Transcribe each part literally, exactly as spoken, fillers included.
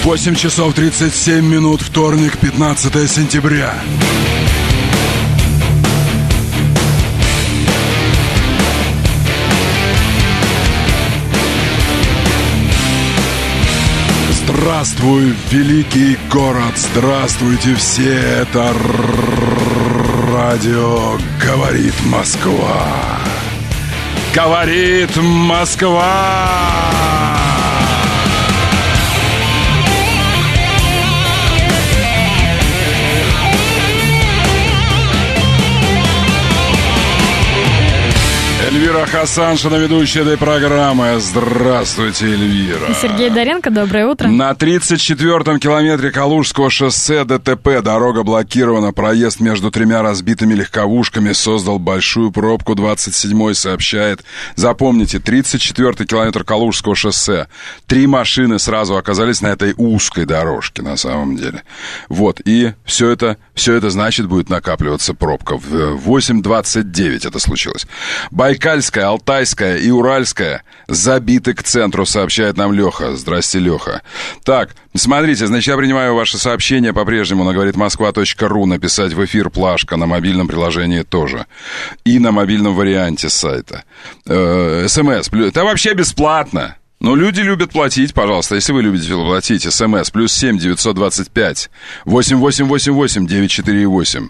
восемь часов тридцать семь минут, вторник, пятнадцатое сентября. Здравствуй, великий город, здравствуйте все, это радио «Говорит Москва». Говорит Москва. Эльвира Хасаншина, ведущая этой программы. Здравствуйте, Эльвира. И Сергей Доренко, доброе утро. На тридцать четвёртом километре Калужского шоссе ДТП. Дорога блокирована. Проезд между тремя разбитыми легковушками создал большую пробку. двадцать седьмой сообщает. Запомните, тридцать четвёртый километр Калужского шоссе. Три машины сразу оказались на этой узкой дорожке, на самом деле. Вот, и все это, все это значит, будет накапливаться пробка. В восемь двадцать девять это случилось. Байкальская, Алтайская и Уральская забиты к центру, сообщает нам Леха. Здрасте, Леха. Так, смотрите, значит, я принимаю ваши сообщения по-прежнему на говорит москва точка ру, написать в эфир плашка, на мобильном приложении тоже. И на мобильном варианте сайта. Э, СМС. Это вообще бесплатно. Но люди любят платить, пожалуйста, если вы любите платить. СМС плюс семь девятьсот двадцать пять восемь восемь восемь восемь девять четыре восемь.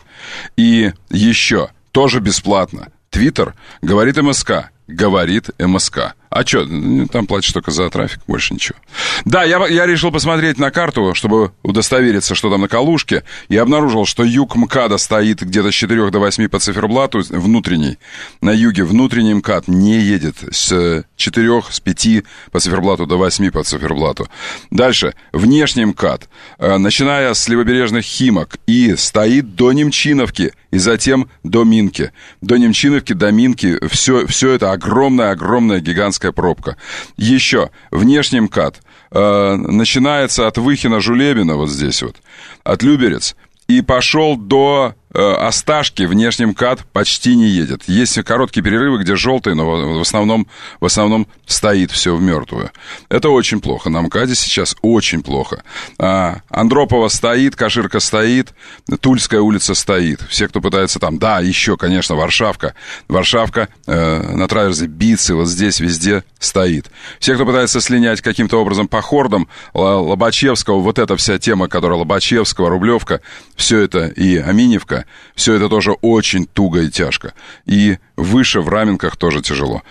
И еще, тоже бесплатно. Твиттер говорит МСК. Говорит МСК. А что, там платишь только за трафик, больше ничего. Да, я, я решил посмотреть на карту, чтобы удостовериться, что там на Калужке, и обнаружил, что юг МКАДа стоит где-то с четырёх до восьми по циферблату, внутренний. На юге внутренний МКАД не едет с четырёх, с пяти по циферблату до восьми по циферблату. Дальше, внешний МКАД, начиная с левобережных Химок, и стоит до Немчиновки, и затем до Минки. До Немчиновки, до Минки, все, все это огромная-огромная гигантская пробка. Еще, внешний МКАД э, начинается от Выхина-Жулебина, вот здесь вот, от Люберец, и пошел до э, Осташки, внешний МКАД почти не едет. Есть короткие перерывы, где желтый, но в основном, в основном стоит все в мертвую. Это очень плохо. На МКАДе сейчас очень плохо. А, Андропова стоит, Каширка стоит, Тульская улица стоит. Все, кто пытается там... Да, еще, конечно, Варшавка. Варшавка э, на траверзе Бицы, вот здесь везде стоит. Все, кто пытается слинять каким-то образом по хордам Лобачевского, вот эта вся тема, которая Лобачевского, Рублевка, все это, и Аминевка, все это тоже очень туго и тяжко. И выше в Раменках тоже тяжело.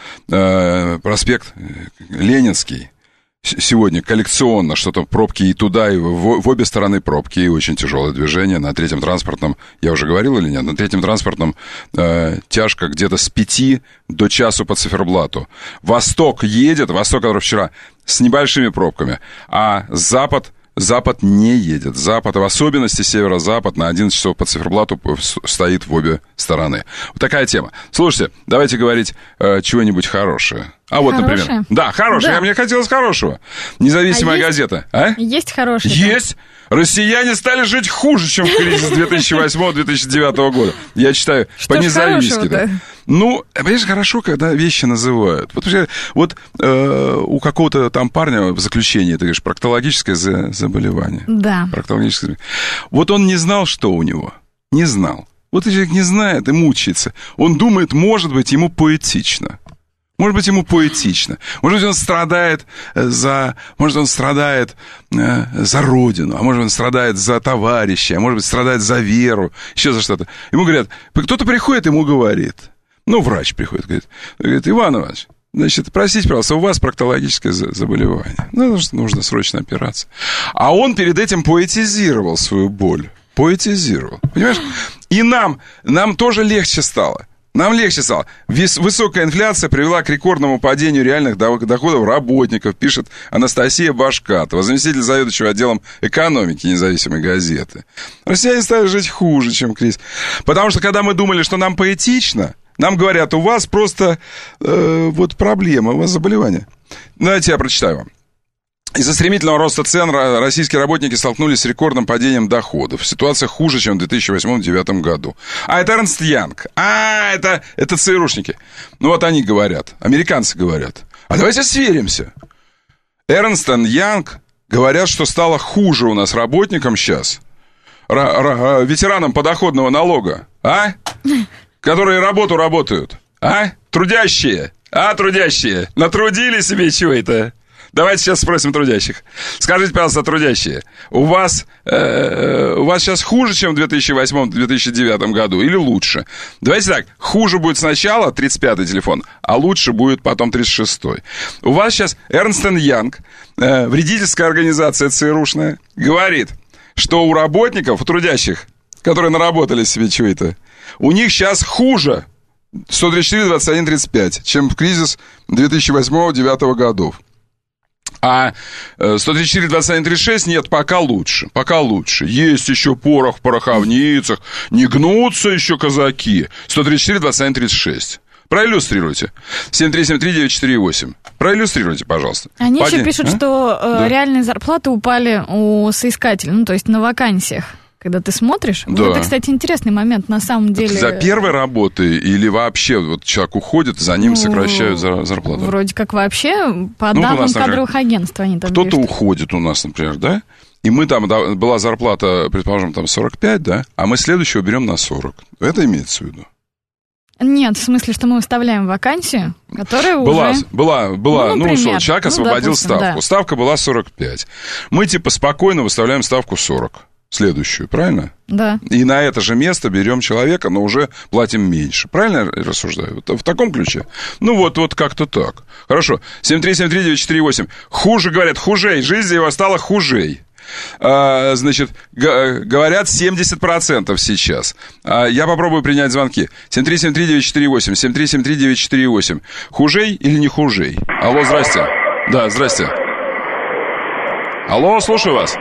Э, проспект Ленинский. Сегодня коллекционно что-то пробки и туда, и в, в обе стороны пробки, и очень тяжелое движение. На третьем транспортном, я уже говорил или нет, на третьем транспортном э, тяжко где-то с пяти до часу по циферблату. Восток едет, Восток, который вчера, с небольшими пробками, а Запад... Запад не едет. Запад, в особенности северо-запад, на одиннадцать часов по циферблату стоит в обе стороны. Вот такая тема. Слушайте, давайте говорить э, чего-нибудь хорошее. А вот, хорошее? Например. Да, хорошее. Да. Мне хотелось хорошего. Независимая а газета. А? Есть хорошее. Есть. Россияне стали жить хуже, чем в кризис две тысячи восьмого - две тысячи девятого года. Я читаю что по-независимски. Да. Ну, понимаешь, хорошо, когда вещи называют. Вот, вот э, у какого-то там парня в заключении, ты говоришь, проктологическое заболевание. Да. Проктологическое. Вот он не знал, что у него. Не знал. Вот человек не знает и мучается. Он думает, может быть, ему поэтично. Может быть, ему поэтично. Может быть, он страдает за... Может, он страдает э, за родину. А может, он страдает за товарища. А может быть, страдает за веру. Еще за что-то. Ему говорят... Кто-то приходит, ему говорит... Ну, врач приходит, говорит... говорит Иван Иванович, значит, простите, пожалуйста, у вас проктологическое заболевание. Ну, нужно срочно операция. А он перед этим поэтизировал свою боль. Поэтизировал. Понимаешь? И нам, нам тоже легче стало. Нам легче стало. Высокая инфляция привела к рекордному падению реальных доходов работников, пишет Анастасия Башкатова, заместитель заведующего отделом экономики независимой газеты. Россияне стали жить хуже, чем кризис. Потому что, когда мы думали, что нам поэтично, нам говорят, у вас просто э, вот проблема, у вас заболевание. Давайте я прочитаю вам. Из-за стремительного роста цен российские работники столкнулись с рекордным падением доходов. Ситуация хуже, чем в две тысячи восьмом - две тысячи девятом году. А, это Эрнст Янг. А, это, это ЦРУшники. Ну, вот они говорят, американцы говорят. А давайте сверимся. Эрнст Янг говорят, что стало хуже у нас работникам сейчас, ра- ра- ветеранам подоходного налога, а? Которые работу работают, а? Трудящие, а, трудящие, натрудили себе чего это? Давайте сейчас спросим трудящих. Скажите, пожалуйста, трудящие, у вас, э, у вас сейчас хуже, чем в две тысячи восьмом - две тысячи девятом году или лучше? Давайте так, хуже будет сначала тридцать пятый телефон, а лучше будет потом тридцать шестой. У вас сейчас Эрнст энд Янг, э, вредительская организация ЦРУшная, говорит, что у работников, у трудящих, которые наработали себе чего это, у них сейчас хуже сто тридцать четыре, двадцать один, тридцать пять, чем в кризис две тысячи восьмого - две тысячи девятого годов. А сто тридцать четыре, двадцать один, тридцать шесть нет, пока лучше, пока лучше. Есть еще порох в пороховницах, не гнутся еще казаки. сто тридцать четыре, двадцать один, тридцать шесть. Проиллюстрируйте. семь три семь три девять четыре восемь. Проиллюстрируйте, пожалуйста. Они Подня... еще пишут, а? что э, да. реальные зарплаты упали у соискателей, ну, то есть на вакансиях. Когда ты смотришь, да. вот это, кстати, интересный момент, на самом деле. За первой работы или вообще вот человек уходит, за ним ну, сокращают зарплату? Вроде как вообще, по ну, данным нас, кадровых агентств они там кто-то пишут. уходит у нас, например, да? И мы там, да, была зарплата, предположим, там сорок пять, да? А мы следующего берем на сорок. Это имеется в виду? Нет, в смысле, что мы выставляем вакансию, которая была, уже... Была, была, ну, ну, например, человек ну, освободил допустим, ставку. Да. Ставка была сорок пять. Мы, типа, спокойно выставляем ставку сорок. Следующую, правильно? Да. И на это же место берем человека, но уже платим меньше. Правильно я рассуждаю? Вот в таком ключе? Ну, вот, вот как-то так. Хорошо. семь три семь три девять четыре восемь. Хуже, говорят, хужей. Жизнь его стала хужей. А, значит, г- говорят семьдесят процентов сейчас. А, я попробую принять звонки. семь три семь три девять четыре восемь. семь три семь три девять четыре восемь. Хужей или не хужей? Алло, здрасте. Да, здрасте. Алло, слушаю вас.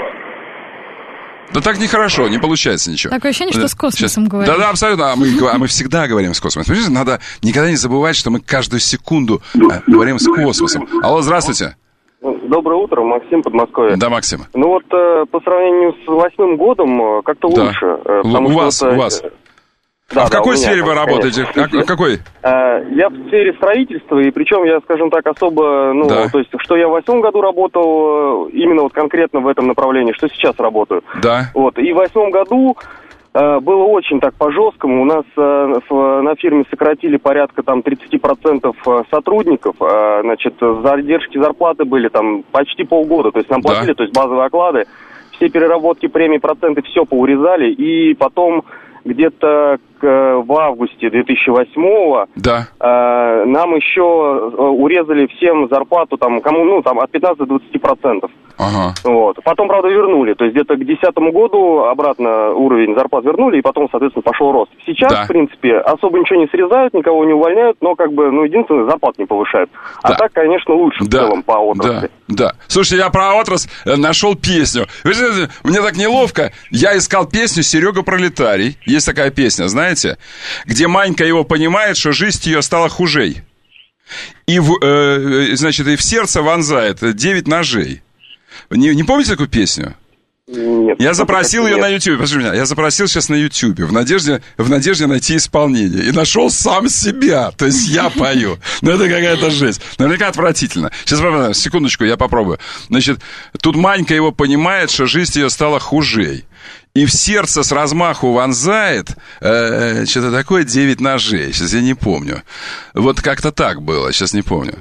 Да так нехорошо, не получается ничего. Такое ощущение, что с космосом Сейчас. говорим. Да-да, абсолютно. А мы, а мы всегда говорим с космосом. Понимаете, надо никогда не забывать, что мы каждую секунду а, говорим с космосом. Алло, здравствуйте. Доброе утро, Максим, Подмосковье. Да, Максим. Ну вот э, по сравнению с восьмым годом э, как-то Да. лучше. Э, Л- у вас, это, у вас. Да, а в да, какой у меня, сфере вы конечно. работаете? Как, в какой? Э, я в сфере строительства, и причем я, скажем так, особо, ну, Да. то есть, что я в восьмом году работал, э, именно вот конкретно в этом направлении, что сейчас работаю. Да. Вот, и в восьмом году э, было очень так по-жесткому. У нас э, в, на фирме сократили порядка там тридцать процентов сотрудников, э, значит, задержки зарплаты были там почти полгода, то есть нам Да. платили, то есть базовые оклады, все переработки, премии, проценты, все поурезали, и потом где-то к, в августе две тысячи восьмого Да. э, нам еще э, урезали всем зарплату там, кому, ну, там, от пятнадцати до двадцати процентов. Ага. Вот. Потом, правда, вернули. То есть где-то к две тысячи десятому году обратно уровень зарплат вернули, и потом, соответственно, пошел рост. Сейчас, Да. в принципе, особо ничего не срезают, никого не увольняют, но, как бы, ну, единственное, зарплат не повышают. А Да. так, конечно, лучше Да. в целом по отрасли. Да, да. Слушайте, я про отрасль э, нашел песню. Вы знаете, мне так неловко. Я искал песню «Серега пролетарий». Есть такая песня, знаете? Где Манька его понимает, что жизнь ее стала хужей. И, в, э, значит, и в сердце вонзает девять ножей. Не, не помните такую песню? Нет, Я запросил ее нет. на YouTube. Послушайте меня, я запросил сейчас на YouTube в надежде, в надежде найти исполнение. И нашел сам себя. То есть я пою. Ну, это какая-то жесть. Наверняка отвратительно. Сейчас, секундочку, я попробую. Значит, тут Манька его понимает, что жизнь ее стала хужей. И в сердце с размаху вонзает э, что-то такое девять ножей. Сейчас я не помню. Вот как-то так было. Сейчас не помню.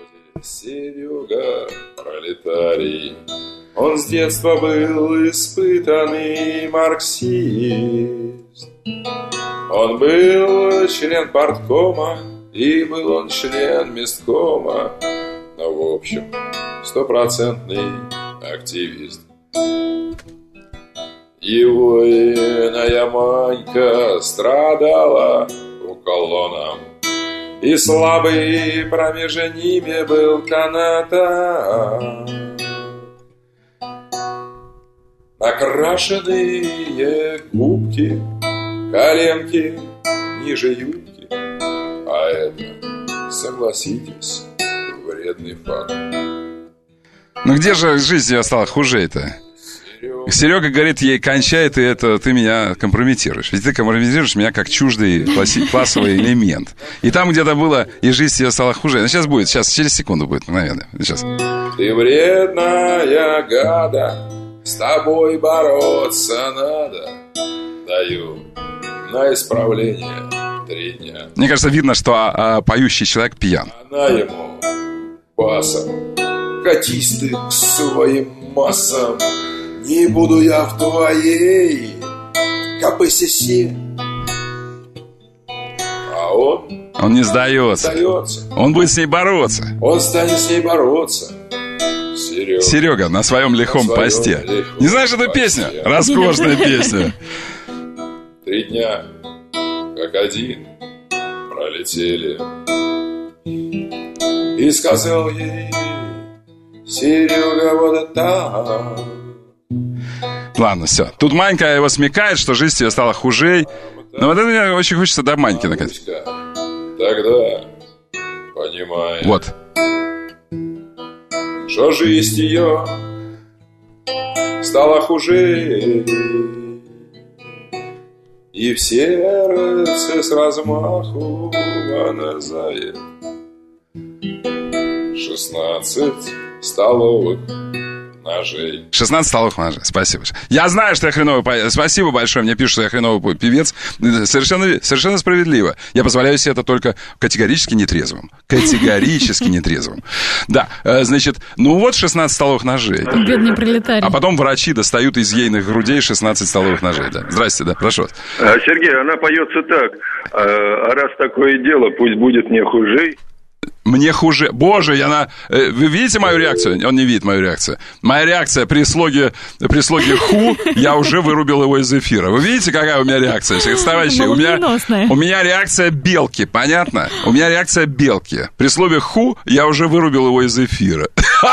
Серега пролетарий. Он с детства был испытанный марксист. Он был член парткома, и был он член месткома. Но, в общем, стопроцентный активист. Его иная Манька страдала уклоном, и слабый промеж ними был каната. Накрашенные губки, коленки ниже юбки. А это, согласитесь, вредный факт. Ну где же жизнь ее стала хуже-то? Серега говорит, ей кончай, ты это, ты меня компрометируешь. Ведь ты компрометируешь меня как чуждый класси- классовый элемент. И там где-то было, и жизнь ее стала хуже. Но сейчас будет, сейчас, через секунду будет, наверное. Сейчас. Ты вредная гада, с тобой бороться надо. Даю на исправление три дня. Мне кажется, видно, что а, поющий человек пьян. Она ему басом: катись ты к своим массам, не буду я в твоей КПСС. А он... Он не сдается. сдается. Он будет с ней бороться. Он станет с ней бороться. Серега, Серега на своем лихом на своем посте. лихом Не знаешь эту посте. песню? Роскошная песня. Три дня, как один, пролетели. И сказал ей Серега, вот это. Ладно, все. Тут Манька его смекает, что жизнь тебе стала хуже. Но вот это мне очень хочется до Маньки наконец. Тогда понимаешь, Вот. что жизнь ее стала хуже. И в сердце с размаху она зает шестнадцать столовых ножей. шестнадцать столовых ножей. Спасибо. Я знаю, что я хреновый поэт. Спасибо большое. Мне пишут, что я хреновый певец. Совершенно, совершенно справедливо. Я позволяю себе это только категорически нетрезвым. Категорически нетрезвым. Да, значит, ну вот шестнадцать столовых ножей. Да. Бедный пролетарий. А потом врачи достают из ейных грудей шестнадцать столовых ножей. Да. Здрасте, да, прошу вас. Сергей, она поется так. А раз такое дело, пусть будет мне хуже. Мне хуже. Боже, я на... Вы видите мою реакцию? Он не видит мою реакцию. Моя реакция при слоге, при слоге ху, я уже вырубил его из эфира. Вы видите, какая у меня реакция? Товарищи, у меня, у меня реакция белки, понятно? У меня реакция белки. При слове ху я уже вырубил его из эфира.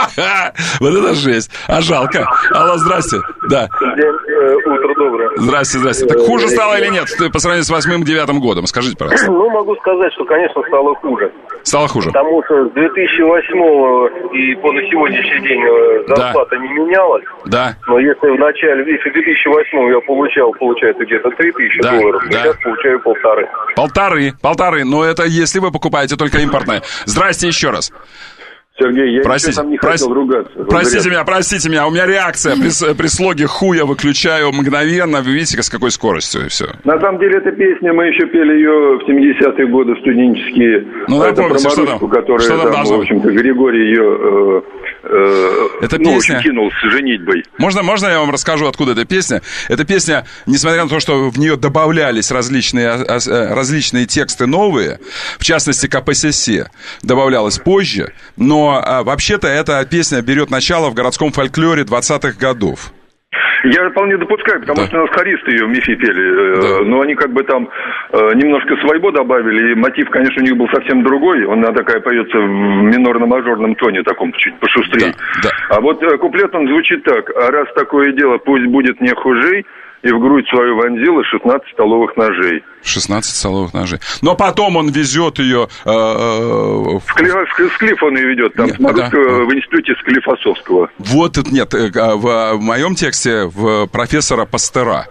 Вот это жесть. А жалко. Алло, здрасте. Да. Утро доброе. Здрасте, здрасте. Так хуже стало или нет по сравнению с восьмым-девятым годом? Скажите, пожалуйста. Ну, могу сказать, что, конечно, стало хуже. Стало хуже. Потому что с две тысячи восьмого и по сегодняшний день зарплата да. не менялась. Да. Но если в начале, если в две тысячи восьмом я получал, получается, где-то три тысячи да. долларов, да. сейчас получаю полторы. Полторы, полторы. Но это если вы покупаете только импортное. Здрасте еще раз. Сергей, я простите, там не прос... хотел ругаться. Простите меня, простите меня. У меня реакция при, при слоге ху я выключаю мгновенно. Вы видите, с какой скоростью и все. На самом деле, эта песня, мы еще пели ее в семидесятые годы студенческие. Ну, напомните, что там? Которая, что там, там в общем-то, Григорий ее... Э, эта ну, песня... кинул с женитьбой. Можно, можно я вам расскажу, откуда эта песня? Эта песня, несмотря на то, что в нее добавлялись различные, различные тексты новые, в частности, КПСС добавлялось позже, но а, вообще-то эта песня берет начало в городском фольклоре двадцатых годов. Я вполне допускаю, потому да. что у нас хористы ее в МИФе пели, да. но они как бы там э, немножко своего добавили, и мотив, конечно, у них был совсем другой, она такая поется в минорно-мажорном тоне, таком чуть пошустрее. Да. Да. А вот э, куплет он звучит так: а раз такое дело, пусть будет не хуже, и в грудь свою вонзила шестнадцать столовых ножей. шестнадцать столовых ножей. Но потом он везет ее... Э, э, в... Склиф он ее ведет, там, нет, да. в институте Склифосовского. Вот это нет. В, в моем тексте в профессора Пастера.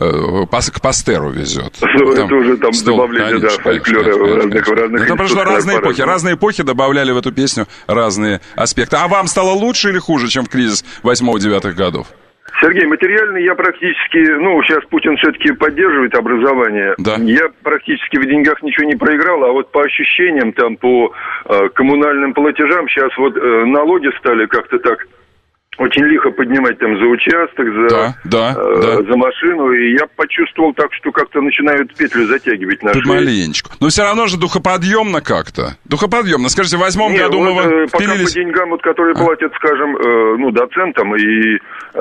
К Пастеру везет. Ну, там, это уже там стол, добавление, конечно, да, фольклора в разных, в разных это прошло разные эпохи. Разные эпохи добавляли в эту песню разные аспекты. А вам стало лучше или хуже, чем в кризис восьмого-девятых годов? Сергей, материально я практически, ну, сейчас Путин все-таки поддерживает образование. Да. Я практически в деньгах ничего не проиграл, а вот по ощущениям, там, по э, коммунальным платежам, сейчас вот э, налоги стали как-то так очень лихо поднимать там за участок, за, да, да, э, да. за машину, и я почувствовал так, что как-то начинают петлю затягивать на шею. Маленечко. Но все равно же духоподъемно как-то. Духоподъемно. Скажите, в восьмом Нет, году вот, мы э, пока впилились... по деньгам, вот, которые а? платят, скажем, э, ну, доцентам, и, э,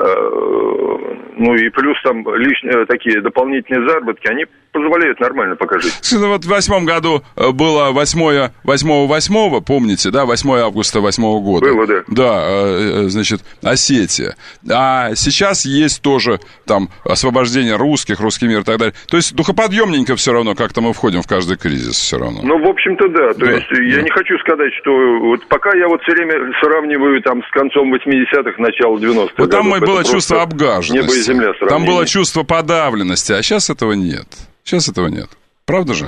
ну, и плюс там лишние такие дополнительные заработки, они позволяют нормально пока жить. Ну, вот в восьмом году было восьмое, восьмого восьмого, помните, да, восьмое августа восьмого года. Было, да. Да, значит, Осетия. А сейчас есть тоже там освобождение русских, русский мир и так далее. То есть духоподъемненько все равно, как-то мы входим в каждый кризис все равно. Ну, в общем-то, да. То да, есть да. я не хочу сказать, что вот пока я вот все время сравниваю там с концом восьмидесятых, началом девяностых. Вот там было чувство обгаженности. Небо и земля сравнение. Там было чувство подавленности, а сейчас этого нет. Сейчас этого нет. Правда же?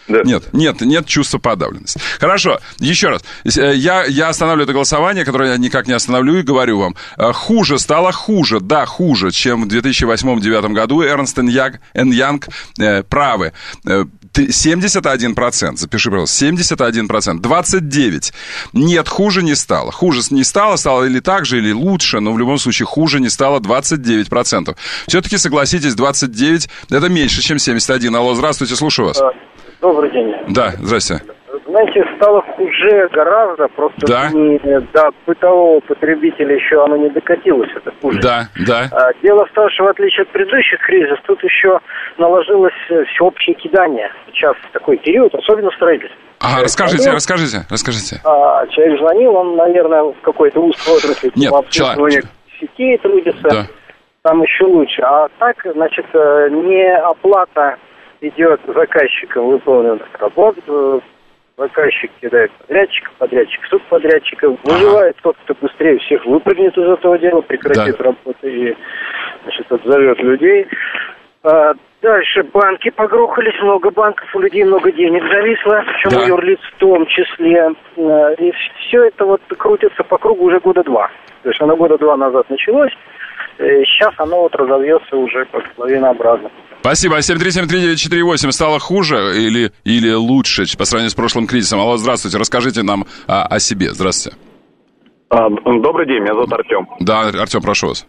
Да. Нет, нет, нет чувства подавленности. Хорошо, еще раз. Я, я останавливаю это голосование, которое я никак не остановлю, и говорю вам. Хуже стало хуже, да, хуже, чем в две тысячи восьмом-две тысячи девятом году. Эрнст энд Янг э, правы. семьдесят один процент, запиши, пожалуйста, семьдесят один процент, двадцать девять процентов. Нет, хуже не стало. Хуже не стало, стало или так же, или лучше, но в любом случае хуже не стало двадцать девять процентов. Все-таки, согласитесь, двадцать девять процентов это меньше, чем семьдесят один процент. Алло, здравствуйте, слушаю вас. Добрый день. Да, здрасте. Знаете, стало хуже гораздо, просто да. не, до бытового потребителя еще оно не докатилось, это хуже. Да, да. А, дело в том, что в отличие от предыдущих кризисов, тут еще наложилось всеобщее кидание. Сейчас такой период, особенно в строительстве. Ага, расскажите, звонил, расскажите, расскажите. А, человек звонил, он, наверное, в какой-то узкой отрасли, Нет, типа обслуживания сетей трудится, да. Там еще лучше. А так, значит, не оплата идет заказчиком выполненных работ, заказчик кидает подрядчика, подрядчик субподрядчика, выживает тот, кто быстрее всех выпрыгнет из этого дела, прекратит да. работу и, значит, отзовет людей. А дальше банки погрохались, много банков, у людей много денег зависло, причем да. у юрлиц в том числе. И все это вот крутится по кругу уже года два. То есть оно года два назад началось, сейчас оно вот разовьется уже как лавинообразно. Спасибо. семь три семь три девять четыре восемь. Стало хуже или, или лучше по сравнению с прошлым кризисом? Алло, здравствуйте. Расскажите нам о, о себе. Здравствуйте. А, добрый день, меня зовут Артем. Да, Артем, прошу вас.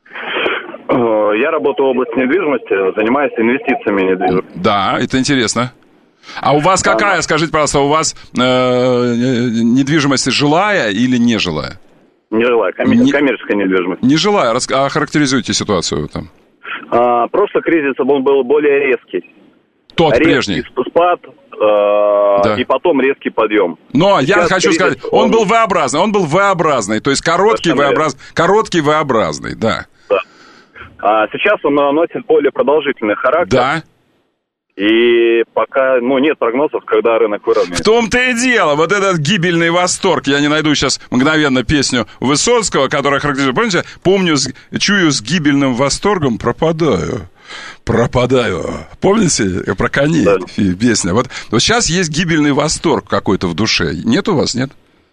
Я работаю в области недвижимости, занимаюсь инвестициями в недвижимость. Да, это интересно. А у вас какая, а, скажите, пожалуйста, у вас э, недвижимость жилая или нежилая? Нежилая, коммер... не... коммерческая недвижимость. Нежилая. Рас... А характеризуйте ситуацию там. А, прошлый кризис он был более резкий. Тот резкий прежний. Спад, э, да. И потом резкий подъем. Но Сейчас я хочу кризис, сказать, он, он был V-образный, он был V-образный, то есть короткий V-образ... короткий V-образный, да. Да. А сейчас он носит более продолжительный характер. Да. И пока, ну, нет прогнозов, когда рынок выровняется. В том-то и дело, вот этот гибельный восторг. Я не найду сейчас мгновенно песню Высоцкого, которая характеризует. Помните, помню, чую с гибельным восторгом, пропадаю. Пропадаю. Помните про коней да. песня? Вот, вот сейчас есть гибельный восторг какой-то в душе. Нет у вас, нет?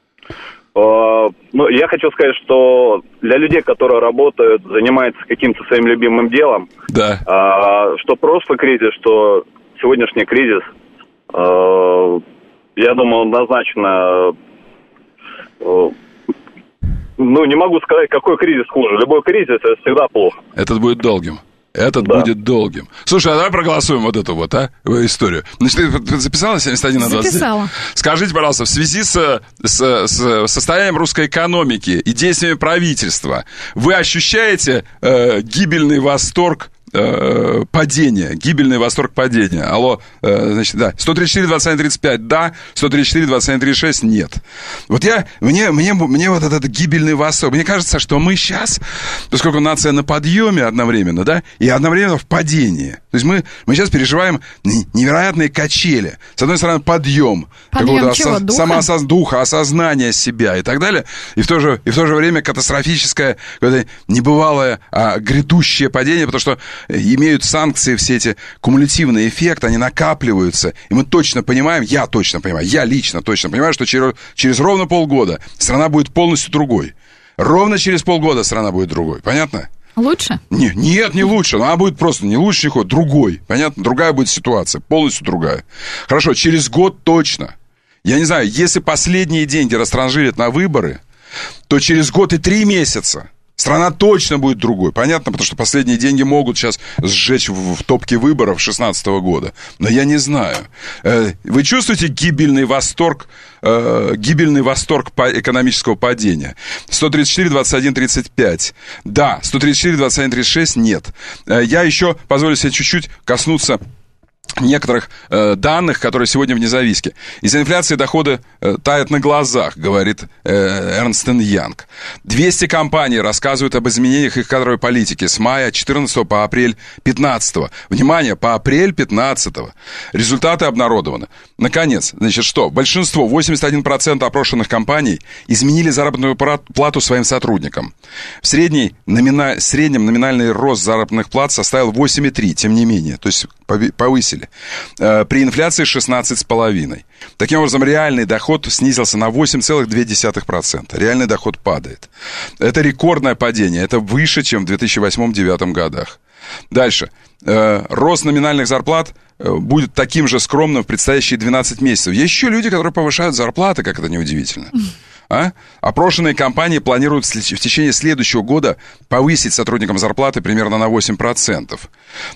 Ну, я хочу сказать, что для людей, которые работают, занимаются каким-то своим любимым делом, да. что прошлый кризис, что сегодняшний кризис, я думаю, однозначно, ну, не могу сказать, какой кризис хуже. Любой кризис — это всегда плохо. Этот будет долгим. Этот да. будет долгим. Слушай, а давай проголосуем вот эту вот, а, историю. Значит, ты записала семьдесят один на двадцать? Записала. Скажите, пожалуйста, в связи с, с, с состоянием русской экономики и действиями правительства, вы ощущаете э, гибельный восторг э, падения, гибельный восторг падения? Алло, э, значит, да, сто тридцать четыре двадцать один тридцать пять, да, сто тридцать четыре двадцать один тридцать шесть, нет. Вот я, мне, мне, мне вот этот гибельный восторг, мне кажется, что мы сейчас, поскольку нация на подъеме одновременно, да, и одновременно в падении, то есть мы, мы сейчас переживаем невероятные качели. С одной стороны, подъем, подъем чего, осоз... самоосоз... духа, осознания себя и так далее, и в то же, и в то же время катастрофическое, небывалое, а, грядущее падение, потому что имеют санкции все эти кумулятивный эффект, они накапливаются, и мы точно понимаем, я точно понимаю, я лично точно понимаю, что через, через ровно полгода страна будет полностью другой. Ровно через полгода страна будет другой, понятно? Лучше? Не, нет, не лучше, она будет просто не лучше, не хуже, другой, понятно? Другая будет ситуация, полностью другая. Хорошо, через год точно. Я не знаю, если последние деньги растранжирят на выборы, то через год и три месяца страна точно будет другой, понятно? Потому что последние деньги могут сейчас сжечь в, в топке выборов шестнадцатого года. Но я не знаю. Э, вы чувствуете гибельный восторг, э, гибельный восторг по экономического падения? сто тридцать четыре двадцать один тридцать пять. Да, сто тридцать четыре двадцать один тридцать шесть нет. Э, я еще позволю себе чуть-чуть коснуться некоторых э, данных, которые сегодня в независке. Из-за инфляции доходы э, тают на глазах, говорит э, Эрнст энд Янг. двести компаний рассказывают об изменениях их кадровой политики с мая четырнадцатого по апрель пятнадцатого. Внимание, по апрель пятнадцатого. Результаты обнародованы. Наконец, значит, что? Большинство, восемьдесят один процент опрошенных компаний изменили заработную плату своим сотрудникам. В средней, номина... среднем номинальный рост заработных плат составил восемь целых три десятых, тем не менее. То есть повысили. рубли. При инфляции шестнадцать целых пять десятых. Таким образом, реальный доход снизился на восемь целых две десятых процента. Реальный доход падает. Это рекордное падение. Это выше, чем в две тысячи восьмом — две тысячи девятом годах. Дальше. Рост номинальных зарплат будет таким же скромным в предстоящие двенадцать месяцев. Есть еще люди, которые повышают зарплаты, как это неудивительно. А? Опрошенные компании планируют в течение следующего года повысить сотрудникам зарплаты примерно на восемь процентов.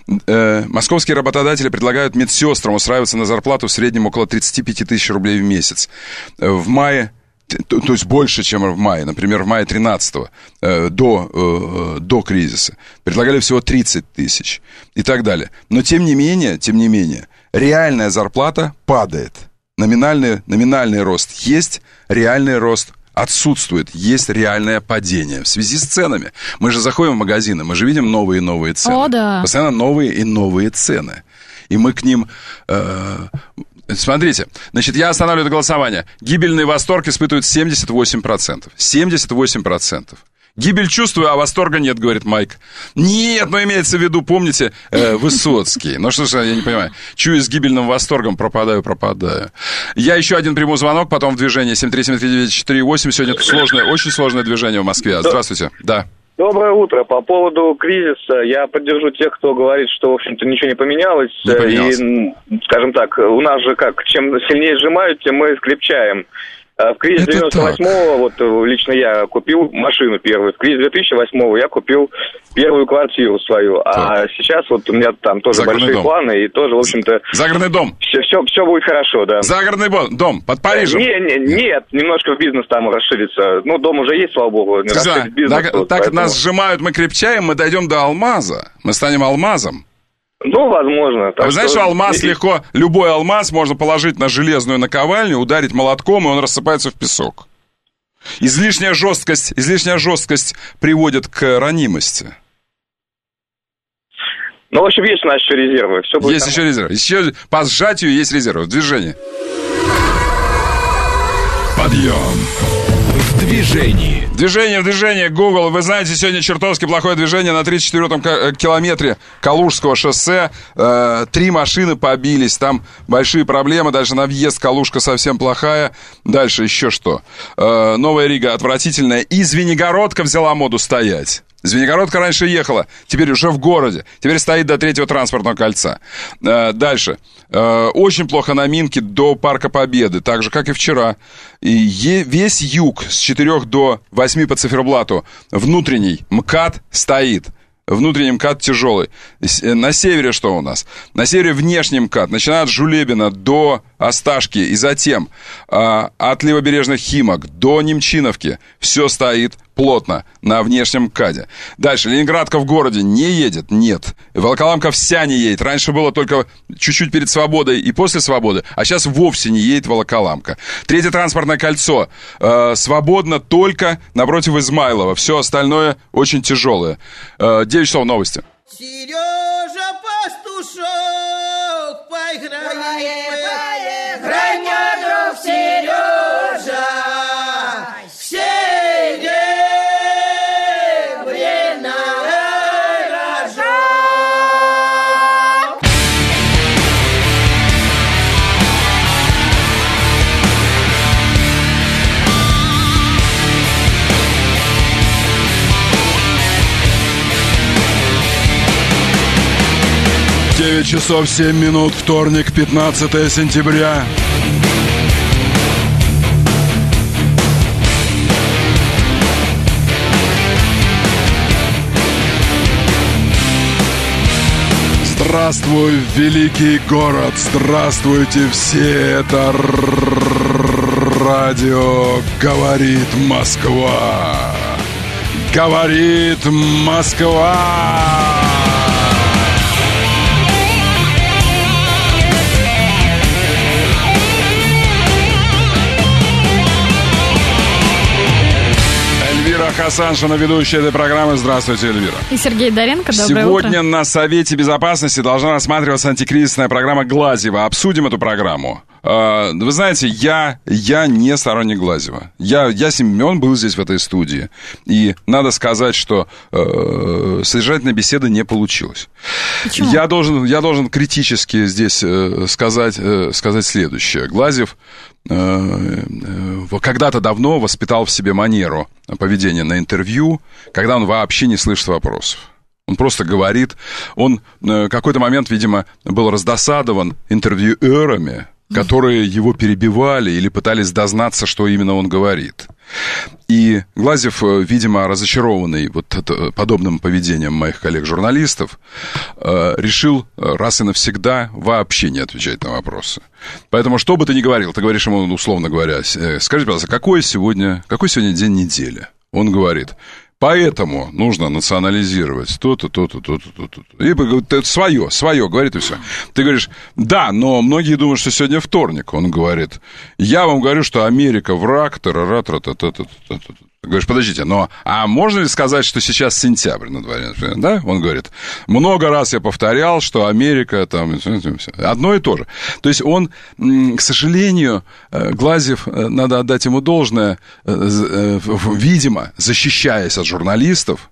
Э, московские работодатели предлагают медсестрам устраиваться на зарплату в среднем около тридцать пять тысяч рублей в месяц. В мае, то, то есть больше, чем в мае, например, в мае тринадцатого, э, до, э, до кризиса, предлагали всего тридцать тысяч и так далее. Но тем не менее, тем не менее, реальная зарплата падает. Номинальный, номинальный рост есть, реальный рост отсутствует. Есть реальное падение в связи с ценами. Мы же заходим в магазины, мы же видим новые и новые цены. О, да. Постоянно новые и новые цены. И мы к ним... Э, смотрите, значит, я останавливаю это голосование. Гибельный восторг испытывает семьдесят восемь процентов. семьдесят восемь процентов. Гибель чувствую, а восторга нет, говорит Майк. Нет, но имеется в виду, помните, э, Высоцкий. Ну что ж, я не понимаю. Чую, с гибельным восторгом пропадаю, пропадаю. Я еще один приму звонок, потом в движение семь три семь три девять четыре восемь. Сегодня сложное, очень сложное движение в Москве. Здравствуйте. Да. Доброе утро. По поводу кризиса я поддержу тех, кто говорит, что, в общем-то, ничего не поменялось. Не поменялось. И, скажем так, у нас же как, чем сильнее сжимают, тем мы скрепчаем. В кризис девяносто восьмого, вот лично я купил машину первую. В кризис две тысячи восьмого я купил первую квартиру свою. А так. Сейчас вот у меня там тоже загородный большие дом. Планы. И тоже, в общем-то... Загородный дом. Все, все, все будет хорошо, да. Загородный дом под Парижем. Не, не, нет, немножко в бизнес там расширится. Ну, дом уже есть, слава богу. Да, бизнес, так вот, так поэтому... нас сжимают, мы крепчаем, мы дойдем до алмаза. Мы станем алмазом. Ну, возможно. А вы знаете, что алмаз легко, любой алмаз можно положить на железную наковальню, ударить молотком, и он рассыпается в песок. Излишняя жесткость, излишняя жесткость приводит к ранимости. Ну, в общем, есть у нас еще резервы. Все будет есть еще резервы. Еще по сжатию есть резервы. Движение. Подъем. В движении. Движение, в движении. Google. Вы знаете, сегодня чертовски плохое движение на тридцать четвёртом километре Калужского шоссе. Э, три машины побились. Там большие проблемы. Дальше на въезд Калужка совсем плохая. Дальше еще что? Э, Новая Рига отвратительная. И Звенигородка взяла моду стоять. Звенигородка раньше ехала, теперь уже в городе. Теперь стоит до третьего транспортного кольца. Э, дальше. Э, очень плохо на Минке до Парка Победы, так же, как и вчера. И е- весь юг с четырёх до восьми по циферблату внутренний МКАД стоит. Внутренний МКАД тяжелый. На севере что у нас? На севере внешний МКАД. Начиная от Жулебина до Осташки и затем э, от левобережных Химок до Немчиновки. Все стоит плотно на внешнем МКАДе. Дальше. Ленинградка в городе не едет? Нет. Волоколамка вся не едет. Раньше было только чуть-чуть перед Свободой и после Свободы, а сейчас вовсе не едет Волоколамка. Третье транспортное кольцо. Э, свободно только напротив Измайлова. Все остальное очень тяжелое. Э, девять часов новости. Сережа Пастушок, поиграем, играй, мой друг Сережа, все серебряный рожок. девять часов семь минут, вторник, пятнадцатое сентября. Здравствуй, великий город! Здравствуйте все! Это радио «Говорит Москва». Говорит Москва! Хасаншина, ведущая этой программы. Здравствуйте, Эльвира. И Сергей Доренко, доброе Сегодня утро. на Совете Безопасности должна рассматриваться антикризисная программа Глазьева. Обсудим эту программу. Вы знаете, я, я не сторонник Глазьева. Я, я с ним, он был здесь в этой студии. И надо сказать, что э, содержательной беседы не получилось. Почему? Я должен, я должен критически здесь э, сказать, э, сказать следующее. Глазьев э, э, когда-то давно воспитал в себе манеру поведения на интервью, когда он вообще не слышит вопросов. Он просто говорит. Он в какой-то момент, видимо, был раздосадован интервьюерами, которые его перебивали или пытались дознаться, что именно он говорит. И Глазьев, видимо, разочарованный вот подобным поведением моих коллег-журналистов, решил раз и навсегда вообще не отвечать на вопросы. Поэтому, что бы ты ни говорил, ты говоришь ему, условно говоря, скажи, пожалуйста, какой сегодня, какой сегодня день недели? Он говорит... Поэтому нужно национализировать то-то, то-то, то-то, то-то. И свое, свое, говорит и все. Ты говоришь, да, но многие думают, что сегодня вторник. Он говорит, я вам говорю, что Америка враг, тара-ра-та-та-та-та-та. Ты говоришь, подождите, но а можно ли сказать, что сейчас сентябрь на дворе? Да? Он говорит, много раз я повторял, что Америка там... Одно и то же. То есть он, к сожалению, Глазьев, надо отдать ему должное, видимо, защищаясь от журналистов,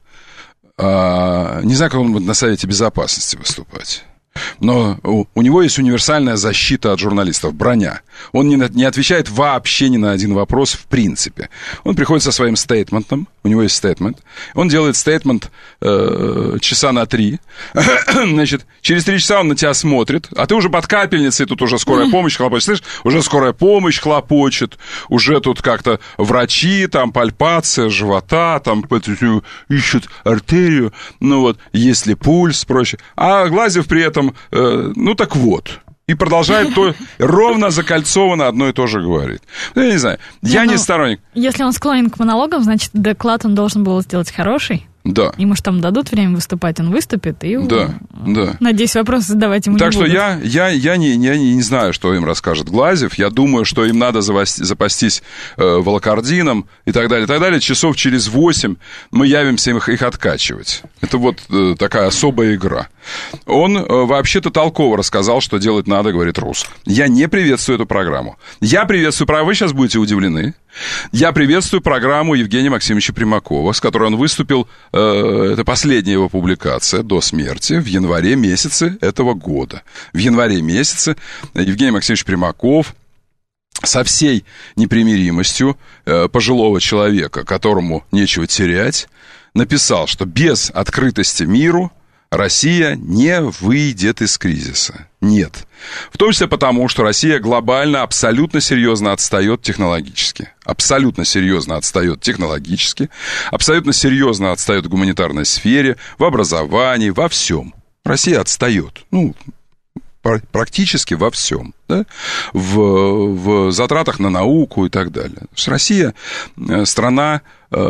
не знаю, как он будет на Совете Безопасности выступать. Но у, у него есть универсальная защита от журналистов, броня. Он не, не отвечает вообще ни на один вопрос в принципе. Он приходит со своим стейтментом, у него есть стейтмент. Он делает стейтмент э, часа на три. Значит, через три часа он на тебя смотрит, а ты уже под капельницей, тут уже скорая помощь хлопочет. Слышишь, уже скорая помощь хлопочет, уже тут как-то врачи, там пальпация живота, там ищут артерию, ну вот, есть ли пульс, прочее. А Глазьев при этом ну, так вот. И продолжает то, ровно закольцованно одно и то же говорит. Ну, я не знаю, не, я ну, не сторонник. Если он склонен к монологам, значит, доклад он должен был сделать хороший. Да. Ему же там дадут время выступать, он выступит, и... Да, да. Надеюсь, вопросы задавать ему так не будут. Так что я, я, я, не, я не, не знаю, что им расскажет Глазьев. Я думаю, что им надо завости, запастись э, волокордином и так далее, и так далее. Часов через восемь мы явимся их, их откачивать. Это вот э, такая особая игра. Он э, вообще-то толково рассказал, что делать надо, говорит Рус. Я не приветствую эту программу. Я приветствую программу, вы сейчас будете удивлены. Я приветствую программу Евгения Максимовича Примакова, с которой он выступил, э, это последняя его публикация до смерти, в январе месяце этого года. В январе месяце Евгений Максимович Примаков со всей непримиримостью э, пожилого человека, которому нечего терять, написал, что без открытости миру Россия не выйдет из кризиса. Нет. В том числе потому, что Россия глобально абсолютно серьезно отстает технологически. Абсолютно серьезно отстает технологически. Абсолютно серьезно отстает в гуманитарной сфере, в образовании, во всем. Россия отстает. Ну, практически во всем. Да? В, в затратах на науку и так далее. То есть Россия страна,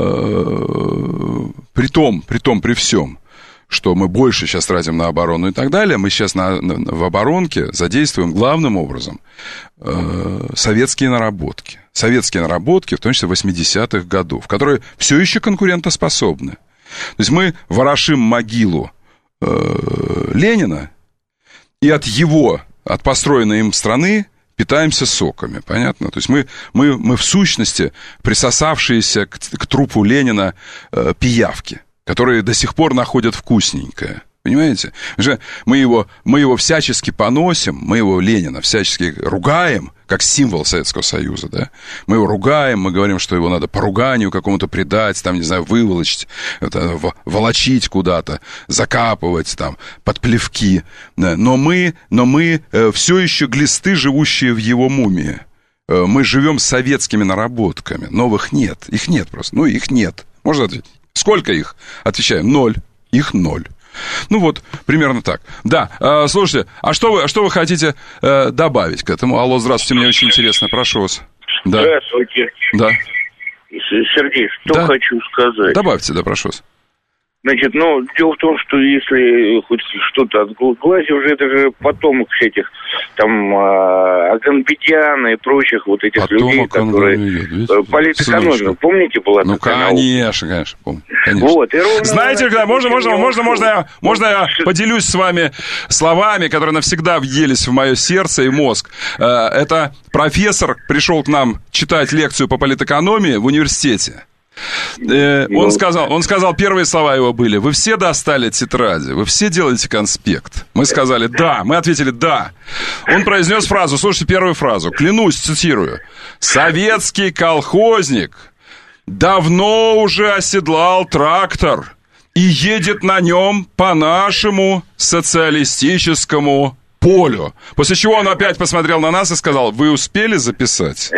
э, при том, при том, при всем, что мы больше сейчас тратим на оборону и так далее, мы сейчас на, на, в оборонке задействуем главным образом э, советские наработки. Советские наработки, в том числе восьмидесятых годов, которые все еще конкурентоспособны. То есть мы ворошим могилу э, Ленина, и от его, от построенной им страны питаемся соками, понятно? То есть мы, мы, мы в сущности присосавшиеся к, к трупу Ленина э, пиявки, которые до сих пор находят вкусненькое. Понимаете? Мы его, мы его всячески поносим, мы его, Ленина, всячески ругаем, как символ Советского Союза, да? Мы его ругаем, мы говорим, что его надо по руганию какому-то предать, там, не знаю, выволочить, это, волочить куда-то, закапывать, там, под плевки. Но мы, но мы все еще глисты, живущие в его мумии. Мы живем советскими наработками, новых нет, их нет просто, ну, их нет. Можно ответить? Сколько их? Отвечаем, ноль. Их ноль. Ну вот, примерно так. Да, э, слушайте, а что вы, что вы хотите э, добавить к этому? Алло, здравствуйте, мне очень интересно, прошу вас. Да. Здравствуйте. Да. Сергей, что да. хочу сказать. Добавьте, да, прошу вас. Значит, ну, дело в том, что если хоть что-то от Глазьев, уже это же потомок этих, там, Аганбетяна и прочих вот этих потомок людей, которые... Политэкономия, помните, была ну, такая конечно, наука? Конечно, помню. Конечно. Вот, и ровно... Знаете, когда можно, можно, можно, можно, я, можно я поделюсь с вами словами, которые навсегда въелись в мое сердце и мозг. Это профессор пришел к нам читать лекцию по политэкономии в университете. Э, он сказал, он сказал, первые слова его были: вы все достали тетради, вы все делаете конспект. Мы сказали да, мы ответили да. Он произнес фразу, слушайте первую фразу, клянусь, цитирую: советский колхозник давно уже оседлал трактор и едет на нем по нашему социалистическому полю. После чего он опять посмотрел на нас и сказал: вы успели записать?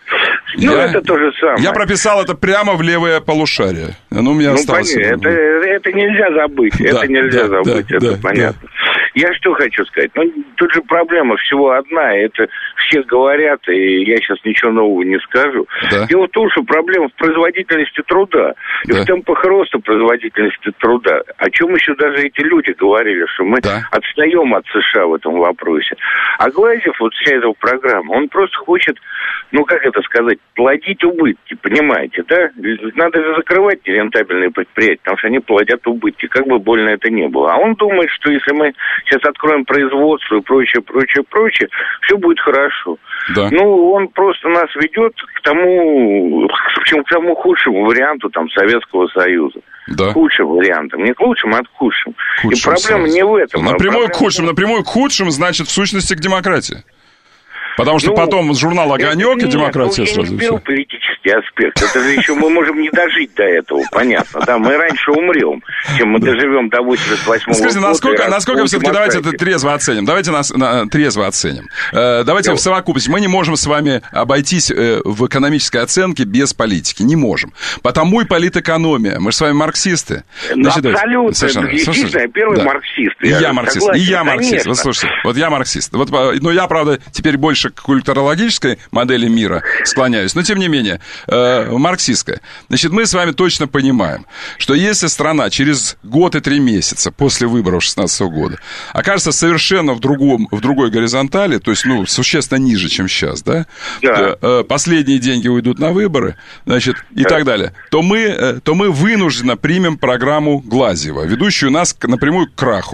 Ну, я, это то же самое. Я прописал это прямо в левое полушарие. Оно у меня ну, осталось. Понятно, это, это нельзя забыть. Да, это нельзя да, забыть, да, это да, понятно. Да. Я что хочу сказать? Ну, тут же проблема всего одна. Это все говорят, и я сейчас ничего нового не скажу. Да. Дело в том, что проблема в производительности труда. И да. в темпах роста производительности труда. О чем еще даже эти люди говорили, что мы да. отстаем от США в этом вопросе. А Глазьев, вот вся эта программа, он просто хочет, ну, как это сказать, плодить убытки, понимаете, да? Надо же закрывать нерентабельные предприятия, потому что они плодят убытки, как бы больно это ни было. А он думает, что если мы сейчас откроем производство и прочее, прочее, прочее, все будет хорошо. Да. Ну, он просто нас ведет к тому, в общем, к тому худшему варианту там Советского Союза. Да. Худшим вариантом. Не к лучшему, а к худшим. худшим и проблема сразу. Не в этом. Напрямую а к худшим, напрямую к худшим, значит, в сущности, к демократии. Потому что ну, потом журнал «Огонек» и «Демократия» нет, сразу. Это не политический аспект. Это же еще мы можем не дожить до этого, понятно. Да, мы раньше умрем, чем мы доживем до восемьдесят восьмого года. Скажите, насколько, насколько все-таки давайте это трезво оценим. Давайте нас на, трезво оценим. Э, давайте да. в совокупности. Мы не можем с вами обойтись э, в экономической оценке без политики. Не можем. Потому и политэкономия. Мы же с вами марксисты. Значит, абсолютно. Совершенно. Действительно, я первый да. марксист. И я, я марксист. Согласен, и я марксист. Конечно. Вот слушайте, вот я марксист. Вот, но я, правда, теперь больше к культурологической модели мира склоняюсь, но тем не менее, э, марксистская. Значит, мы с вами точно понимаем, что если страна через год и три месяца после выборов шестнадцатого года окажется совершенно в, другом, в другой горизонтали, то есть, ну, существенно ниже, чем сейчас, да, да. То, э, последние деньги уйдут на выборы, значит, и да. так далее, то мы, э, то мы вынужденно примем программу Глазьева, ведущую нас к, напрямую к краху.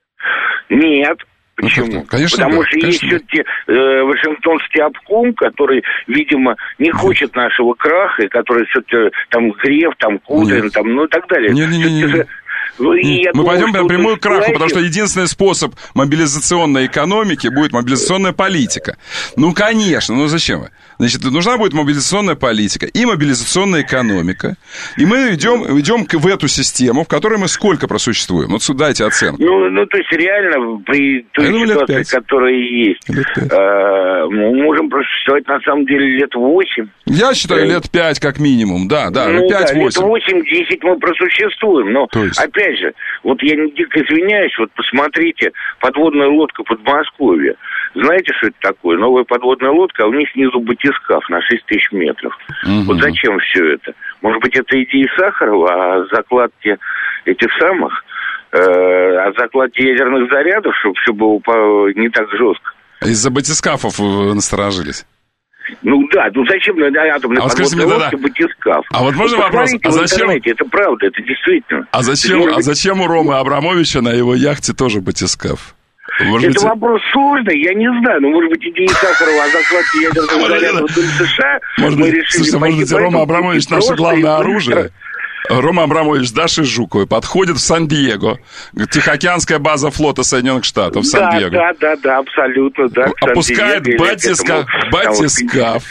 Нет. Почему? Ну, конечно, Потому да, что конечно, есть все-таки э, Вашингтонский обком, который, видимо, не хочет нашего краха, и который все-таки там Греф, там Кудрин, там, ну и так далее. Не-не-не. Ну, и мы думаю, пойдем прямую к краху, потому что единственный способ мобилизационной экономики будет мобилизационная политика. Ну, конечно, ну зачем вы? Значит, нужна будет мобилизационная политика и мобилизационная экономика. И мы идем, идем в эту систему, в которой мы сколько просуществуем? Вот дайте оценку. Ну, ну то есть реально при той думаю, ситуации, которая есть, э, мы можем просуществовать на самом деле лет восемь. Я считаю, лет пять как минимум, да, да, ну, пять-восемь. Да, лет восемь-десять мы просуществуем, но опять же, вот я дико извиняюсь, вот посмотрите, подводная лодка Подмосковья. Знаете, что это такое? Новая подводная лодка, а у них снизу батискаф на шесть тысяч метров. Угу. Вот зачем все это? Может быть, это идея Сахарова о закладке этих самых, э, о закладке ядерных зарядов, чтобы все было по, не так жестко. Из-за батискафов насторожились. Ну да, ну зачем атомная а подводная вот лодка, да, да. батискаф? А вот можно вот вопрос? А зачем? Это правда, это действительно. А зачем, а зачем у Ромы Абрамовича на его яхте тоже батискаф? Может это быть... вопрос сложный, я не знаю. Ну, может быть, идея Сахарова о закладке ядерных зарядов в США. Может быть, слушайте, может быть, Рома Абрамович наше главное оружие? Рома Абрамович, Даши Жуковой подходит в Сан-Диего, Тихоокеанская база флота Соединенных Штатов, Сан-Диего. Да, да, да, да, абсолютно, да. Опускает батискаф, батискаф,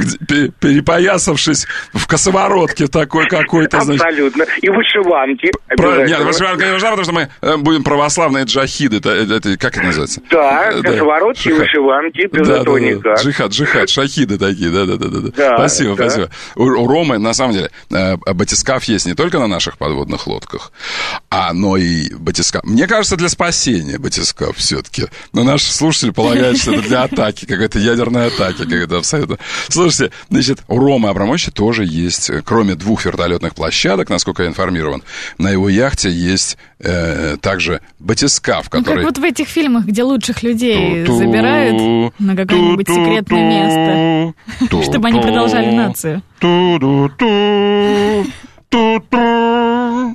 перепоясавшись в косоворотке такой какой-то. Абсолютно. И вышиванки. Нет, вышиванки не нужна, потому что мы будем православные джахиды. Это, как это называется? Да, косоворотки, вышиванки, без этого никак. Джихад, джихад, шахиды такие, да-да-да. Спасибо, спасибо. У Ромы, на самом деле, батискаф есть не только на наших подводных лодках, а А, но и батискаф. Мне кажется, для спасения батискаф все-таки. Но наш слушатель полагает, что это для атаки, какой-то ядерной атаки. Какой-то абсолютно. Слушайте, значит, у Ромы Абрамовича тоже есть, кроме двух вертолетных площадок, насколько я информирован, на его яхте есть э, также батискаф, который... Ну, как вот в этих фильмах, где лучших людей Ту-ту, забирают на какое-нибудь секретное место, чтобы они продолжали нацию. Ту-ту-ту, ту-ту.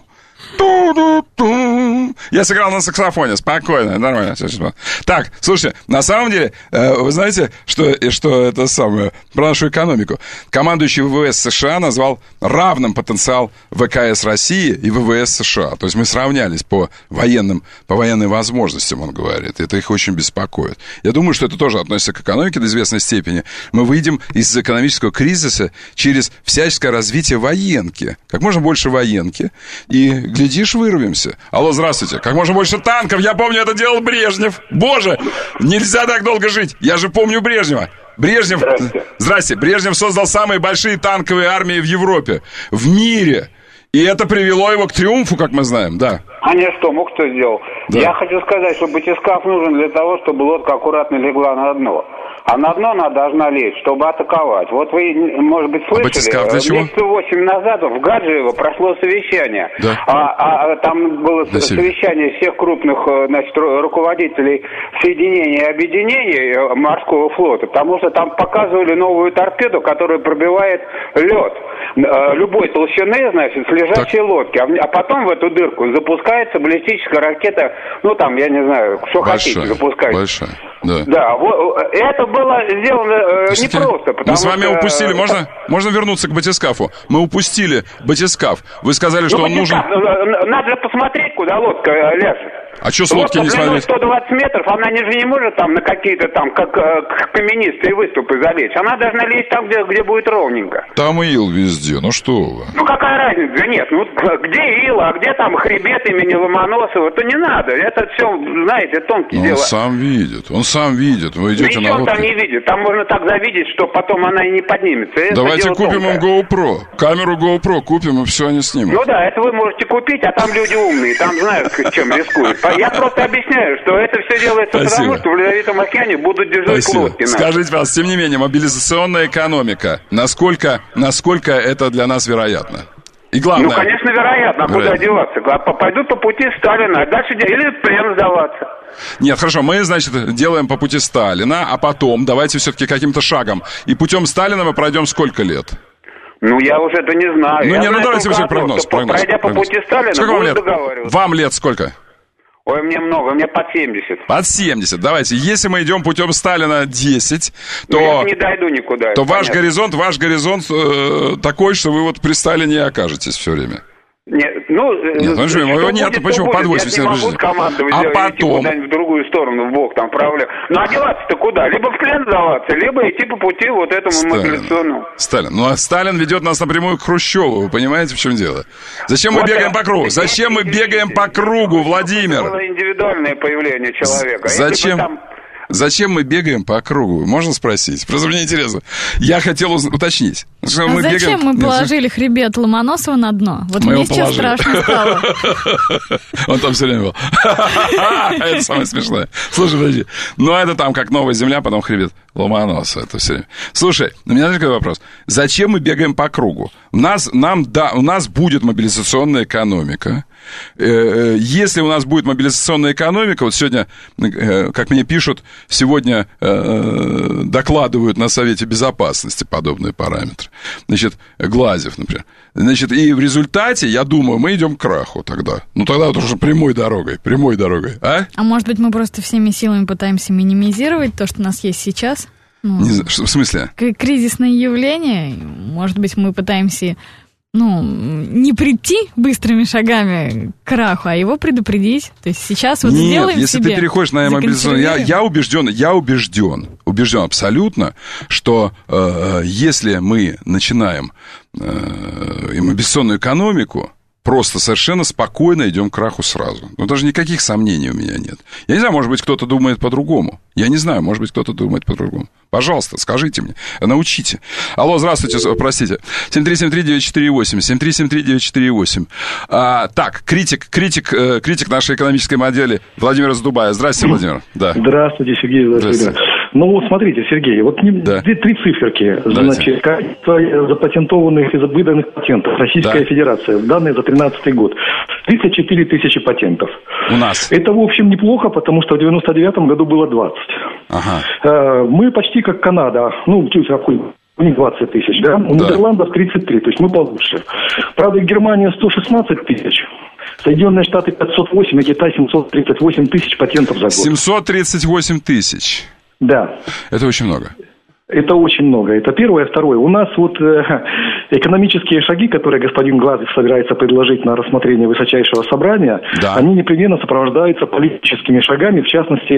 Я сыграл на саксофоне, спокойно, нормально. Так, слушайте, на самом деле, вы знаете, что, что это самое, про нашу экономику. Командующий ВВС США назвал равным потенциал ВКС России и ВВС США. То есть мы сравнялись по военным, по военным возможностям, он говорит. Это их очень беспокоит. Я думаю, что это тоже относится к экономике до известной степени. Мы выйдем из экономического кризиса через всяческое развитие военки. Как можно больше военки. И, глядишь, вырвемся. Алло, здравствуйте. Как можно больше танков. Я помню, это делал Брежнев. Боже, нельзя так долго жить. Я же помню Брежнева. Брежнев... Здрасте. Здрасте. Брежнев создал самые большие танковые армии в Европе. В мире. И это привело его к триумфу, как мы знаем, да. А не что, мог кто сделал? Да. Я хочу сказать, что батискаф нужен для того, чтобы лодка аккуратно легла на дно. А на дно она должна лечь, чтобы атаковать. Вот вы, может быть, слышали, а месяца восемь назад в Гаджиево прошло совещание. Да. А, а там было да, совещание всех крупных, значит, руководителей соединений и объединений морского флота, потому что там показывали новую торпеду, которая пробивает лед любой толщины, значит, с лежачей так. лодки. А, а потом в эту дырку запускается баллистическая ракета, ну там, я не знаю, что большая, хотите, запускать. Большая, да. Да, вот, это было сделано э, непросто, потому Мы с вами что... упустили, можно, можно вернуться к батискафу? Мы упустили батискаф. Вы сказали, что ну, он нужен... Надо же посмотреть, куда лодка ляжет. А что с лодки не смотреть? сто двадцать метров, она же не может там на какие-то там, как каменистые выступы залечь. Она должна лезть там, где, где будет ровненько. Там ил везде, ну что вы. Ну какая разница? Нет, ну где ил, а где там хребет имени Ломоносова, то не надо. Это все, знаете, тонкие дела. Он сам видит, он сам видит. Вы идете Ничего на лодке. он там не видит. Там можно так завидеть, что потом она и не поднимется. Это давайте купим им GoPro. Камеру GoPro купим, и все они снимут. Ну да, это вы можете купить, а там люди умные, там знают, чем рискуют. Я просто объясняю, что это все делается Спасибо. Потому, что в Ледовитом океане будут держать Спасибо. лодки. Скажите, пожалуйста, тем не менее, мобилизационная экономика, насколько, насколько это для нас вероятно? И главное... Ну, конечно, вероятно. А куда деваться? Пойдут по пути Сталина, а дальше или в плен сдаваться. Нет, хорошо, мы, значит, делаем по пути Сталина, а потом давайте все-таки каким-то шагом. И путем Сталина мы пройдем сколько лет? Ну, я уже это не знаю. Ну, я не, знаю, ну давайте уже прогноз, прогноз. Пройдя прогноз. по пути Сталина, сколько вам лет? Договариваться. Вам лет сколько? Ой, мне много, мне под семьдесят. Под семьдесят. Давайте, если мы идем путем Сталина десять, то... Ну, я не дойду никуда. То ваш понятно. горизонт, ваш горизонт э, такой, что вы вот при Сталине и окажетесь все время. Нет, ну... Нет, ну, что, его нет, почему? Под восемьдесят. Я не могу командовать, а идти потом... куда-нибудь в другую сторону, в бок, там, вправо. Ну, а деваться-то куда? Либо в плен сдаваться, либо идти по пути вот этому Сталин. мобилизационному. Сталин. Ну, а Сталин ведет нас напрямую к Хрущеву, вы понимаете, в чем дело? Зачем вот мы бегаем это... по кругу? Зачем мы бегаем по кругу, Владимир? Это было индивидуальное появление человека. Зачем... Зачем мы бегаем по кругу? Можно спросить? Просто мне интересно. Я хотел уз... уточнить. Что а мы зачем бегаем... мы положили Нет, хребет Ломоносова на дно? Вот мы мне сейчас страшно стало. Он там все время был. Это самое смешное. Слушай, подожди. Ну, это там как новая земля, потом хребет Ломоносова. Это все время. Слушай, у меня такой вопрос. Зачем мы бегаем по кругу? У нас, нам, да, у нас будет мобилизационная экономика. Если у нас будет мобилизационная экономика, вот сегодня, как мне пишут, сегодня докладывают на Совете Безопасности подобные параметры. Значит, Глазев, например. Значит, и в результате, я думаю, мы идем к краху тогда. Ну, тогда вот уже прямой дорогой, прямой дорогой, а? А может быть, мы просто всеми силами пытаемся минимизировать то, что у нас есть сейчас? Ну, Не знаю, что, в смысле? Кризисное явление. Может быть, мы пытаемся... Ну, не прийти быстрыми шагами к краху, а его предупредить. То есть сейчас вот Нет, сделаем если себе, ты переходишь на мобилизационную... Я, я убежден, я убежден, убежден абсолютно, что э, если мы начинаем э, мобилизационную экономику, просто совершенно спокойно идем к краху сразу. Ну, даже никаких сомнений у меня нет. Я не знаю, может быть, кто-то думает по-другому. Я не знаю, может быть, кто-то думает по-другому. Пожалуйста, скажите мне, научите. Алло, здравствуйте, простите. семь три семь три девять четыре восемь, семь три семь три девять четыре восемь. А, так, критик, критик, э, критик нашей экономической модели Владимир из Дубая. Здравствуйте, Владимер. Да. Здравствуйте, Сергей. Здравствуйте. Ну, вот смотрите, Сергей, вот да. три, три циферки. Значит, количество запатентованных и выданных патентов. Российская да. Федерация. Данные за тринадцатый год. тридцать четыре тысячи патентов. У нас. Это, в общем, неплохо, потому что в девяносто девятом году было двадцать. Ага. Мы почти как Канада. Ну, у них двадцать тысяч, да? У да. Нидерландов тридцать три, то есть мы получше. Правда, Германия сто шестнадцать тысяч. Соединенные Штаты пятьсот восемь, а Китай семьсот тридцать восемь тысяч патентов за год. семьсот тридцать восемь тысяч. Да. Это очень много. Это очень много. Это первое. Второе. У нас вот э, экономические шаги, которые господин Глазьев собирается предложить на рассмотрение высочайшего собрания, да. они непременно сопровождаются политическими шагами, в частности,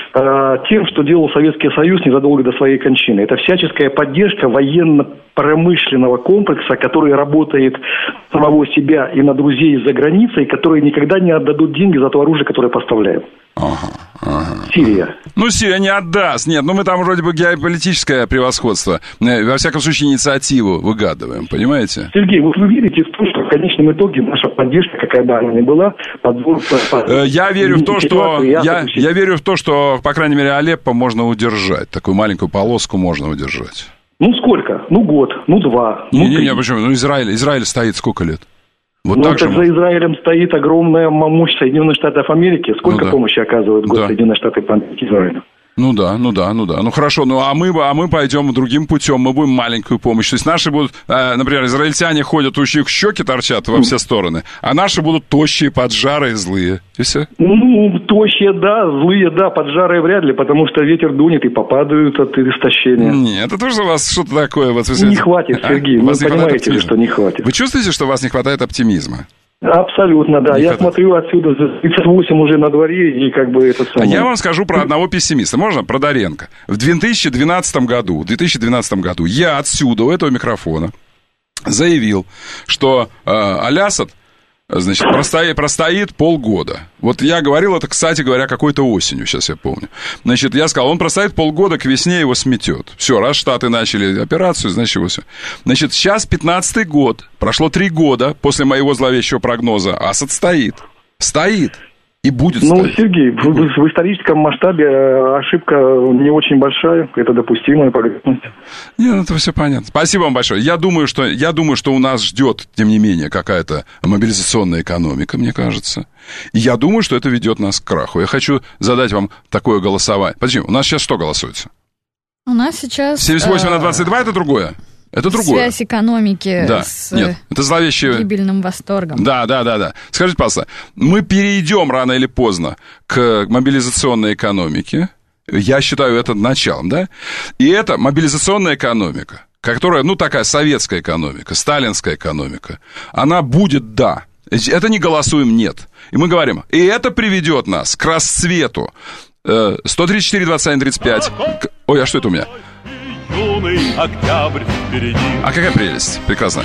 э, тем, что делал Советский Союз незадолго до своей кончины. Это всяческая поддержка военно-промышленного комплекса, который работает самого себя и на друзей за границей, которые никогда не отдадут деньги за то оружие, которое поставляют. Ага, ага. Сирия. Ну, Сирия не отдаст. Нет, ну мы там вроде бы геополитическое превосходство. Во всяком случае, инициативу выгадываем, понимаете? Сергей, вот вы верите в то, что в конечном итоге наша поддержка, какая бы она ни была, подбор... Я верю в то, что... Я, я верю в то, что, по крайней мере, Алеппо можно удержать. Такую маленькую полоску можно удержать. Ну, сколько? Ну, год, ну, два, ну, не, не, не, почему? Ну, Израиль, Израиль стоит сколько лет? Вот ну, так так же за Израилем стоит огромная мощь Соединенных Штатов Америки. Сколько ну, да. помощи оказывают в год да. Соединенные Штаты Америки Израилю? Ну да, ну да, ну да. Ну хорошо, ну а мы, а мы пойдем другим путем, мы будем маленькую помощь. То есть наши будут, э, например, израильтяне ходят, у них щеки торчат во все стороны, а наши будут тощие, поджарые, злые. И все? Ну, тощие, да, злые, да, поджарые вряд ли, потому что ветер дунет и попадают от истощения. Нет, это тоже у вас что-то такое... Вот, не хватит, Сергей, а? Вы понимаете, что не хватит. Вы чувствуете, что у вас не хватает оптимизма? Абсолютно, да. Не Я хватает. Смотрю отсюда, тридцать восемь уже на дворе, и как бы это самое... А я вам скажу про одного пессимиста. Можно? Про Доренко. В две тысячи двенадцатом году, в две тысячи двенадцатом году я отсюда, у этого микрофона, заявил, что э, Алясад, значит, простоит, простоит полгода. Вот я говорил это, кстати говоря, какой-то осенью, сейчас я помню. Значит, я сказал, он простоит полгода, к весне его сметет. Все, раз Штаты начали операцию, значит, его все. Значит, сейчас пятнадцатый год, прошло три года после моего зловещего прогноза, Асад стоит. Стоит. И будет ну, стоять. Сергей, в, в историческом масштабе ошибка не очень большая, это допустимая погрешность. Нет, это все понятно. Спасибо вам большое. Я думаю, что, я думаю, что у нас ждет, тем не менее, какая-то мобилизационная экономика, мне кажется. И я думаю, что это ведет нас к краху. Я хочу задать вам такое голосование. Подожди, у нас сейчас что голосуется? У нас сейчас... семьдесят восемь на двадцать два это другое? Это другое. Связь экономики да. с Нет, это зловещее... гибельным восторгом. Да, да, да, да. Скажите, пожалуйста, мы перейдем рано или поздно к мобилизационной экономике. Я считаю это началом, да? И это мобилизационная экономика, которая, ну, такая советская экономика, сталинская экономика. Она будет, да. Это не голосуем, нет. И мы говорим, и это приведет нас к расцвету. сто тридцать четыре двадцать один тридцать пять. Ой, а что это у меня? Октябрь впереди. А какая прелесть, прекрасно.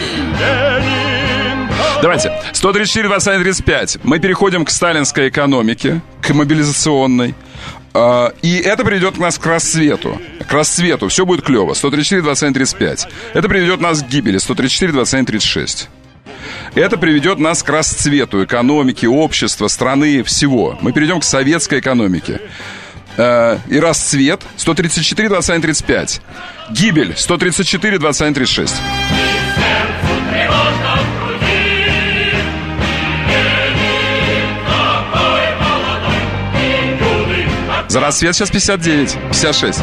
Давайте, сто тридцать четыре двадцать один тридцать пять. Мы переходим к сталинской экономике, к мобилизационной. И это приведет нас к расцвету. К расцвету, все будет клево. сто тридцать четыре двадцать один тридцать пять. Это приведет нас к гибели. сто тридцать четыре двадцать один тридцать шесть. Это приведет нас к расцвету экономики, общества, страны, всего. Мы перейдем к советской экономике. И расцвет сто тридцать четыре двадцать один тридцать пять. Гибель сто тридцать четыре двадцать один тридцать шесть. За расцвет сейчас пятьдесят девять, пятьдесят шесть.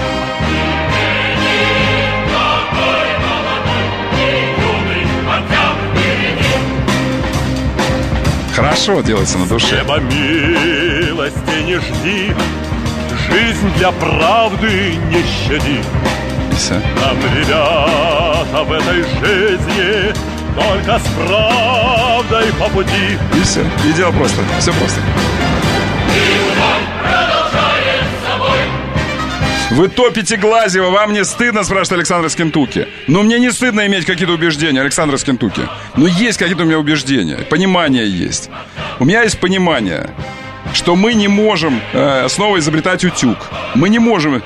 Хорошо делается на душе. Небо милости не жди, жизнь для правды не щади. Нам, ребята, в этой жизни только с правдой по пути. И все, и дело просто, все просто. Вы топите Глазьева, вам не стыдно, спрашивает Александр из Кентукки. Ну, мне не стыдно иметь какие-то убеждения, Александр из Кентукки. Но есть какие-то у меня убеждения, понимание есть. У меня есть понимание, что мы не можем э, снова изобретать утюг. Мы не можем...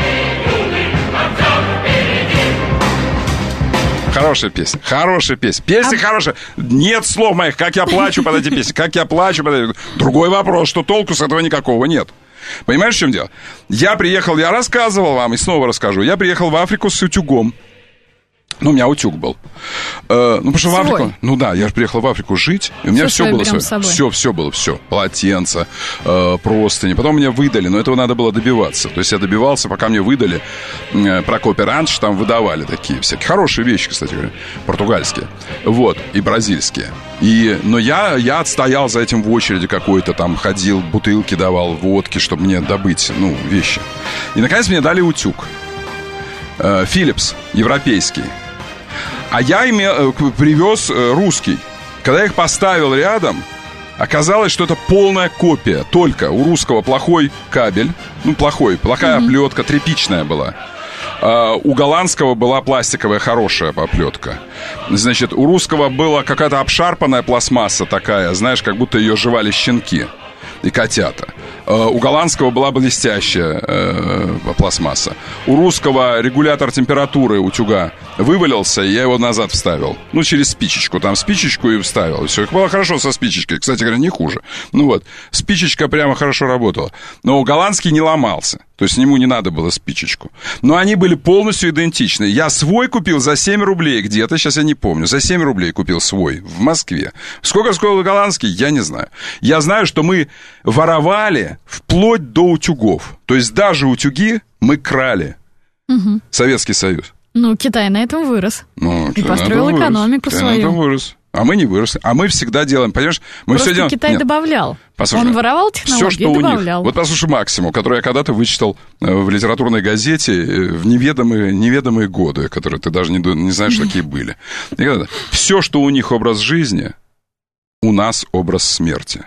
Хорошая песня, хорошая песня. Песня а... хорошая. Нет слов моих, как я плачу под эти песни, как я плачу под эти... Другой вопрос, что толку с этого никакого нет. Понимаешь, в чем дело? Я приехал, я рассказывал вам, и снова расскажу. Я приехал в Африку с утюгом. Ну, у меня утюг был. Э, ну, потому что в Африку... Ну да, я же приехал в Африку жить, и у меня все, все было свое. Все, все было, все. Полотенца, э, простыни. Потом меня выдали, но этого надо было добиваться. То есть я добивался, пока мне выдали э, Прокопий Ранч, там выдавали такие всякие. Хорошие вещи, кстати говоря, португальские. Вот, и бразильские. И, но я, я отстоял за этим в очереди какой-то, там ходил, бутылки давал, водки, чтобы мне добыть, ну, вещи. И, наконец, мне дали утюг. Э, Philips, европейский. А я имел, привез русский. Когда я их поставил рядом, оказалось, что это полная копия. Только у русского плохой кабель. Ну, плохой, плохая mm-hmm. оплетка, тряпичная была. А у голландского была пластиковая хорошая оплетка. Значит, у русского была какая-то обшарпанная пластмасса такая, знаешь, как будто ее жевали щенки и котята. У голландского была блестящая э, пластмасса. У русского регулятор температуры утюга вывалился, и я его назад вставил. Ну, через спичечку. Там спичечку и вставил. Все, было хорошо со спичечкой. Кстати говоря, не хуже. Ну вот, спичечка прямо хорошо работала. Но голландский не ломался. То есть ему не надо было спичечку. Но они были полностью идентичны. Я свой купил за семь рублей где-то, сейчас я не помню. За семь рублей купил свой в Москве. Сколько стоил голландский, я не знаю. Я знаю, что мы воровали вплоть до утюгов. То есть даже утюги мы крали. Угу. Советский Союз. Ну, Китай на этом вырос. Ну, и построил экономику Китай свою. На этом вырос. А мы не выросли. А мы всегда делаем, понимаешь? Мы Просто все делаем... Китай Нет. добавлял. Послушай, он воровал технологии все, что и у добавлял. Них. Вот послушай Максиму, который я когда-то вычитал в литературной газете в неведомые, неведомые годы, которые ты даже не, не знаешь, какие были. Все, что у них образ жизни, у нас образ смерти.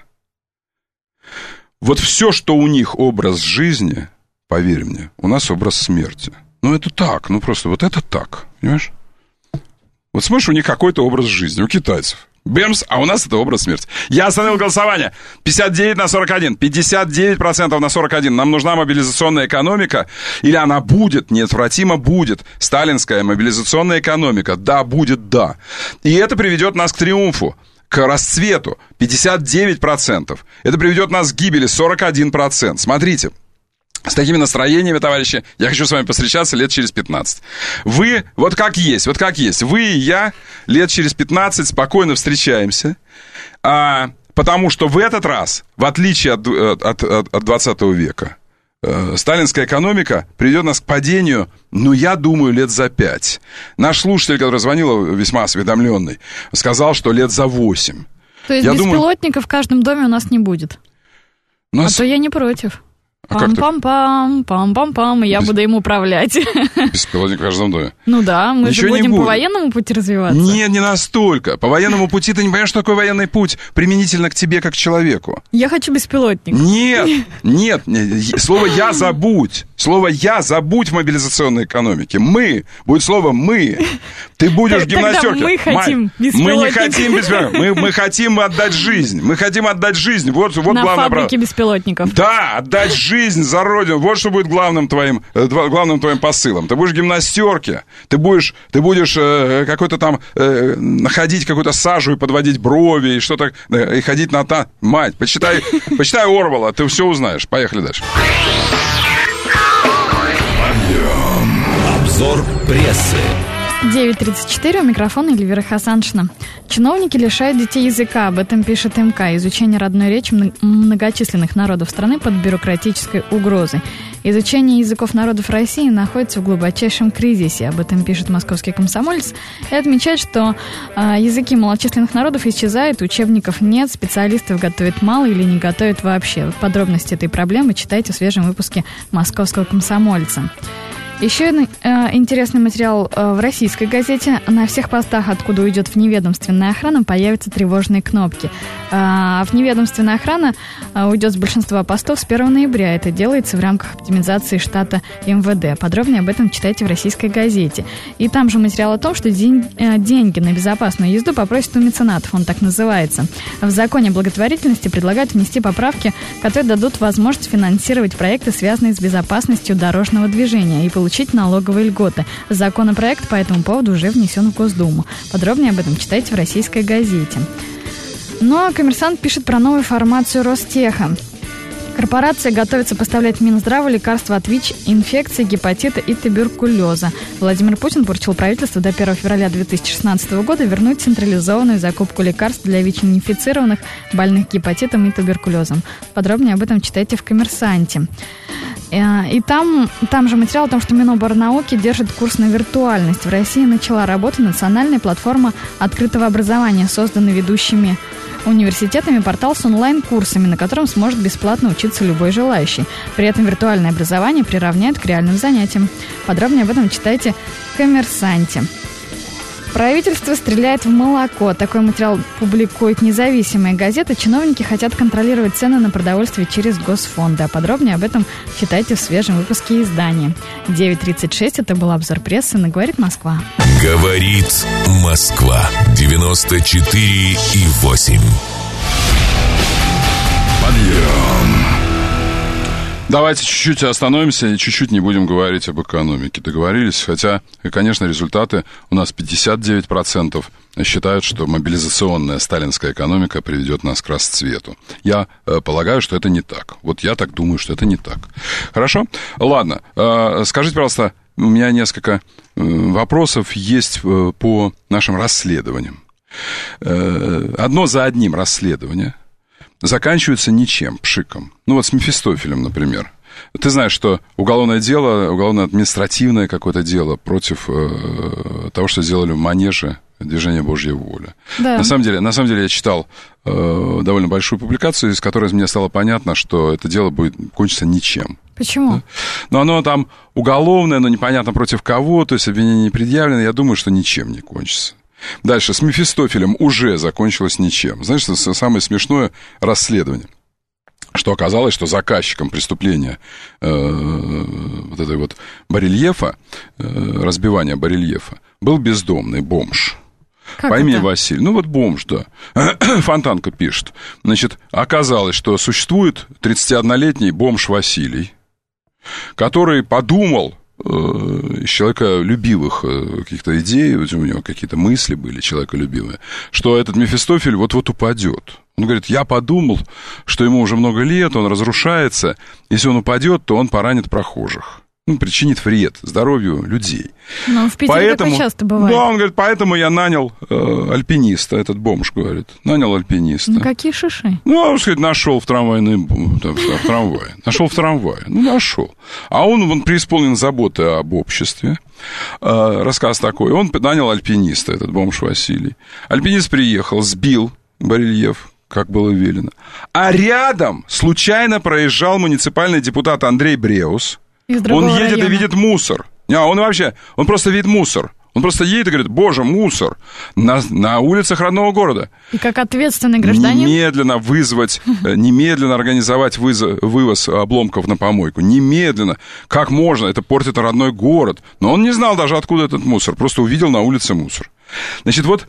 Вот все, что у них образ жизни, поверь мне, у нас образ смерти. Ну, это так, ну просто вот это так, понимаешь? Вот смотришь, у них какой-то образ жизни, у китайцев. Бэмс, а у нас это образ смерти. Я остановил голосование. пятьдесят девять на сорок один. пятьдесят девять процентов на сорок один. Нам нужна мобилизационная экономика. Или она будет, неотвратимо будет. Сталинская мобилизационная экономика. Да, будет, да. И это приведет нас к триумфу, к расцвету. пятьдесят девять процентов. Это приведет нас к гибели. сорок один процент. Смотрите. С такими настроениями, товарищи, я хочу с вами повстречаться лет через пятнадцать. Вы, вот как есть, вот как есть, вы и я лет через пятнадцать спокойно встречаемся, а, потому что в этот раз, в отличие от, от, от, от двадцатого века, э, сталинская экономика приведет нас к падению, ну, я думаю, лет за пять. Наш слушатель, который звонил, весьма осведомленный, сказал, что лет за восемь. То есть я беспилотников думаю... в каждом доме у нас не будет? Нас... А то я не против. А пам-пам-пам, пам-пам-пам, и я Без... буду им управлять. Беспилотник в каждом доме. Ну да, мы Ничего же будем по военному пути развиваться. Нет, не настолько. По военному пути ты не понимаешь, что такое военный путь применительно к тебе, как к человеку. Я хочу беспилотник. Нет, нет, нет. Слово «я» забудь. Слово «я» забудь в мобилизационной экономике. «Мы». Будет слово «мы». Ты будешь в гимнастерке. мы хотим беспилотник. Мы не хотим беспилотник. Мы, мы хотим отдать жизнь. Мы хотим отдать жизнь. Вот, вот На главное фабрике право. беспилотников. Да, отдать жизнь. Жизнь за родину. Вот что будет главным твоим, главным твоим посылом. Ты будешь в гимнастерке, ты будешь, ты будешь э, какой-то там э, находить какую-то сажу и подводить брови, и что-то, э, и ходить на та... Мать, почитай, почитай Орвелла, ты все узнаешь. Поехали дальше. Обзор прессы. девять тридцать четыре, у микрофона Эльвира Хасаншина. Чиновники лишают детей языка, об этом пишет МК. Изучение родной речи многочисленных народов страны под бюрократической угрозой. Изучение языков народов России находится в глубочайшем кризисе, об этом пишет московский комсомолец. И отмечает, что э, языки малочисленных народов исчезают, учебников нет, специалистов готовят мало или не готовят вообще. Подробности этой проблемы читайте в свежем выпуске московского комсомольца. Еще один э, интересный материал э, в российской газете. На всех постах, откуда уйдет вневедомственная охрана, появятся тревожные кнопки. Э, вневедомственная охрана э, уйдет с большинства постов с первого ноября. Это делается в рамках оптимизации штата эм вэ дэ. Подробнее об этом читайте в российской газете. И там же материал о том, что день, э, деньги на безопасную езду попросят у меценатов, он так называется. В законе благотворительности предлагают внести поправки, которые дадут возможность финансировать проекты, связанные с безопасностью дорожного движения, и получить налоговые льготы. Законопроект по этому поводу уже внесен в Госдуму. Подробнее об этом читайте в российской газете. Ну а «Коммерсант» пишет про новую формацию Ростеха. Корпорация готовится поставлять в Минздрав лекарства от ВИЧ, инфекции, гепатита и туберкулеза. Владимир Путин поручил правительству до первого февраля две тысячи шестнадцатого года вернуть централизованную закупку лекарств для ВИЧ-инфицированных, больных гепатитом и туберкулезом. Подробнее об этом читайте в «Коммерсанте». И там, там же материал о том, что Миноборнауки держит курс на виртуальность. В России начала работу национальная платформа открытого образования, созданная ведущими университетами портал с онлайн-курсами, на котором сможет бесплатно учиться любой желающий. При этом виртуальное образование приравняют к реальным занятиям. Подробнее об этом читайте в «Коммерсанте». Правительство стреляет в молоко. Такой материал публикует независимая газета. Чиновники хотят контролировать цены на продовольствие через госфонды. А подробнее об этом читайте в свежем выпуске издания. девять тридцать шесть. Это был обзор прессы на «Говорит Москва». Говорит Москва. девяносто четыре и восемь. Подъем. Давайте чуть-чуть остановимся и чуть-чуть не будем говорить об экономике. Договорились? Хотя, конечно, результаты у нас пятьдесят девять процентов считают, что мобилизационная сталинская экономика приведет нас к расцвету. Я э, полагаю, что это не так. Вот я так думаю, что это не так. Хорошо? Ладно. Э, скажите, пожалуйста, у меня несколько э, вопросов есть э, по нашим расследованиям. Э, одно за одним расследование заканчивается ничем, пшиком. Ну вот с Мефистофелем, например. Ты знаешь, что уголовное дело, уголовно-административное какое-то дело против э, того, что сделали в Манеже движение «Божья воля». Да. На самом деле, на самом деле я читал э, довольно большую публикацию, из которой мне стало понятно, что это дело будет кончиться ничем. Почему? Да? Но оно там уголовное, но непонятно против кого, то есть обвинение не предъявлено. Я думаю, что ничем не кончится. Дальше, с Мефистофелем уже закончилось ничем. Знаешь, это самое смешное расследование, что оказалось, что заказчиком преступления э, вот этой вот барельефа, э, разбивания барельефа, был бездомный бомж. Как по имени это? Василий. Ну, вот бомж, да. Фонтанка пишет. Значит, оказалось, что существует тридцатиоднолетний бомж Василий, который подумал, из человеколюбивых каких-то идей, у него какие-то мысли были человеколюбивые, что этот Мефистофель вот-вот упадет. Он говорит, я подумал, что ему уже много лет, он разрушается, если он упадет, то он поранит прохожих. Ну, причинит вред здоровью людей. Но в Питере поэтому, такое часто бывает. Да, он говорит, поэтому я нанял э, альпиниста, этот бомж говорит. Нанял альпиниста. Ну, какие шиши? Ну, он, сказать, нашел в трамвайной... В трамвае. Нашел в трамвае. Ну, нашел. А он, он преисполнен заботы об обществе. Э, рассказ такой. Он нанял альпиниста, этот бомж Василий. Альпинист приехал, сбил барельеф, как было велено. А рядом случайно проезжал муниципальный депутат Андрей Бреус. Он едет района. И видит мусор. А, он вообще, он просто видит мусор. Он просто едет и говорит, боже, мусор на, на улицах родного города. И как ответственный гражданин? Немедленно вызвать, немедленно организовать вызов, вывоз обломков на помойку. Немедленно. Как можно? Это портит родной город. Но он не знал даже, откуда этот мусор. Просто увидел на улице мусор. Значит, вот,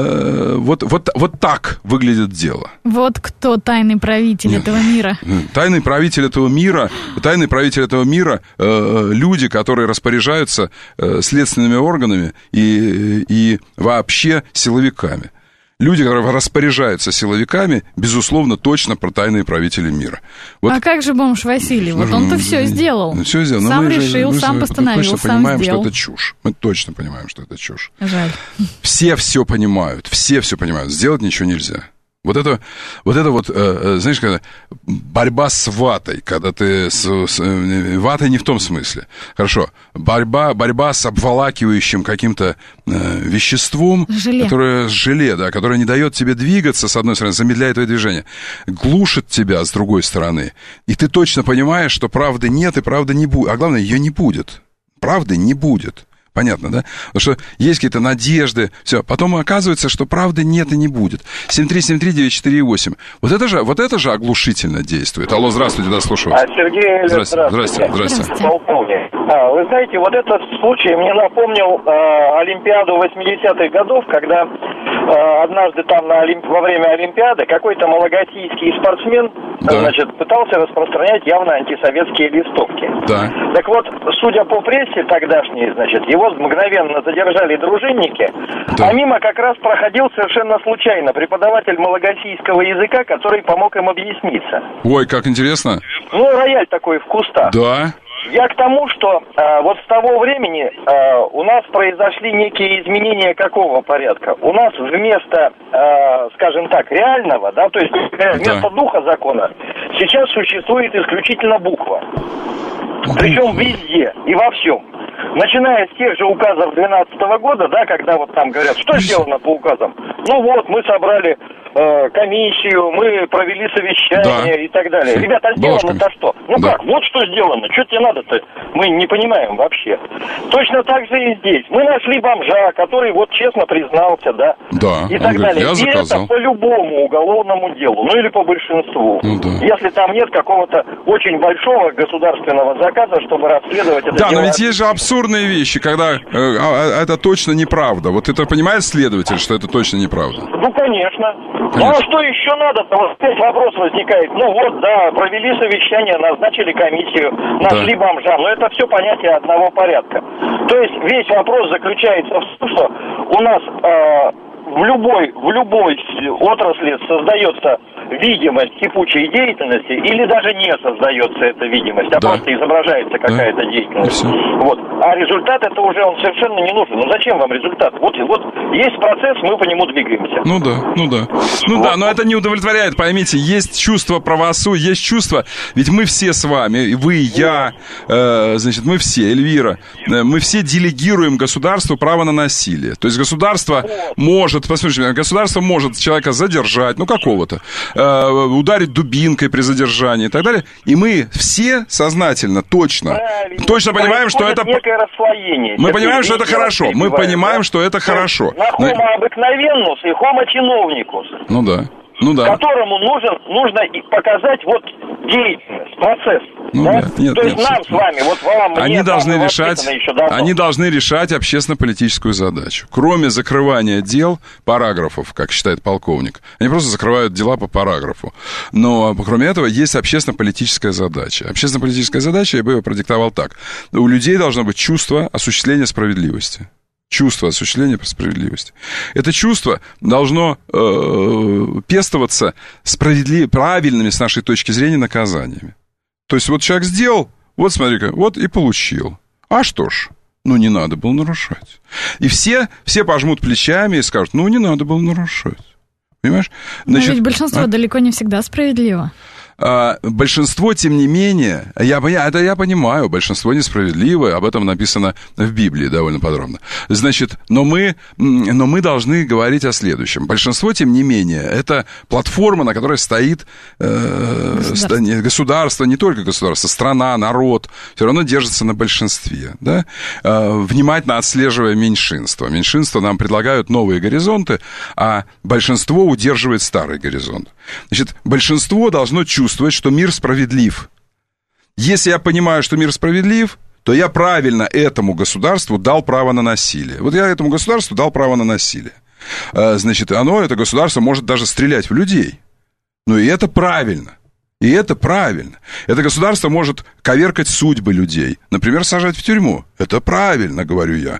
э, вот, вот, вот так выглядит дело. Вот кто тайный правитель Нет. этого мира. Тайный правитель этого мира, тайный правитель этого мира, э, люди, которые распоряжаются э, следственными органами и, и вообще силовиками. Люди, которые распоряжаются силовиками, безусловно, точно про тайные правители мира. Вот. А как же бомж Василий? Вот он-то все сделал. Все сделал. Сам решил, же, сам постановил, мы точно сам понимаем, сделал. что это чушь. Мы точно понимаем, что это чушь. Жаль. Все все понимают, все все понимают. Сделать ничего нельзя. Вот это вот, это вот э, знаешь, когда борьба с ватой, когда ты с, с э, ватой не в том смысле. Хорошо, борьба, борьба с обволакивающим каким-то э, веществом, желе. которое желе, да, которое не дает тебе двигаться, с одной стороны, замедляет твое движение, глушит тебя с другой стороны. И ты точно понимаешь, что правды нет и правды не будет. А главное, ее не будет. правды не будет. Понятно, да? Потому что есть какие-то надежды, все. Потом оказывается, что правды нет и не будет. семь три семь три девять четыре восемь. Вот это же, вот это же оглушительно действует. Алло, здравствуйте, да, слушаю вас. А, Сергей, здравствуйте. Здравствуйте. Здравствуйте. Полковник. А, вы знаете, вот этот случай мне напомнил э, Олимпиаду восьмидесятых годов, когда э, однажды там на Олимп... во время Олимпиады какой-то малагасийский спортсмен, да. значит, пытался распространять явно антисоветские листовки. Да. Так вот, судя по прессе тогдашней, значит, его мгновенно задержали дружинники, да. а мимо как раз проходил совершенно случайно преподаватель малагасийского языка, который помог им объясниться. Ой, как интересно. Ну, рояль такой в кустах. Да. Я к тому, что э, вот с того времени э, у нас произошли некие изменения какого порядка? У нас вместо, э, скажем так, реального, да, то есть вместо да. духа закона, сейчас существует исключительно буква. Причем везде и во всем. Начиная с тех же указов двенадцатого года, да, когда вот там говорят, что сделано по указам? Ну вот, мы собрали э, комиссию, мы провели совещание да. и так далее. Ребята, а сделано-то что? Ну да. как, вот что сделано, что тебе надо-то? Мы не понимаем вообще. Точно так же и здесь. Мы нашли бомжа, который вот честно признался, да, да. и так говорит, далее. И заказал. это по любому уголовному делу, ну или по большинству. Ну, да. Если там нет какого-то очень большого государственного заказа, чтобы расследовать это да, дело. Да, но ведь есть же абсурдные вещи, когда э, э, это точно неправда. Вот это понимает следователь, что это точно неправда? Ну, конечно. конечно. Ну, а что еще надо-то? Вот опять вопрос возникает. Ну, вот, да, провели совещание, назначили комиссию, нашли да. бомжа. Но это все понятие одного порядка. То есть весь вопрос заключается в том, что у нас э, в любой, в любой отрасли создается видимость кипучей деятельности, или даже не создается эта видимость, а да. просто изображается какая-то да. деятельность. Вот. А результат это уже он совершенно не нужен. Ну зачем вам результат? Вот, вот есть процесс, мы по нему двигаемся. Ну да, ну да. Ну вот. да, но это не удовлетворяет, поймите, есть чувство правосудия, есть чувство, ведь мы все с вами, вы, я, э, значит, мы все, Эльвира, э, мы все делегируем государству право на насилие. То есть государство вот. может, послушайте, государство может человека задержать, ну какого-то, ударить дубинкой при задержании и так далее. И мы все сознательно, точно, Правильно. точно понимаем, что это... некое расслоение. Мы понимаем, что это хорошо. Мы понимаем, да? что это хорошо. На хомо обыкновеннус и хомо чиновникус. Ну да. Ну да. Которому нужен, нужно показать вот деятельность, процесс. Ну, да? Нет, нет, То есть нет, нам с вами, вот вам, они мне, должны там, решать, они должны решать общественно-политическую задачу. Кроме закрывания дел, параграфов, как считает полковник, они просто закрывают дела по параграфу. Но кроме этого есть общественно-политическая задача. Общественно-политическая задача, я бы ее продиктовал так. У людей должно быть чувство осуществления справедливости. Чувство осуществления справедливости. Это чувство должно э, пестоваться справедливо, правильными с нашей точки зрения наказаниями. То есть вот человек сделал, вот смотри-ка, вот и получил. А что ж, ну не надо было нарушать. И все, все пожмут плечами и скажут, ну не надо было нарушать. Понимаешь? Значит, но ведь большинство а? далеко не всегда справедливо. А, большинство, тем не менее, я, это я понимаю, большинство несправедливое, об этом написано в Библии довольно подробно. Значит, но мы, но мы должны говорить о следующем. Большинство, тем не менее, это платформа, на которой стоит э, государство. Ста, государство, не только государство, страна, народ, все равно держится на большинстве. Да? Э, внимательно отслеживая меньшинство. Меньшинство нам предлагают новые горизонты, а большинство удерживает старый горизонт. Значит, большинство должно чувствовать, что мир справедлив. Если я понимаю, что мир справедлив, то я правильно этому государству дал право на насилие. Вот я этому государству дал право на насилие. Значит, оно, это государство, может даже стрелять в людей. Ну и это правильно. И это правильно. Это государство может коверкать судьбы людей. Например, сажать в тюрьму. Это правильно, говорю я.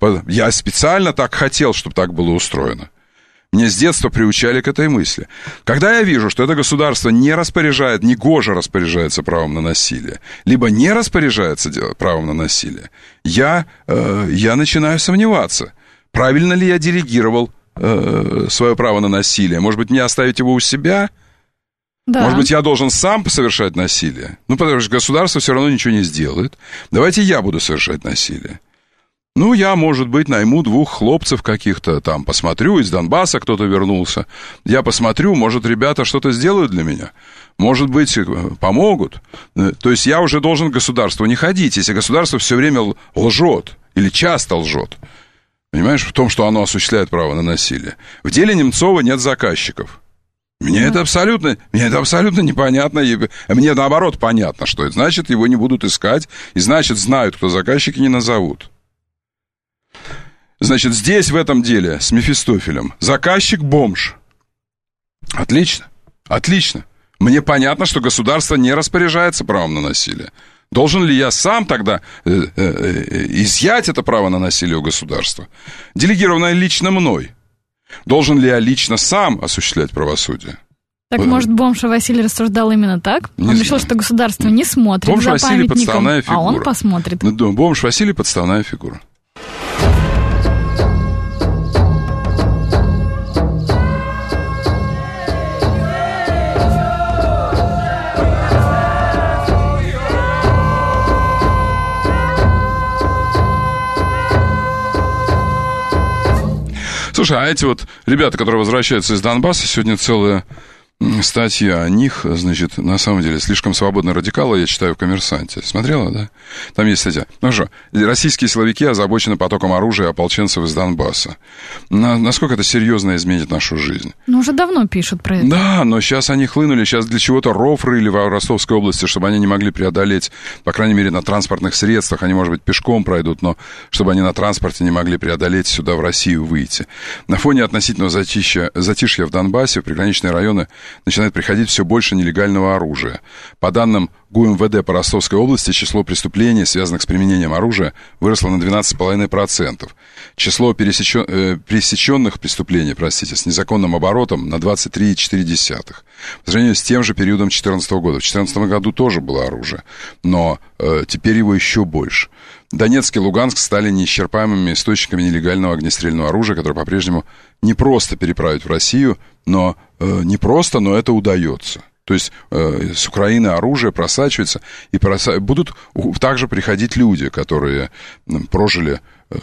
Я специально так хотел, чтобы так было устроено. Меня с детства приучали к этой мысли. Когда я вижу, что это государство не распоряжает, не гоже распоряжается правом на насилие, либо не распоряжается правом на насилие, я, э, я начинаю сомневаться, правильно ли я делегировал э, свое право на насилие. Может быть, мне оставить его у себя? Да. Может быть, я должен сам совершать насилие? Ну, потому что государство все равно ничего не сделает. Давайте я буду совершать насилие. Ну, я, может быть, найму двух хлопцев каких-то, там, посмотрю, из Донбасса кто-то вернулся. Я посмотрю, может, ребята что-то сделают для меня. Может быть, помогут. То есть я уже должен к государству не ходить, если государство все время лжет или часто лжет. Понимаешь, в том, что оно осуществляет право на насилие. В деле Немцова нет заказчиков. Мне это абсолютно, мне это абсолютно непонятно. Мне, наоборот, понятно, что это значит, его не будут искать, и значит, знают, кто заказчики, не назовут. Значит, здесь, в этом деле, с Мефистофелем, заказчик бомж. Отлично, отлично. Мне понятно, что государство не распоряжается правом на насилие. Должен ли я сам тогда э, э, э, изъять это право на насилие у государства, делегированное лично мной? Должен ли я лично сам осуществлять правосудие? Так, может, бомж Василий рассуждал именно так? Не он знаю. решил, что государство не смотрит бомж за Василий памятником, подставная фигура. а он посмотрит. Ну, бомж Василий подставная фигура. Слушай, а эти вот ребята, которые возвращаются из Донбасса, сегодня целая статья о них, значит, на самом деле, слишком свободные радикалы, я читаю в «Коммерсанте». Смотрела, да? Там есть статья. Ну что, российские силовики озабочены потоком оружия ополченцев из Донбасса. На, насколько это серьезно изменит нашу жизнь? Ну, уже давно пишут про это. Да, но сейчас они хлынули, сейчас для чего-то ров рыли в Ростовской области, чтобы они не могли преодолеть, по крайней мере, на транспортных средствах, они, может быть, пешком пройдут, но чтобы они на транспорте не могли преодолеть, сюда, в Россию, выйти. На фоне относительного затишья, затишья в Донбассе в приграничные районы начинает приходить все больше нелегального оружия. По данным ГУМВД по Ростовской области, число преступлений, связанных с применением оружия, выросло на двенадцать целых пять десятых процента. Число пересечен... э, пресеченных преступлений, простите, с незаконным оборотом на двадцать три целых четыре десятых. По сравнению с тем же периодом две тысячи четырнадцатого года. В две тысячи четырнадцатом году тоже было оружие, но э, теперь его еще больше. Донецк и Луганск стали неисчерпаемыми источниками нелегального огнестрельного оружия, которое по-прежнему не просто переправить в Россию, но э, не просто, но это удается. То есть э, с Украины оружие просачивается, и проса... будут также приходить люди, которые э, прожили э,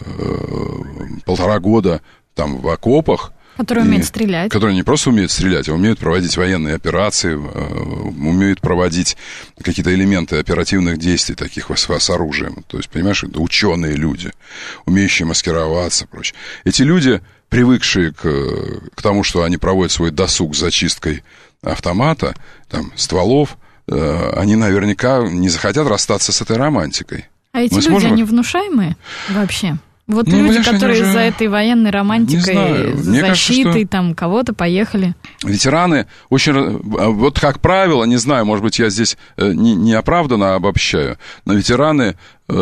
полтора года там в окопах. Которые умеют стрелять. Которые не просто умеют стрелять, а умеют проводить военные операции, умеют проводить какие-то элементы оперативных действий, таких с, с оружием. То есть, понимаешь, это ученые люди, умеющие маскироваться и прочее. Эти люди, привыкшие к, к тому, что они проводят свой досуг с зачисткой автомата, там, стволов, они наверняка не захотят расстаться с этой романтикой. А эти Мы люди, сможем... они внушаемые вообще? Вот ну, люди, которые уже... за этой военной романтикой, защитой, кажется, что... там, кого-то поехали. Ветераны очень... Вот, как правило, не знаю, может быть, я здесь не, не оправданно обобщаю, но ветераны,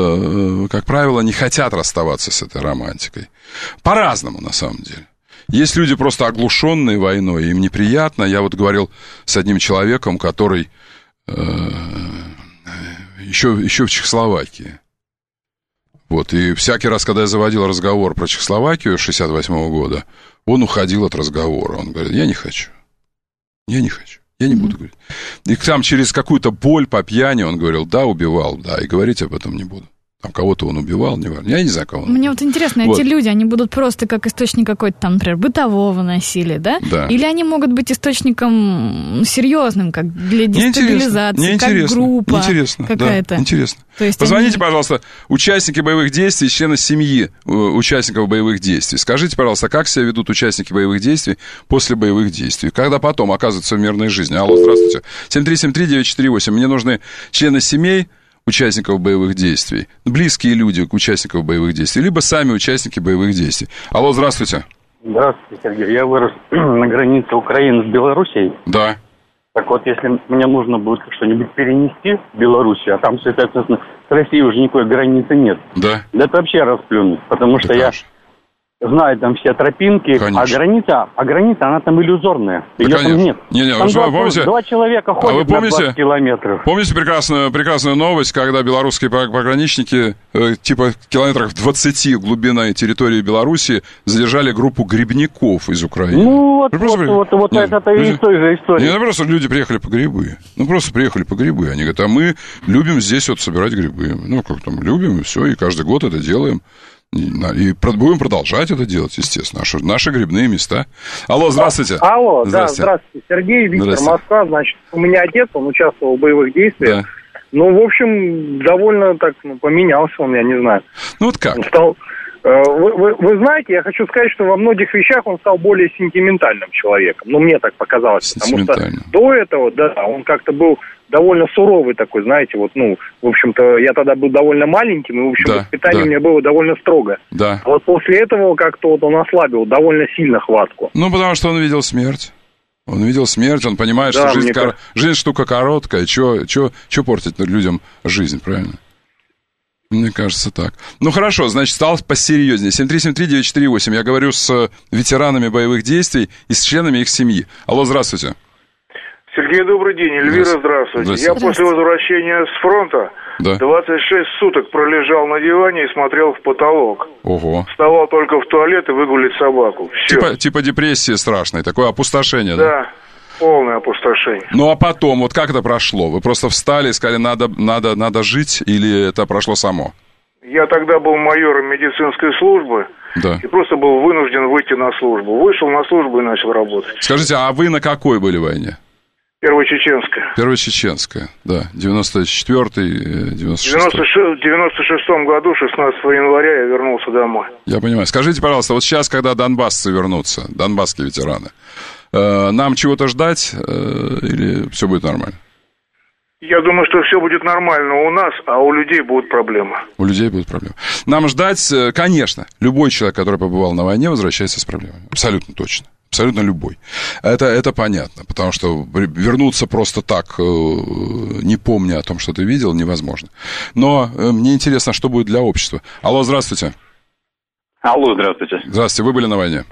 как правило, не хотят расставаться с этой романтикой. По-разному, на самом деле. Есть люди просто оглушенные войной, им неприятно. Я вот говорил с одним человеком, который еще, еще в Чехословакии. Вот, и всякий раз, когда я заводил разговор про Чехословакию шестьдесят восьмого года, он уходил от разговора. Он говорит, я не хочу, я не хочу, я не буду говорить. И там через какую-то боль по пьяни он говорил, да, убивал, да, и говорить об этом не буду. Там кого-то он убивал, не важно. Я не знаю, кого он Мне убивал. вот интересно, вот. Эти люди, они будут просто как источник какой-то там, например, бытового насилия, да? Да. Или они могут быть источником серьезным, как для дестабилизации, как группа интересно, какая-то. Да, интересно. То есть Позвоните, они... пожалуйста, участники боевых действий, члены семьи участников боевых действий. Скажите, пожалуйста, как себя ведут участники боевых действий после боевых действий? Когда потом оказываются в мирной жизни? Алло, здравствуйте. семь три семь три девять четыре восемь. Мне нужны члены семей участников боевых действий, близкие люди к участникам боевых действий, либо сами участники боевых действий. Алло, здравствуйте. Здравствуйте, Сергей. Я вырос на границе Украины с Белоруссией. Да. Так вот, если мне нужно будет что-нибудь перенести в Белоруссию, а там, соответственно, с Россией уже никакой границы нет. Да. Да это вообще расплюнуть, потому что я знаю там все тропинки, конечно. а граница, а граница, она там иллюзорная. Ее да, там нет. Не, не, там вы два, помните, два человека ходят а вы помните, на двадцать километров. Помните прекрасную, прекрасную новость, когда белорусские пограничники, э, типа километрах двадцати глубиной территории Белоруссии, задержали группу грибников из Украины? Ну, вот, вот, вот, вот, вот это из той же истории. Не, ну просто люди приехали по грибы. Ну, просто приехали по грибы. Они говорят, а мы любим здесь вот собирать грибы. Ну, как там, любим, и все, и каждый год это делаем. И будем продолжать это делать, естественно. Наши, наши грибные места. Алло, здравствуйте. Алло, здравствуйте. Да, здравствуйте. Сергей, Виктор, здравствуйте. Москва. Значит, у меня отец, он участвовал в боевых действиях. Да. Ну, в общем, довольно так, ну, поменялся он, я не знаю. Ну, вот как? Он стал... Вы, вы, вы знаете, я хочу сказать, что во многих вещах он стал более сентиментальным человеком. Ну, мне так показалось. Потому что до этого, да, он как-то был довольно суровый такой, знаете, вот, ну, в общем-то, я тогда был довольно маленьким, и, в общем, да, воспитание да. у меня было довольно строго. Да. А вот после этого как-то вот он ослабил довольно сильно хватку. Ну, потому что он видел смерть. Он видел смерть, он понимает, да, что жизнь, кор... жизнь штука короткая, чё, чё, чё портить людям жизнь, правильно? Мне кажется, так. Ну, хорошо, значит, стал посерьезнее. семь три семь три девять четыре восемь. Я говорю с ветеранами боевых действий и с членами их семьи. Алло, здравствуйте. Сергей, добрый день. Эльвира, здравствуйте. здравствуйте. Я после возвращения с фронта да. двадцать шесть суток пролежал на диване и смотрел в потолок. Ого. Вставал только в туалет и выгулить собаку. Все. Типа, типа депрессии страшной, такое опустошение, да? Да. Полное опустошение. Ну, а потом, вот как это прошло? Вы просто встали и сказали, надо, надо, надо жить, или это прошло само? Я тогда был майором медицинской службы, да. и просто был вынужден выйти на службу. Вышел на службу и начал работать. Скажите, а вы на какой были войне? Первая чеченская. Первая чеченская, да. девяносто четвёртый, девяносто шестой. В девяносто шестом году, шестнадцатого января, я вернулся домой. Я понимаю. Скажите, пожалуйста, вот сейчас, когда донбассцы вернутся, донбасские ветераны, нам чего-то ждать или все будет нормально? Я думаю, что все будет нормально у нас, а у людей будут проблемы. У людей будут проблемы. Нам ждать, конечно, любой человек, который побывал на войне, возвращается с проблемами. Абсолютно точно. Абсолютно любой. Это, это понятно, потому что вернуться просто так, не помня о том, что ты видел, невозможно. Но мне интересно, что будет для общества. Алло, здравствуйте. Алло, здравствуйте. Здравствуйте, вы были на войне?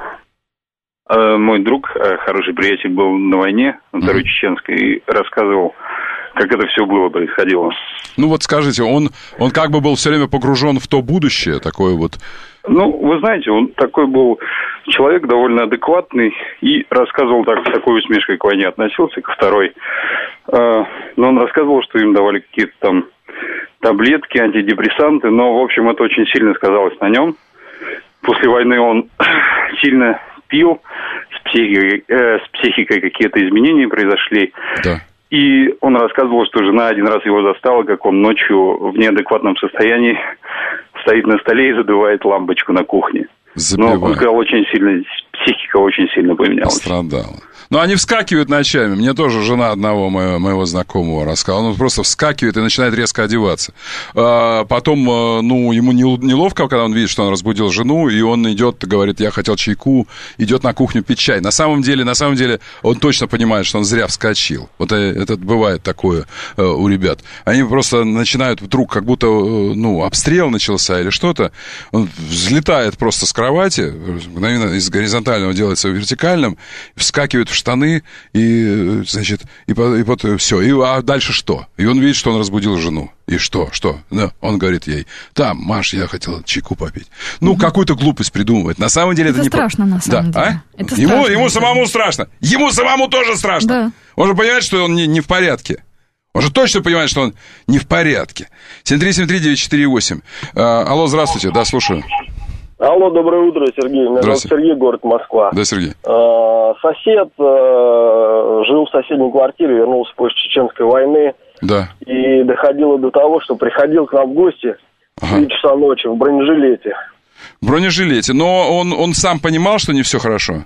Мой друг, хороший приятель, был на войне, на Второй mm-hmm. Чеченской, и рассказывал, как это все было, происходило. Ну вот скажите, он, он как бы был все время погружен в то будущее, такое вот... Ну, вы знаете, он такой был человек довольно адекватный и рассказывал так, с такой усмешкой к войне относился, ко второй. Но он рассказывал, что им давали какие-то там таблетки, антидепрессанты, но, в общем, это очень сильно сказалось на нем. После войны он сильно пил, с психикой, э, с психикой какие-то изменения произошли. Да. И он рассказывал, что жена один раз его застала, как он ночью в неадекватном состоянии стоит на столе и задувает лампочку на кухне. Забивает. Но он сказал, очень сильно, психика очень сильно поменялась. Страдала. Ну, они вскакивают ночами. Мне тоже жена одного моего, моего знакомого рассказала. Он просто вскакивает и начинает резко одеваться. А потом, ну, ему неловко, когда он видит, что он разбудил жену, и он идет, говорит, я хотел чайку, идет на кухню пить чай. На самом деле, на самом деле, он точно понимает, что он зря вскочил. Вот это бывает такое у ребят. Они просто начинают вдруг, как будто, ну, обстрел начался или что-то. Он взлетает просто с кровати, мгновенно из горизонтального делается вертикальным, вскакивает в штаны, и, значит, и, и вот все. И, а дальше что? И он видит, что он разбудил жену. И что? Что? Да, он говорит ей, там, Маш, я хотел чайку попить. Ну, угу. какую-то глупость придумывает. На самом деле это, это не... страшно, на самом да. деле. А? Это ему, страшно, ему самому страшно. Ему самому тоже страшно. Да. Он же понимает, что он не, не в порядке. Он же точно понимает, что он не в порядке. семь три семь три девять четыре восемь. А, алло, здравствуйте. Да, слушаю. Алло, доброе утро, Сергей. Меня зовут Сергей, город Москва. Да, Сергей. А, сосед а, жил в соседней квартире, вернулся после Чеченской войны. Да. И доходило до того, что приходил к нам в гости в ага. три часа ночи в бронежилете. В бронежилете. Но он, он сам понимал, что не все хорошо?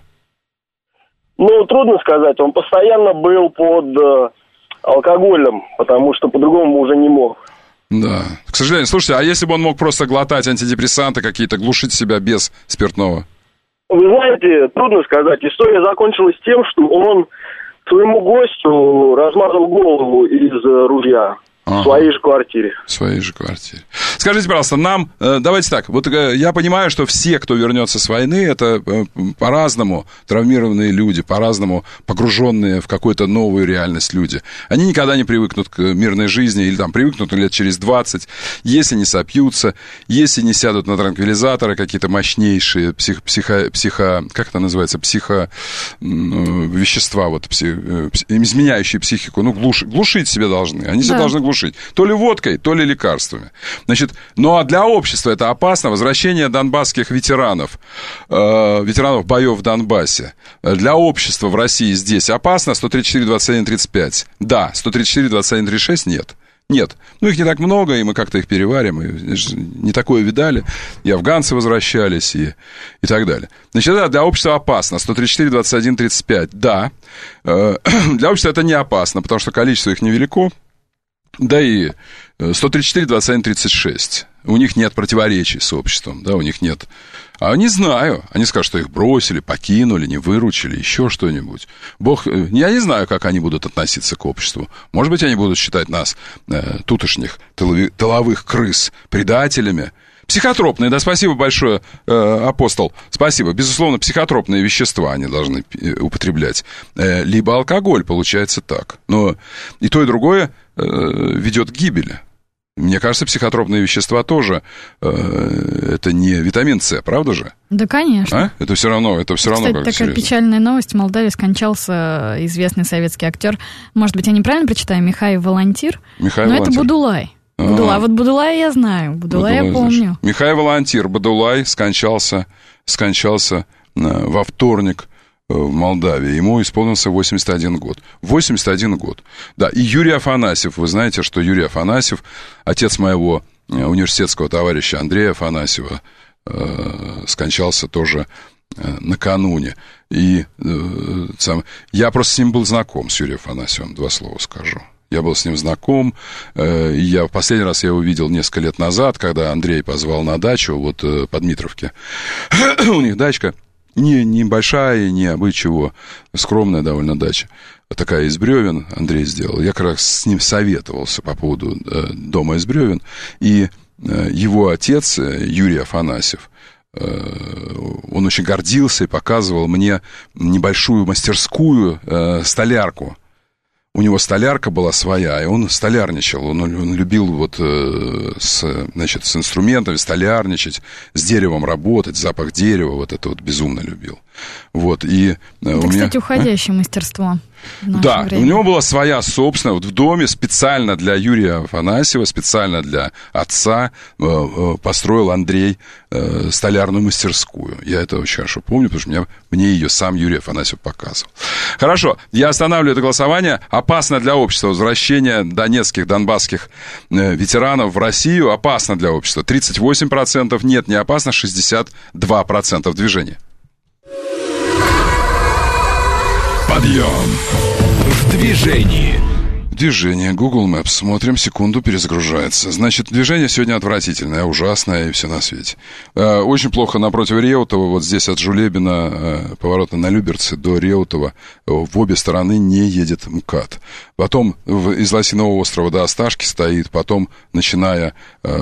Ну, трудно сказать. Он постоянно был под э, алкоголем, потому что по-другому уже не мог. Да, к сожалению. Слушайте, а если бы он мог просто глотать антидепрессанты какие-то, глушить себя без спиртного? Вы знаете, трудно сказать. История закончилась тем, что он своему гостю размазал голову из ружья. Ага. В своей же квартире. В своей же квартире. Скажите, пожалуйста, нам, э, давайте так, вот э, я понимаю, что все, кто вернется с войны, это э, по-разному травмированные люди, по-разному погруженные в какую-то новую реальность люди. Они никогда не привыкнут к мирной жизни, или там привыкнут лет через двадцать, если не сопьются, если не сядут на транквилизаторы какие-то мощнейшие, псих, психо, психо, как это называется, психо, э, вещества, вот, псих, э, изменяющие психику, ну, глуш, глушить себя должны, они себя да. должны глушить. То ли водкой, то ли лекарствами. Значит, Значит, ну а для общества это опасно. Возвращение донбасских ветеранов, э, ветеранов боев в Донбассе. Для общества в России здесь опасно. сто тридцать четыре двадцать один тридцать пять. Да, сто тридцать четыре двадцать один тридцать шесть нет. Нет, ну их не так много, и мы как-то их переварим, и не такое видали, и афганцы возвращались, и, и так далее. Значит, да, для общества опасно, сто тридцать четыре двадцать один тридцать пять, да, для общества это не опасно, потому что количество их невелико, да и сто тридцать четыре двадцать один тридцать шесть, у них нет противоречий с обществом, да, у них нет... А не знаю, они скажут, что их бросили, покинули, не выручили, еще что-нибудь. Бог, я не знаю, как они будут относиться к обществу. Может быть, они будут считать нас, э, тутошних тылови, тыловых крыс, предателями. Психотропные, да, спасибо большое, э, апостол, спасибо. Безусловно, психотропные вещества они должны употреблять. Э, либо алкоголь, получается так. Но и то, и другое э, ведет к гибели. Мне кажется, психотропные вещества тоже э, это не витамин С, правда же? Да, конечно. А? Это все равно, это все равно. Кстати, такая серьезно. Печальная новость. В Молдавии скончался известный советский актер. Может быть, я неправильно прочитаю? Михаил Волонтир. Михаил Но Волонтир. Это Будулай. А-а-а. Будулай. Вот Будулая я знаю. Будулай, Будулай я помню. Знаешь. Михаил Волонтир, Будулай скончался, скончался во вторник в Молдавии. Ему исполнился восемьдесят один год. восемьдесят один год. Да, и Юрий Афанасьев. Вы знаете, что Юрий Афанасьев, отец моего университетского товарища Андрея Афанасьева, э, скончался тоже э, накануне. И э, сам... я просто с ним был знаком, с Юрием Афанасьевым, два слова скажу. Я был с ним знаком, э, и я в последний раз я его видел несколько лет назад, когда Андрей позвал на дачу, вот э, под Дмитровке. У них дачка. Не, не большая, не абы чего, скромная довольно дача. Такая из бревен Андрей сделал. Я как раз с ним советовался по поводу э, дома из бревен. И э, его отец, Юрий Афанасьев, э, он очень гордился и показывал мне небольшую мастерскую, э, столярку. У него столярка была своя, и он столярничал. Он, он любил вот э, с, значит, с инструментами столярничать, с деревом работать, запах дерева, вот это вот безумно любил. Вот, и, э, это, у кстати, меня... уходящее а? мастерство. Да, время. У него была своя собственная, вот в доме специально для Юрия Афанасьева, специально для отца э, э, построил Андрей э, столярную мастерскую. Я это очень хорошо помню, потому что меня, мне ее сам Юрий Афанасьев показывал. Хорошо, я останавливаю это голосование. Опасно для общества возвращение донецких, донбасских э, ветеранов в Россию. Опасно для общества. тридцать восемь процентов. Нет, не опасно. шестьдесят два процента в движении. Подъем в движении. Движение. Google Maps. Смотрим, секунду, перезагружается. Значит, движение сегодня отвратительное, ужасное и все на свете. Очень плохо напротив Реутова. Вот здесь от Жулебина, поворота на Люберцы до Реутова, в обе стороны не едет МКАД. Потом из Лосиного острова до Осташки стоит. Потом, начиная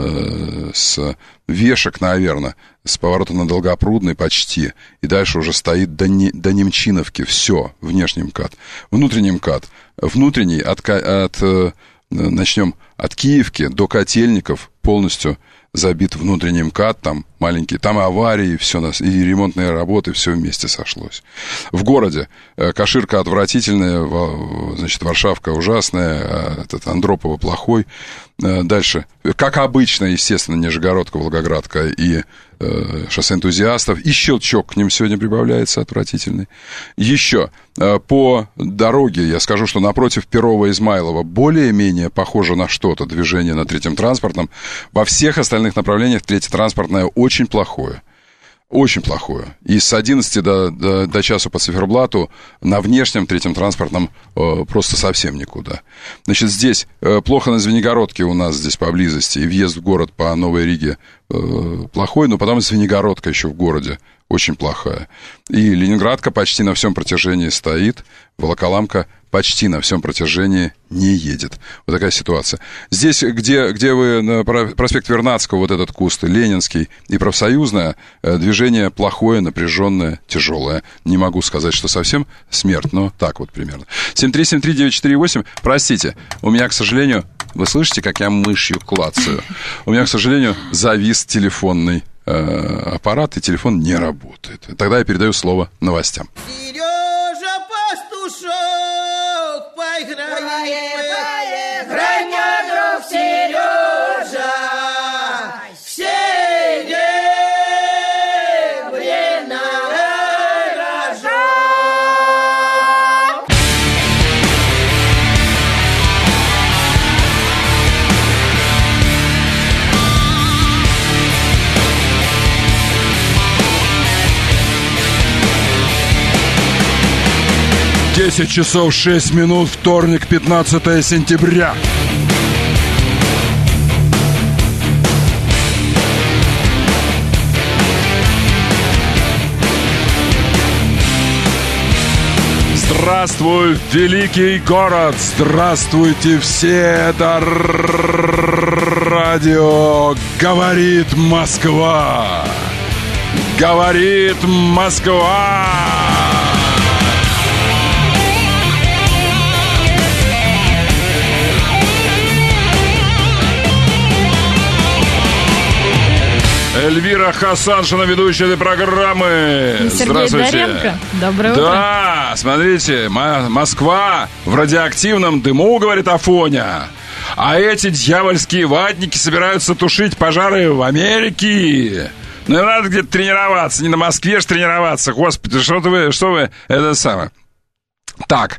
э, с Вешек, наверное, с поворота на Долгопрудный почти. И дальше уже стоит до, не, до Немчиновки. Все, внешний МКАД. Внутренний МКАД. Внутренний, от, от, начнем от Киевки до Котельников, полностью забит внутренний МКАД, там маленькие, там аварии, все, и ремонтные работы, все вместе сошлось. В городе Каширка отвратительная, значит, Варшавка ужасная, этот Андропово плохой. Дальше, как обычно, естественно, Нижегородка, Волгоградка и э, шоссе энтузиастов. И щелчок к ним сегодня прибавляется отвратительный. Еще э, по дороге, я скажу, что напротив Перова-Измайлова более-менее похоже на что-то движение на третьем транспортном. Во всех остальных направлениях третье транспортное очень плохое. Очень плохое. И с одиннадцати до, до, до часу по циферблату на внешнем третьем транспортном э, просто совсем никуда. Значит, здесь э, плохо на Звенигородке у нас здесь поблизости. И въезд в город по Новой Риге э, плохой, но потом Звенигородка еще в городе очень плохая. И Ленинградка почти на всем протяжении стоит. Волоколамка почти на всем протяжении не едет. Вот такая ситуация. Здесь, где, где вы на проспект Вернадского, вот этот куст, Ленинский и Профсоюзная, движение плохое, напряженное, тяжелое. Не могу сказать, что совсем смерть, но так вот примерно. семь три семь три девять четыре восемь. Простите, у меня, к сожалению, вы слышите, как я мышью клацаю? У меня, к сожалению, завис телефонный э, аппарат, и телефон не работает. Тогда я передаю слово новостям. Сережа Пастушок, поиграй, поиграй, мой друг Сережа. десять часов шесть минут, вторник, пятнадцатое сентября. Здравствуй, великий город! Здравствуйте все! Это радио «Говорит Москва». Говорит Москва. Эльвира Хасаншина, ведущая этой программы. Сергей Доренко. Доброе утро. Да, смотрите, Москва в радиоактивном дыму, говорит Афоня. А эти дьявольские ватники собираются тушить пожары в Америке. Ну, и надо где-то тренироваться. Не на Москве же тренироваться. Господи, что-то вы, что вы, это самое. Так,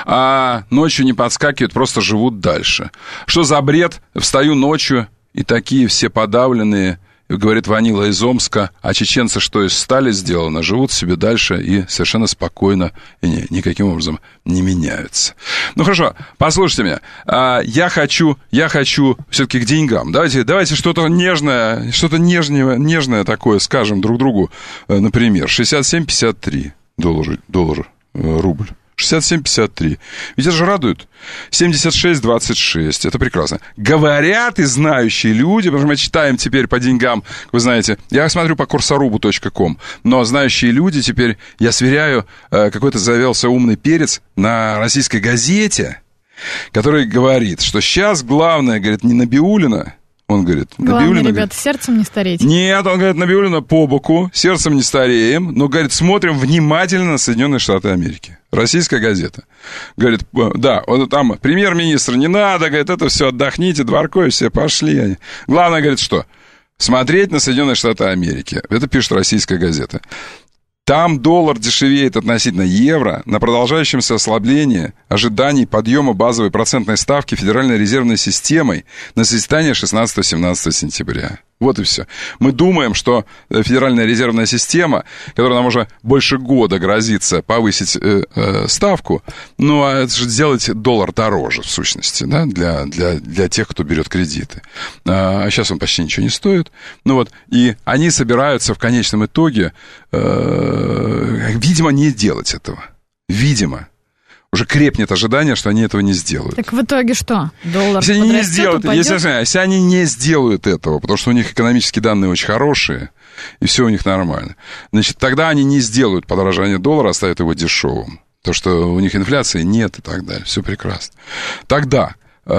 а ночью не подскакивают, просто живут дальше. Что за бред? Встаю ночью, и такие все подавленные. Говорит Ванила из Омска, а чеченцы, что из стали сделано, живут себе дальше и совершенно спокойно, и не, никаким образом не меняются. Ну, хорошо, послушайте меня. А, я хочу, я хочу все-таки к деньгам. Давайте, давайте что-то нежное, что-то нежное, нежное такое скажем друг другу. Например, шестьдесят семь пятьдесят три доллар, доллар, рубль. шестьдесят семь пятьдесят три. Ведь это же радует. семьдесят шесть двадцать шесть. Это прекрасно. Говорят и знающие люди, потому что мы читаем теперь по деньгам, вы знаете, я смотрю по курсорубу точка ком, но знающие люди теперь, я сверяю, какой-то завелся умный перец на российской газете, который говорит, что сейчас главное, говорит, не Набиуллина. Он говорит, главное, Набиуллина, ребята, говорит, сердцем не стареть. Нет, он говорит, Набиуллина по боку, сердцем не стареем, но, говорит, смотрим внимательно на Соединенные Штаты Америки. Российская газета. Говорит, да, вот там премьер-министр, не надо, говорит, это все, отдохните, Дворкович, все пошли они. Главное, говорит, что? Смотреть на Соединенные Штаты Америки. Это пишет российская газета. Там доллар дешевеет относительно евро на продолжающемся ослаблении ожиданий подъема базовой процентной ставки Федеральной резервной системой на заседание шестнадцатого-семнадцатого сентября. Вот и все. Мы думаем, что Федеральная резервная система, которая нам уже больше года грозится повысить э, э, ставку, ну, а это же сделать доллар дороже, в сущности, да, для, для, для тех, кто берет кредиты. А сейчас он почти ничего не стоит. Ну вот, и они собираются в конечном итоге, э, видимо, не делать этого. Видимо. Уже крепнет ожидание, что они этого не сделают. Так в итоге что? Доллар если они не сделают, упадет? если, если они не сделают этого, потому что у них экономические данные очень хорошие, и все у них нормально, значит, тогда они не сделают подорожание доллара, оставят его дешевым. То, что у них инфляции нет и так далее. Все прекрасно. Тогда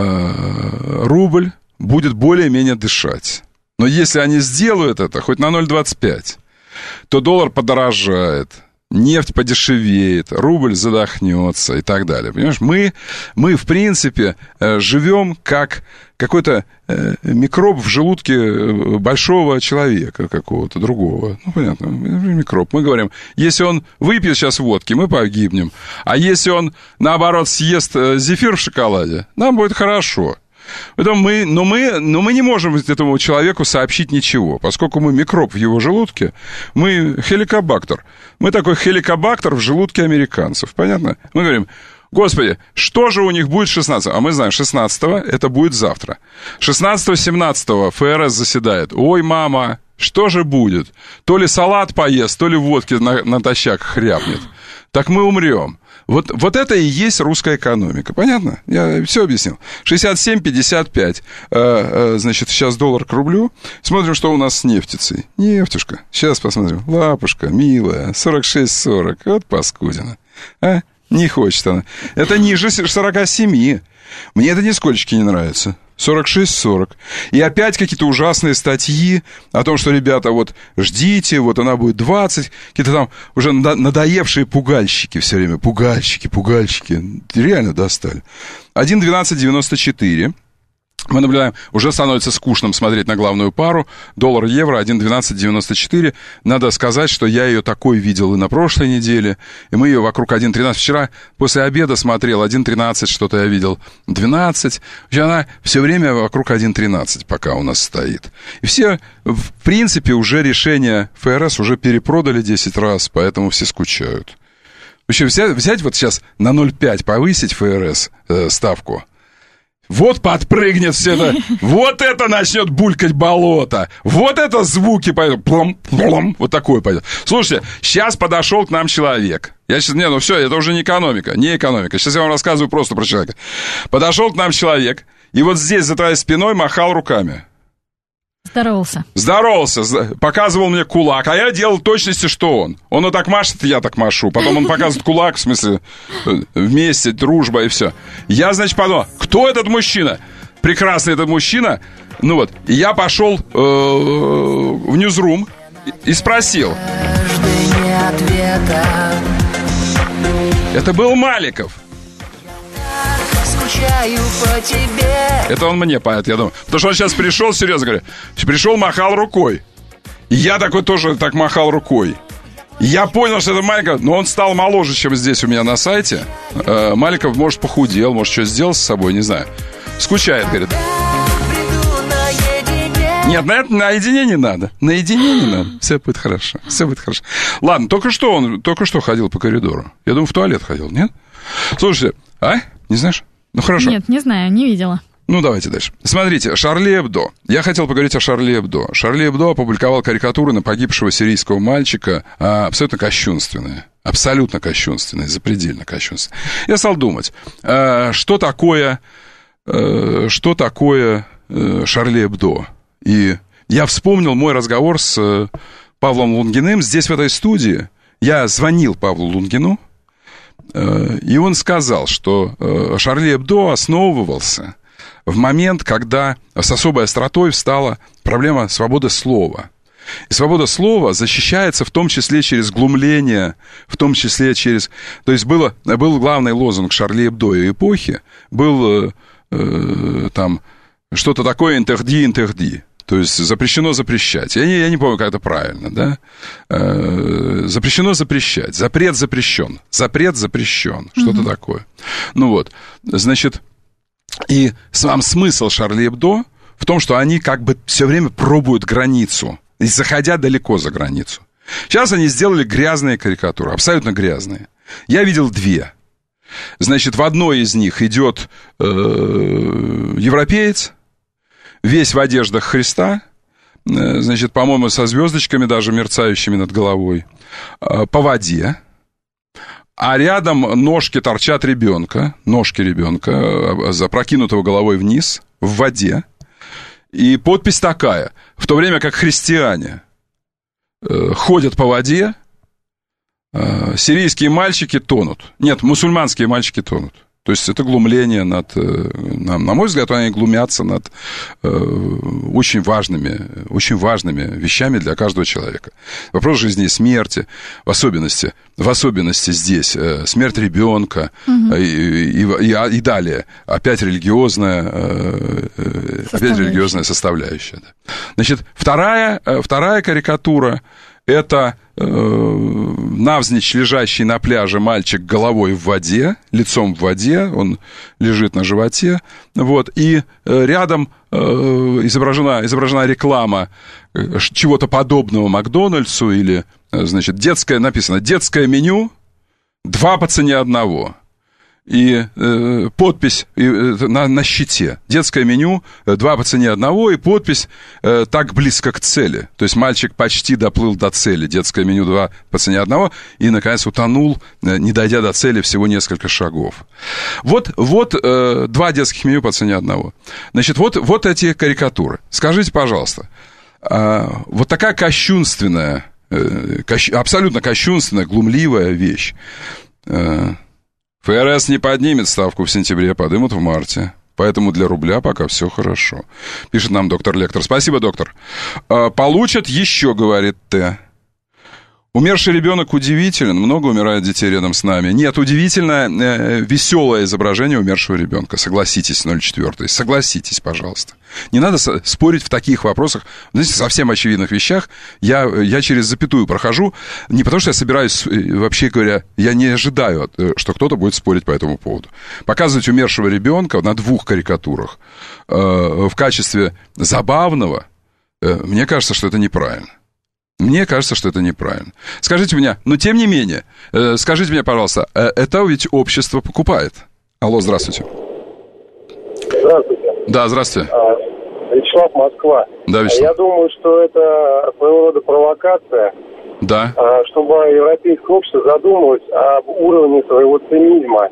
э, рубль будет более-менее дышать. Но если они сделают это хоть на ноль целых двадцать пять сотых, то доллар подорожает. Нефть подешевеет, рубль задохнется и так далее. Понимаешь, мы, мы в принципе, живем как какой-то микроб в желудке большого человека какого-то другого. Ну, понятно, микроб. Мы говорим, если он выпьет сейчас водки, мы погибнем. А если он, наоборот, съест зефир в шоколаде, нам будет хорошо. Поэтому мы, но, мы, но мы не можем этому человеку сообщить ничего, поскольку мы микроб в его желудке, мы хеликобактер. Мы такой хеликобактер в желудке американцев, понятно? Мы говорим, господи, что же у них будет шестнадцатого? А мы знаем, шестнадцатого это будет завтра. шестнадцатого-семнадцатого ФРС заседает. Ой, мама, что же будет? То ли салат поест, то ли водки на, натощак хряпнет. Так мы умрем. Вот, вот это и есть русская экономика. Понятно? Я все объяснил. шестьдесят семь пятьдесят пять. Э, э, значит, сейчас доллар к рублю. Смотрим, что у нас с нефтицей. Нефтюшка. Сейчас посмотрим. Лапушка, милая. сорок шесть сорок. Вот паскудина. А? Не хочет она. Это ниже сорок семь. Мне это нисколько не нравится. сорок шесть сорок. И опять какие-то ужасные статьи о том, что, ребята, вот ждите, вот она будет двадцать. Какие-то там уже надоевшие пугальщики все время. Пугальщики, пугальщики. Реально достали. один двенадцать девяносто четыре. Мы наблюдаем, уже становится скучным смотреть на главную пару. Доллар-евро один двенадцать девяносто четыре. Надо сказать, что я ее такой видел и на прошлой неделе. И мы ее вокруг один тринадцать. Вчера после обеда смотрел один тринадцать, что-то я видел двенадцать. Она все время вокруг один тринадцать пока у нас стоит. И все, в принципе, уже решения ФРС уже перепродали десять раз, поэтому все скучают. Вообще взять, взять вот сейчас на ноль целых пять повысить ФРС э, ставку. Вот подпрыгнет все это, вот это начнет булькать болото, вот это звуки пойдут, плом, плом, вот такое пойдет. Слушайте, сейчас подошел к нам человек. Я сейчас, не, ну все, это уже не экономика, не экономика. Сейчас я вам рассказываю просто про человека. Подошел к нам человек, и вот здесь за твоей спиной махал руками. Здоровался. Здоровался, показывал мне кулак, а я делал в точности, что он. Он вот так машет, я так машу. Потом он показывает кулак, в смысле, вместе, дружба и все. Я, значит, подумал, кто этот мужчина? Прекрасный этот мужчина. Ну вот, и я пошел э, в ньюзрум и спросил. Это был Маликов. По тебе. Это он мне поэт, я думаю. Потому что он сейчас пришел, серьезно говоря, пришел, махал рукой. И я такой тоже так махал рукой. И я понял, что это Маликов, но он стал моложе, чем здесь у меня на сайте. э, Маликов, может, похудел, может, что сделал с собой, не знаю. Скучает, говорит. Нет, на это наедине не надо. Наедине не надо. Все будет хорошо. Все будет хорошо. Ладно, только что он, только что ходил по коридору. Я думаю, в туалет ходил, нет? Слушайте, а? Не знаешь? Ну, хорошо. Нет, не знаю, не видела. Ну, давайте дальше. Смотрите, Шарли Эбдо. Я хотел поговорить о Шарли Эбдо. Шарли Эбдо опубликовал карикатуры на погибшего сирийского мальчика, абсолютно кощунственные. Абсолютно кощунственные, запредельно кощунственные. Я стал думать, что такое, что такое Шарли Эбдо. И я вспомнил мой разговор с Павлом Лунгиным здесь, в этой студии. Я звонил Павлу Лунгину, и он сказал, что Шарли Эбдо основывался в момент, когда с особой остротой встала проблема свободы слова. И свобода слова защищается в том числе через глумление, в том числе через... То есть было, был главный лозунг Шарли Эбдо и эпохи, был э, там что-то такое «интерди, интерди». То есть запрещено запрещать. Я не, я не помню, как это правильно, да? Э, запрещено запрещать. Запрет запрещен. Запрет запрещен. Что-то mm-hmm. такое. Ну вот, значит, и сам смысл Шарли Эбдо в том, что они как бы все время пробуют границу, заходя далеко за границу. Сейчас они сделали грязные карикатуры, абсолютно грязные. Я видел две. Значит, в одной из них идет э, европеец, весь в одеждах Христа, значит, по-моему, со звездочками даже мерцающими над головой, по воде, а рядом ножки торчат ребенка, ножки ребенка, запрокинутого головой вниз, в воде, и подпись такая: в то время как христиане ходят по воде, сирийские мальчики тонут. Нет, мусульманские мальчики тонут. То есть это глумление над, на, на мой взгляд, они глумятся над э, очень важными, очень важными вещами для каждого человека. Вопрос жизни и смерти, в особенности, в особенности здесь э, смерть ребенка, угу. и, и, и, и далее опять религиозная, э, опять религиозная составляющая. Да. Значит, вторая, вторая карикатура — это э, навзничь лежащий на пляже мальчик головой в воде, лицом в воде, он лежит на животе, вот, и э, рядом э, изображена, изображена реклама э, чего-то подобного Макдональдсу, или, э, значит, детское, написано «детское меню, два по цене одного». И э, подпись э, на, на щите. Детское меню, э, два по цене одного, и подпись э, так близко к цели. То есть мальчик почти доплыл до цели. Детское меню, два по цене одного, и, наконец, утонул, э, не дойдя до цели всего несколько шагов. Вот, вот э, два детских меню по цене одного. Значит, вот, вот эти карикатуры. Скажите, пожалуйста, э, вот такая кощунственная, э, кощ, абсолютно кощунственная, глумливая вещь. Э, ФРС не поднимет ставку в сентябре, поднимут в марте. Поэтому для рубля пока все хорошо. Пишет нам доктор Лектор. Спасибо, доктор. Получат еще, говорит Т. Умерший ребенок удивителен. Много умирает детей рядом с нами. Нет, удивительное, э, веселое изображение умершего ребенка. Согласитесь, ноль четыре. Согласитесь, пожалуйста. Не надо спорить в таких вопросах. Знаете, совсем очевидных вещах я, я через запятую прохожу. Не потому, что я собираюсь, вообще говоря, я не ожидаю, что кто-то будет спорить по этому поводу. Показывать умершего ребенка на двух карикатурах э, в качестве забавного, э, мне кажется, что это неправильно. Мне кажется, что это неправильно. Скажите мне, но тем не менее, э, скажите мне, пожалуйста, э, это ведь общество покупает. Алло, здравствуйте. Здравствуйте. Да, здравствуйте. А, Вячеслав, Москва. Да, Вячеслав. Я думаю, что это своего рода провокация, да. а, чтобы европейское общество задумалось об уровне своего цинизма.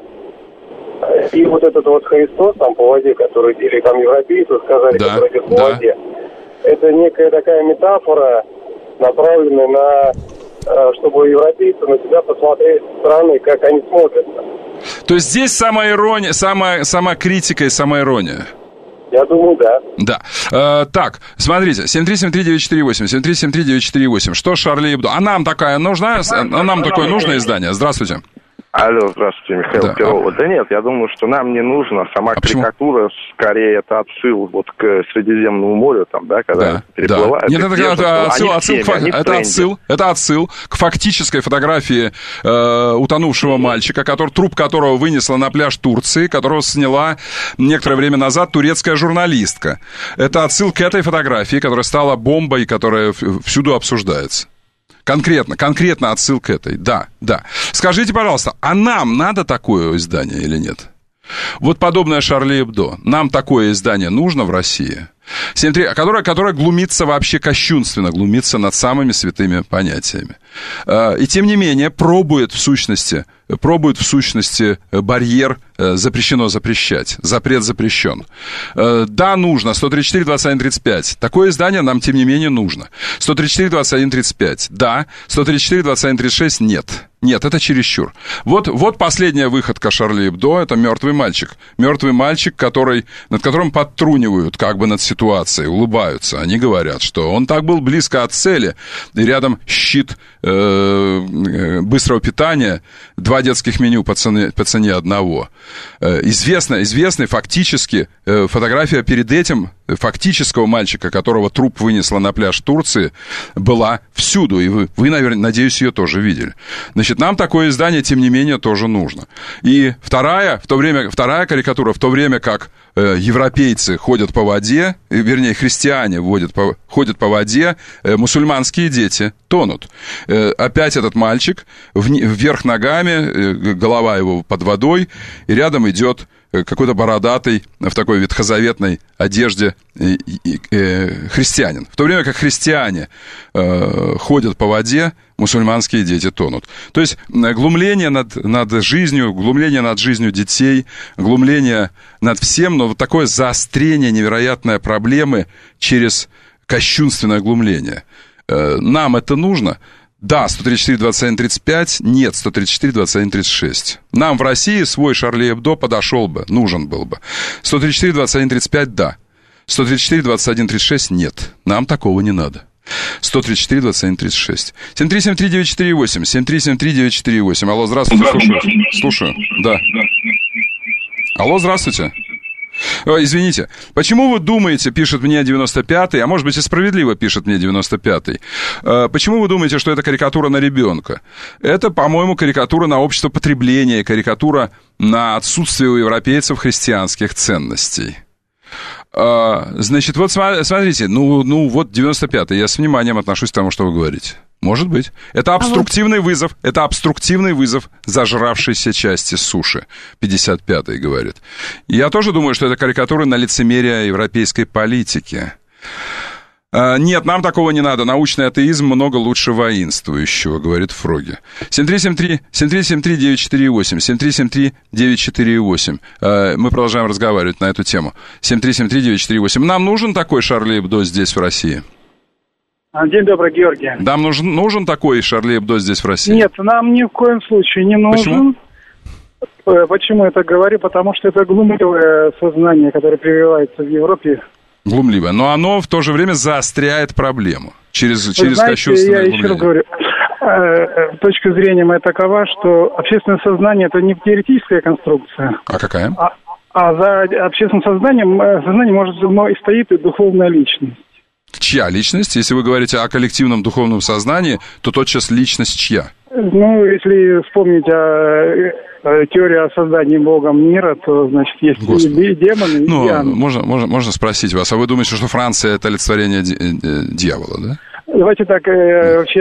И вот этот вот Христос там по воде, который, или там европейцы сказали, да, который идет по да. воде, это некая такая метафора, направленная на, чтобы европейцы на себя посмотрели со стороны, как они смотрятся. То есть здесь самая ирония, самая, самая критика и самая ирония. Я думаю, да. Да. Э, так, смотрите, семь три семь три девять четыре восемь, семь три семь три девять четыре восемь. Что Шарли Эбдо? А нам такая нужна? А нам такое нужное издание? Здравствуйте. Алло, здравствуйте, Михаил да. Перова. Да нет, я думаю, что нам не нужно. Сама а карикатура, почему? Скорее, это отсыл вот к Средиземному морю, там, да, когда да, переплывают. Да. Нет, это, это, отсыл, отсыл, к, это, отсыл, это отсыл к фактической фотографии э, утонувшего мальчика, который, труп которого вынесла на пляж Турции, которого сняла некоторое время назад турецкая журналистка. Это отсыл к этой фотографии, которая стала бомбой, которая всюду обсуждается. Конкретно, конкретно отсыл к этой, да, да. Скажите, пожалуйста, а нам надо такое издание или нет? Вот подобное Шарли Эбдо. Нам такое издание нужно в России? семь три, которое, которое глумится вообще кощунственно, глумится над самыми святыми понятиями. И тем не менее пробует в сущности, пробует в сущности барьер запрещено запрещать, запрет запрещен. Да, нужно, сто тридцать четыре двадцать один тридцать пять. Такое издание нам, тем не менее, нужно. сто тридцать четыре двадцать один тридцать пять. Да, сто тридцать четыре двадцать один тридцать шесть. Нет. Нет, это чересчур. Вот, вот последняя выходка Шарли Эбдо, это мертвый мальчик. Мертвый мальчик, который, над которым подтрунивают, как бы над ситуацией, улыбаются. Они говорят, что он так был близко от цели, и рядом щит э, быстрого питания, два детских меню по цене, по цене одного. Э, известно, известный фактически э, фотография перед этим фактического мальчика, которого труп вынесла на пляж Турции, была всюду, и вы, вы, наверное, надеюсь, ее тоже видели. Значит, нам такое издание, тем не менее, тоже нужно. И вторая, в то время, вторая карикатура, в то время как э, европейцы ходят по воде, э, вернее, христиане водят по, ходят по воде, э, мусульманские дети тонут. Э, опять этот мальчик, в, вверх ногами, э, голова его под водой, и рядом идет какой-то бородатый в такой ветхозаветной одежде э, э, христианин. В то время как христиане э, ходят по воде, мусульманские дети тонут. То есть глумление над, над жизнью, глумление над жизнью детей, глумление над всем, но вот такое заострение невероятной проблемы через кощунственное глумление. Э, нам это нужно? Да, сто тридцать четыре двадцать один тридцать пять, нет, сто тридцать четыре двадцать один тридцать шесть. Нам в России свой Шарли Эбдо подошел бы, нужен был бы. сто тридцать четыре двадцать один тридцать пять, да. сто тридцать четыре двадцать один тридцать шесть, нет. Нам такого не надо. сто тридцать четыре двадцать один тридцать шесть. семь три семь три девять четыре восемь, семь три семь три девять четыре восемь. Алло, здравствуйте, слушаю. Слушаю, да. Алло, здравствуйте. О, извините, почему вы думаете, пишет мне девяносто пятый, а может быть и справедливо пишет мне девяносто пятый, э, почему вы думаете, что это карикатура на ребенка? Это, по-моему, карикатура на общество потребления, карикатура на отсутствие у европейцев христианских ценностей. Э, значит, вот смотрите, ну, ну вот девяносто пятый, я с вниманием отношусь к тому, что вы говорите. Может быть. Это обструктивный а вот... вызов. Это обструктивный вызов зажравшейся части суши. пятьдесят пятый говорит. Я тоже думаю, что это карикатура на лицемерие европейской политики. А, нет, нам такого не надо. Научный атеизм много лучше воинствующего, говорит Фроги. семь три семь три девять четыре восемь. семь три семь три девять четыре восемь. А, мы продолжаем разговаривать на эту тему. семь три семь три девять четыре восемь. Нам нужен такой Шарли Эбдо здесь, в России? День добрый, Георгий. Нам нужен, нужен такой Шарли Эбдо здесь, в России? Нет, нам ни в коем случае не нужен. Почему? Почему это говорю? Потому что это глумливое сознание, которое прививается в Европе. Глумливое. Но оно в то же время заостряет проблему через, через знаете, кощунственное я глумление. еще раз говорю, э, точка зрения моя такова, что общественное сознание – это не теоретическая конструкция. А какая? А, а за общественным сознанием, сознание может и стоит и духовная личность. Чья личность? Если вы говорите о коллективном духовном сознании, то тотчас личность чья? Ну, если вспомнить о, о теории о создании Богом мира, то, значит, есть Господи. и демоны, и ну, ангелы. Можно, можно, можно спросить вас, а вы думаете, что Франция – это олицетворение дьявола, да? Давайте так, э, вообще...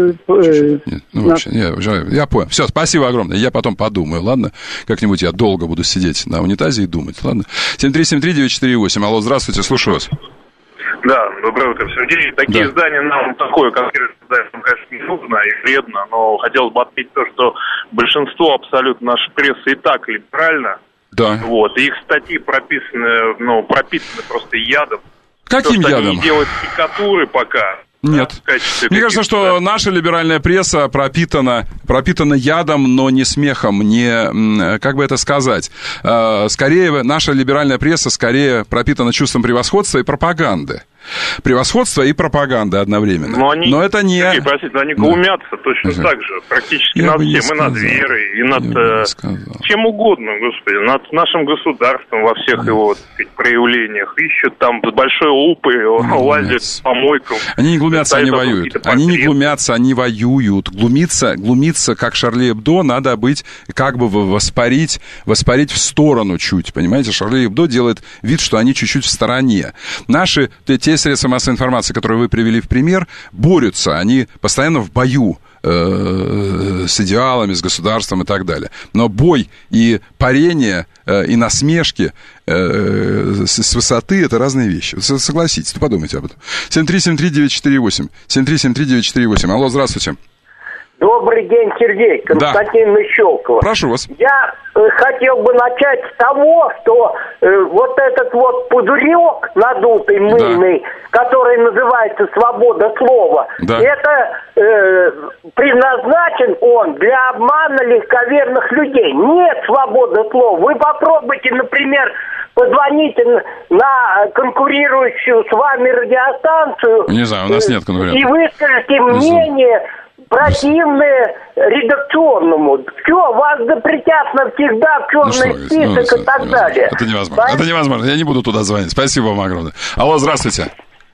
Э, Нет, ну, вообще, я, я понял. Все, спасибо огромное. Я потом подумаю, ладно? Как-нибудь я долго буду сидеть на унитазе и думать, ладно? семь три семь три девять четыре восемь. Алло, здравствуйте, слушаю вас. Да, доброе утро, Сергей. Такие да. издания нам, такое конкретное издание, нам, конечно, не нужно и вредно, но хотелось бы отметить то, что большинство абсолютно нашей прессы и так либерально. Да. Вот, и их статьи прописаны, ну, пропитаны просто ядом. Каким то, что ядом? Они делают карикатуры пока. Нет. Да, Мне кажется, что наша либеральная пресса пропитана, пропитана ядом, но не смехом, не, как бы это сказать, скорее, наша либеральная пресса скорее пропитана чувством превосходства и пропаганды. Превосходство и пропаганда одновременно. Но, они, но это не... Сергей, простите, они глумятся да. точно uh-huh. так же, практически Я над всем, и над верой, и над э, чем угодно, господи, над нашим государством во всех uh-huh. его, так сказать, проявлениях. Ищут там с большой лупой, uh-huh. лазят по мойкам. Они не глумятся, они воюют. Они не глумятся, они воюют. Глумиться, глумиться, как Шарли Эбдо, надо быть, как бы воспарить, воспарить в сторону чуть, понимаете? Шарли Эбдо делает вид, что они чуть-чуть в стороне. Наши, те средства массовой информации, которые вы привели в пример, борются, они постоянно в бою э, с идеалами, с государством и так далее. Но бой и парение, э, и насмешки э, с, с высоты — это разные вещи. Согласитесь, подумайте об этом. семь три семь три девять четыре восемь. семь три семь три девять четыре восемь. Алло, здравствуйте. Добрый день, Сергей. Константин да. Мещелкова. Прошу вас. Я э, хотел бы начать с того, что э, вот этот вот пузырек надутый, мыльный, да. который называется «свобода слова», да. это э, предназначен он для обмана легковерных людей. Нет свободы слова. Вы попробуйте, например, позвоните на конкурирующую с вами радиостанцию. Не знаю, у нас нет конкурентов. И выскажите мнение... противные редакционному. Все, вас запретят навсегда в черный ну, список ну, и так далее. Это невозможно. Это невозможно. Я не буду туда звонить. Спасибо вам огромное. Алло, здравствуйте.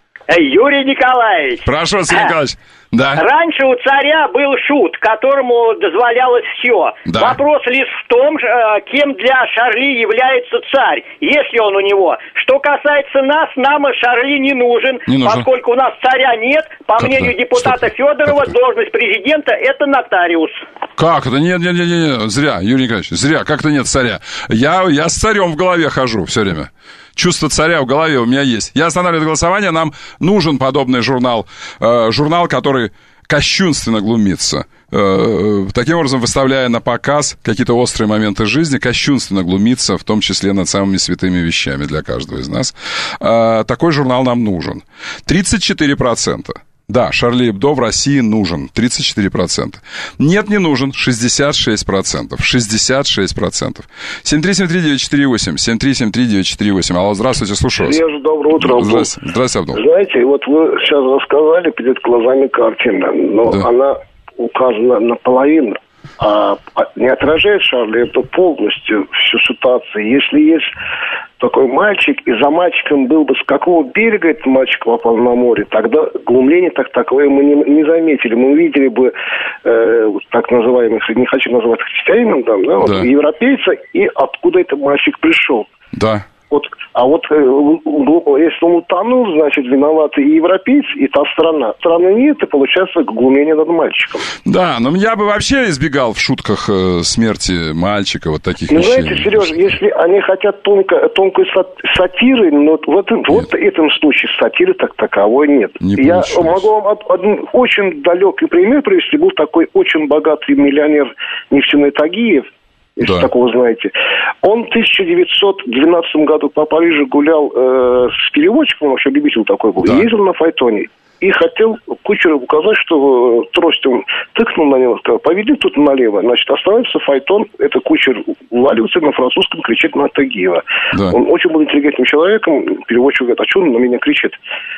Юрий Николаевич. Прошу вас, Юрий Николаевич. Да. Раньше у царя был шут, которому дозволялось все. Да. Вопрос лишь в том, кем для Шарли является царь, если он у него. Что касается нас, нам и Шарли не нужен, не нужен. Поскольку у нас царя нет. По как мнению это? депутата Что? Федорова, как должность президента — это нотариус. Как это? Нет, нет, нет, нет, зря, Юрий Николаевич, зря. Как-то нет царя. Я, я с царем в голове хожу все время. Чувство царя в голове у меня есть. Я останавливаю голосование. Нам нужен подобный журнал. Э, журнал, который кощунственно глумится. Э, таким образом, выставляя на показ какие-то острые моменты жизни, кощунственно глумится, в том числе над самыми святыми вещами для каждого из нас. Э, такой журнал нам нужен. тридцать четыре процента. Да, Шарли Эбдо в России нужен. тридцать четыре процента. Нет, не нужен. шестьдесят шесть процентов. шестьдесят шесть процентов. семь три семь три девять четыре восемь. семь три семь три девять четыре восемь. Алло, здравствуйте, слушаю вас. Сережа, доброе утро. Здравствуйте, здравствуйте, Абдул. Знаете, вот вы сейчас рассказали перед глазами картина, но да. она указана наполовину. А не отражает Шарли Эбдо полностью всю ситуацию. Если есть такой мальчик, и за мальчиком был бы, с какого берега этот мальчик попал на море, тогда глумление так такое мы не, не заметили. Мы увидели бы э, так называемых, не хочу называть христианином, там, да, вот, да. европейца, и откуда этот мальчик пришел. Да. Вот, а вот э, если он утонул, значит, виноваты и европейцы, и та страна. Страны нет, и получается глумение над мальчиком. Да, но я бы вообще избегал в шутках э, смерти мальчика, вот таких ну, вещей. Знаете, Сережа, если они хотят тонко, тонкой сатиры, но в этом, вот в этом случае сатиры так таковой нет. Не я могу вам один очень далекий пример привести. Был такой очень богатый миллионер нефтяной Тагиев, если да. такого знаете. Он в тысяча девятьсот двенадцатом году по Парижу гулял э, с переводчиком, он вообще любитель такой был, да. ездил на файтоне. И хотел кучеру указать, что тростью тыкнул на него, сказал, поведи тут налево. Значит, остановится файтон, это кучер уваливается на французском, кричит на Тагиева. Да. Он очень был интеллигентным человеком, переводчик говорит, а что он на меня кричит?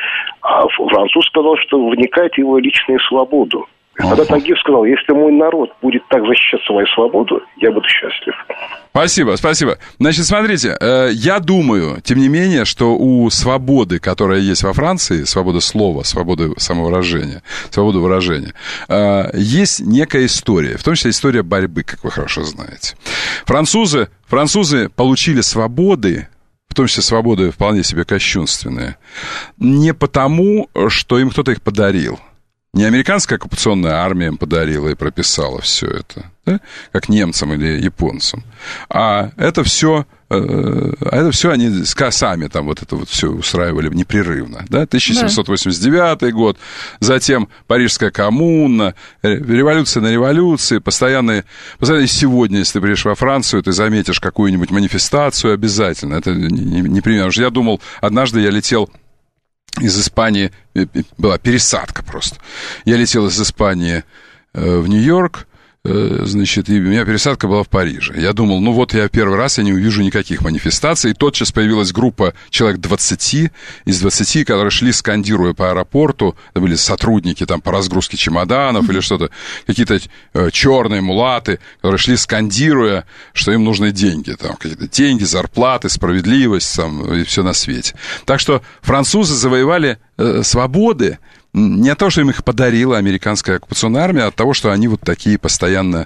А француз сказал, что вникает в его личную свободу. Тогда Тагиев сказал, если мой народ будет так защищать свою свободу, я буду счастлив. Спасибо, спасибо. Значит, смотрите, э, я думаю, тем не менее, что у свободы, которая есть во Франции, свобода слова, свобода самовыражения, свобода выражения, э, есть некая история, в том числе история борьбы, как вы хорошо знаете. Французы, французы получили свободы, в том числе свободы вполне себе кощунственные, не потому, что им кто-то их подарил. Не американская оккупационная армия им подарила и прописала все это, да? Как немцам или японцам. А это все, э, а это все они сами там вот это вот все устраивали непрерывно. Да? тысяча семьсот восемьдесят девятый год, затем Парижская коммуна, революция на революции, постоянные, постоянно сегодня, если ты приедешь во Францию, ты заметишь какую-нибудь манифестацию обязательно. Это непременно. Я думал, однажды я летел из Испании, была пересадка просто. Я летел из Испании в Нью-Йорк, значит, и у меня пересадка была в Париже. Я думал, ну вот я первый раз, я не увижу никаких манифестаций. И тотчас появилась группа человек двадцать, из двадцати, которые шли, скандируя по аэропорту. Это были сотрудники там по разгрузке чемоданов или что-то. Какие-то э, черные мулаты, которые шли, скандируя, что им нужны деньги. Там какие-то деньги, зарплаты, справедливость там, и все на свете. Так что французы завоевали э, свободы, не от того, что им их подарила американская оккупационная армия, а от того, что они вот такие постоянно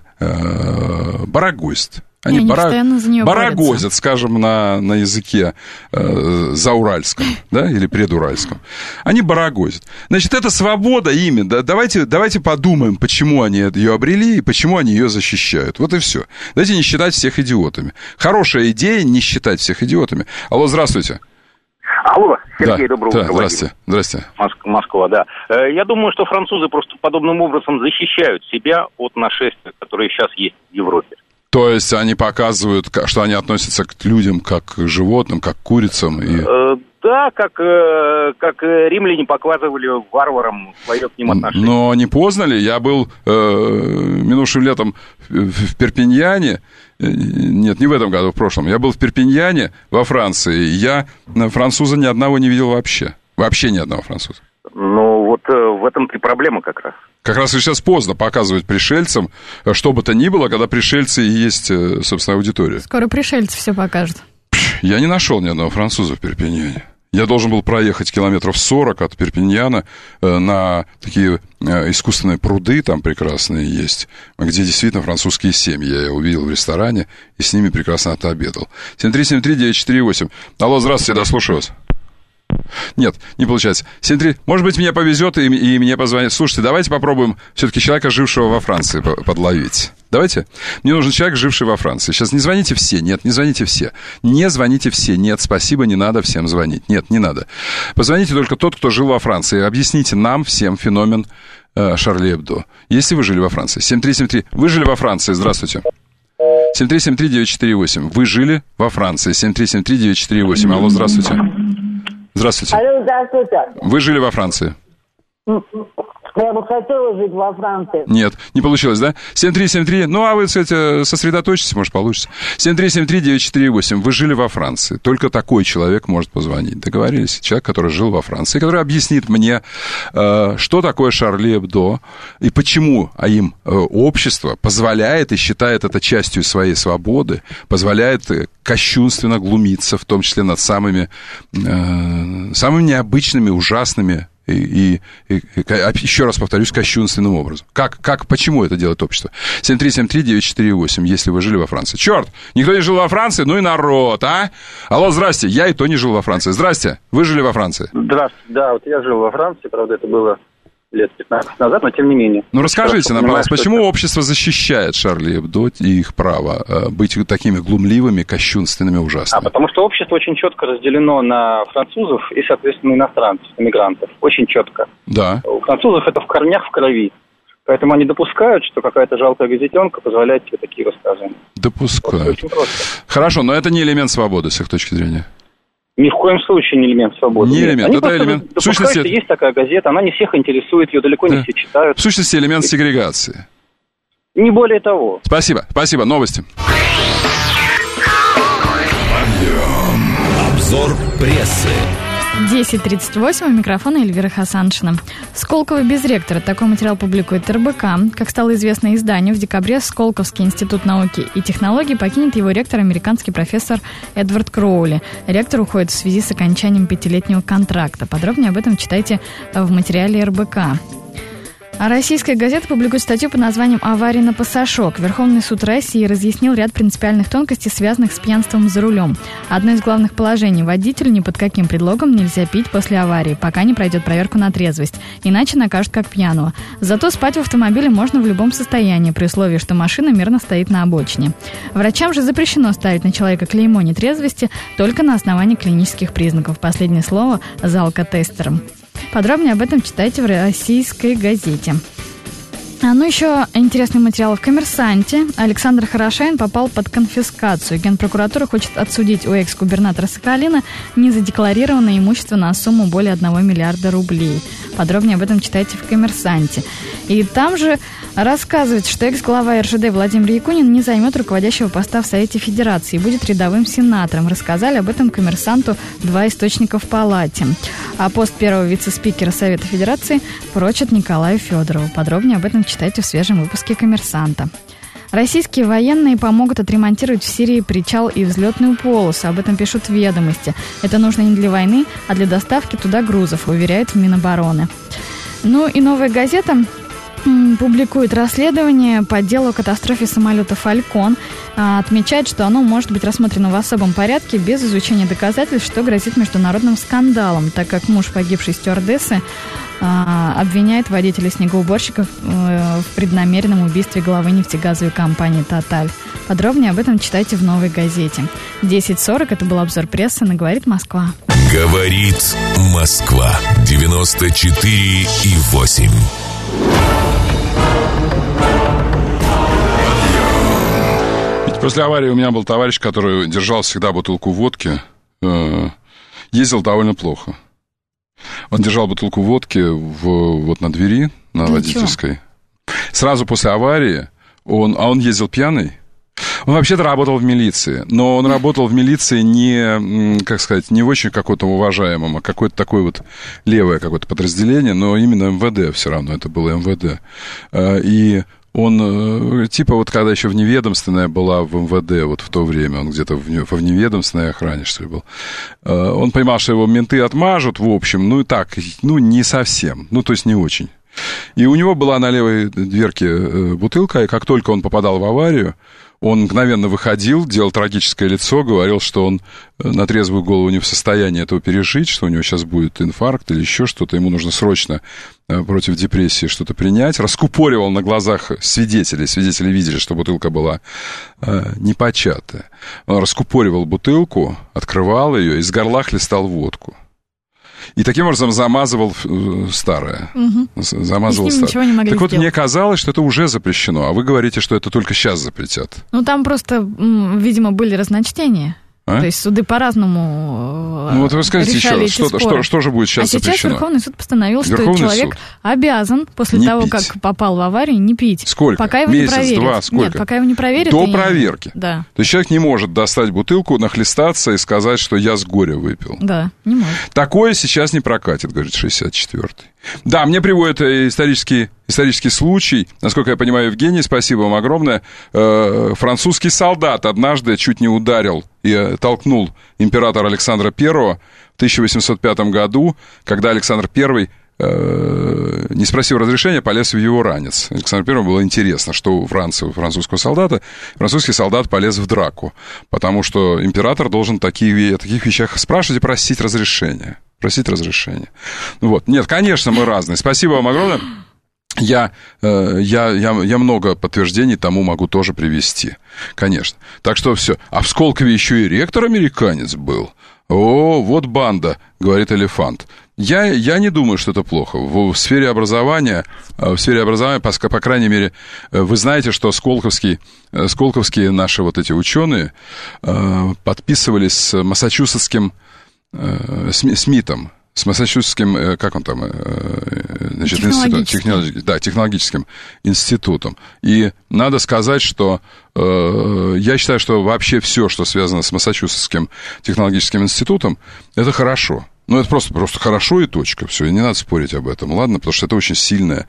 э, барагозят. Они, они бара... барагозят, борются. Скажем, на, на языке э, зауральском, да, или предуральском. Они барагозят. Значит, это свобода ими. Да, давайте, давайте подумаем, почему они ее обрели и почему они ее защищают. Вот и все. Давайте не считать всех идиотами. Хорошая идея не считать всех идиотами. Алло, здравствуйте. Алло, Сергей, да, доброго да, утра. Здрасте, здрасте. Моск- Москва, да. Я думаю, что французы просто подобным образом защищают себя от нашествия, которые сейчас есть в Европе. То есть они показывают, что они относятся к людям как к животным, как к курицам? И... Э, да, как, э, как римляне показывали варварам свое к ним отношение. Но не поздно ли? Я был э, минувшим летом в Перпиньяне. Нет, не в этом году, в прошлом. Я был в Перпиньяне во Франции. Я француза ни одного не видел вообще. Вообще ни одного француза. Ну, вот э, в этом-то и проблема как раз. Как раз и сейчас поздно показывать пришельцам, что бы то ни было, когда пришельцы и есть, собственно, аудитория. Скоро пришельцы все покажут. Я не нашел ни одного француза в Перпиньяне. Я должен был проехать километров сорок от Перпиньяна на такие искусственные пруды, там прекрасные есть, где действительно французские семьи. Я увидел в ресторане и с ними прекрасно отобедал. семь три семь три девять четыре восемь. Алло, здравствуйте, да, слушаю вас. Нет, не получается. семь три, может быть, мне повезет и, и мне позвонят. Слушайте, давайте попробуем все-таки человека, жившего во Франции, подловить. Давайте. Мне нужен человек, живший во Франции. Сейчас не звоните все. Нет, не звоните все. Не звоните все. Нет, спасибо, не надо всем звонить. Нет, не надо. Позвоните только тот, кто жил во Франции. Объясните нам всем феномен э, Шарли Эбдо. Если вы жили во Франции. семь три семь три. Вы жили во Франции. Здравствуйте. семь три семь три девять четыре восемь. Вы жили во Франции. семь три семь три девять четыре восемь. Алло, здравствуйте. Здравствуйте. Алло, здравствуйте. Вы жили во Франции? Я бы хотела жить во Франции. Нет, не получилось, да? семь три семь три, ну, а вы, кстати, сосредоточьтесь, может, получится. семь три семь три девять четыре восемь, вы жили во Франции. Только такой человек может позвонить. Договорились? Человек, который жил во Франции, который объяснит мне, э, что такое Шарли Эбдо, и почему а им э, общество позволяет и считает это частью своей свободы, позволяет кощунственно глумиться, в том числе над самыми, э, самыми необычными, ужасными, И, и, и, и еще раз повторюсь, кощунственным образом. Как, как, почему это делает общество? семь три семь три девять четыре восемь, если вы жили во Франции. Черт, никто не жил во Франции, ну и народ, а? Алло, здрасте, я и то не жил во Франции. Здрасте, вы жили во Франции? Здравствуйте, да, вот я жил во Франции, правда, это было лет пятнадцать назад, но тем не менее. Ну, расскажите нам, пожалуйста, почему это... общество защищает Шарли Эбдо и их право э, быть такими глумливыми, кощунственными, ужасными? А потому что общество очень четко разделено на французов и, соответственно, иностранцев, иммигрантов. Очень четко. Да. У французов это в корнях, в крови. Поэтому они допускают, что какая-то жалкая газетенка позволяет себе такие высказывания. Допускают. Очень просто. Хорошо, но это не элемент свободы, с их точки зрения. Ни в коем случае не элемент свободы. Не элемент, Они это элемент. В сущности, это... есть такая газета, она не всех интересует, ее далеко да. не все читают. В сущности, элемент сегрегации. Не более того. Спасибо, спасибо. Новости. Обзор прессы. десять тридцать восемь, у микрофона Эльвира Хасаншина. Сколково без ректора. Такой материал публикует эр бэ ка. Как стало известно изданию, в декабре Сколковский институт науки и технологий покинет его ректор, американский профессор Эдвард Кроули. Ректор уходит в связи с окончанием пятилетнего контракта. Подробнее об этом читайте в материале эр бэ ка. А российская газета публикует статью под названием «Авария на пасашок». Верховный суд России разъяснил ряд принципиальных тонкостей, связанных с пьянством за рулем. Одно из главных положений – водителю ни под каким предлогом нельзя пить после аварии, пока не пройдет проверку на трезвость, иначе накажут как пьяного. Зато спать в автомобиле можно в любом состоянии, при условии, что машина мирно стоит на обочине. Врачам же запрещено ставить на человека клеймо нетрезвости только на основании клинических признаков. Последнее слово за алкотестером. Подробнее об этом читайте в российской газете. А ну еще интересный материал в «Коммерсанте». Александр Хорошайн попал под конфискацию. Генпрокуратура хочет отсудить у экс-губернатора Сахалина незадекларированное имущество на сумму более одного миллиарда рублей. Подробнее об этом читайте в «Коммерсанте». И там же рассказывается, что экс-глава эр жэ дэ Владимир Якунин не займет руководящего поста в Совете Федерации и будет рядовым сенатором. Рассказали об этом «Коммерсанту» два источника в палате. А пост первого вице-спикера Совета Федерации поручат Николаю Федорову. Подробнее об этом читайте в свежем выпуске «Коммерсанта». Российские военные помогут отремонтировать в Сирии причал и взлетную полосу. Об этом пишут «Ведомости». Это нужно не для войны, а для доставки туда грузов, уверяют в Минобороны. Ну и «Новая газета» публикует расследование по делу о катастрофе самолета «Фалькон». Отмечает, что оно может быть рассмотрено в особом порядке без изучения доказательств, что грозит международным скандалом, так как муж погибшей стюардессы обвиняет водителя снегоуборщиков в преднамеренном убийстве главы нефтегазовой компании «Тоталь». Подробнее об этом читайте в «Новой газете». десять сорок, это был обзор прессы на «Говорит Москва». «Говорит Москва». девяносто четыре и восемь. После аварии у меня был товарищ, который держал всегда бутылку водки, э, ездил довольно плохо. Он держал бутылку водки в, вот на двери, на да водительской. Чё? Сразу после аварии, он, а он ездил пьяный. Он вообще-то работал в милиции, но он работал в милиции не, как сказать, не в очень каком-то уважаемом, а какое-то такое вот левое какое-то подразделение, но именно эм вэ дэ все равно, это было эм вэ дэ. И он, типа, вот когда еще вневедомственная была в эм вэ дэ, вот в то время, он где-то в вневедомственной охране, что ли, был, он понимал, что его менты отмажут, в общем, ну и так, ну не совсем, ну то есть не очень. И у него была на левой дверке бутылка, и как только он попадал в аварию, он мгновенно выходил, делал трагическое лицо, говорил, что он на трезвую голову не в состоянии этого пережить, что у него сейчас будет инфаркт или еще что-то, ему нужно срочно против депрессии что-то принять. Раскупоривал на глазах свидетелей. Свидетели видели, что бутылка была э, непочатая. Он раскупоривал бутылку, открывал ее и с горла хлестал водку. И таким образом замазывал старое. Угу. Замазывал старое. Так вот, сделать. Мне казалось, что это уже запрещено, а вы говорите, что это только сейчас запретят. Ну, там просто, видимо, были разночтения. А? То есть суды по-разному ну, вот вы скажите еще, что, что, что же будет сейчас запрещено? А сейчас Верховный суд постановил, что Верховный человек суд. обязан после не того, пить. как попал в аварию, не пить. Сколько? Пока его Месяц, не проверят. два, сколько? Нет, пока его не проверят. До и... проверки? Да. То есть человек не может достать бутылку, нахлестаться и сказать, что я с горя выпил. Да, не может. Такое сейчас не прокатит, говорит шестьдесят четвёртый. Да, мне приводит исторический, исторический случай. Насколько я понимаю, Евгений, спасибо вам огромное. Э, французский солдат однажды чуть не ударил и толкнул императора Александра Первого в тысяча восемьсот пятом году, когда Александр Первый, э, не спросив разрешения, полез в его ранец. Александру Первому было интересно, что у Франции, у французского солдата. Французский солдат полез в драку, потому что император должен такие, о таких вещах спрашивать и просить разрешения. Просить разрешения. Вот. Нет, конечно, мы разные. Спасибо вам огромное. Я, я, я, я много подтверждений тому могу тоже привести. Конечно. Так что все. А в Сколково еще и ректор американец был. О, вот банда, говорит Элефант. Я, я не думаю, что это плохо. В, в сфере образования, в сфере образования, по, по крайней мере, вы знаете, что сколковские, сколковские наши вот эти ученые подписывались с массачусетским Смитом, с массачусетским, как он там, значит, институт, технологическим, да, технологическим институтом. И надо сказать, что э, я считаю, что вообще все, что связано с Массачусетским технологическим институтом, это хорошо. Ну, это просто, просто хорошо и точка. Все, и не надо спорить об этом, ладно? Потому что это очень сильное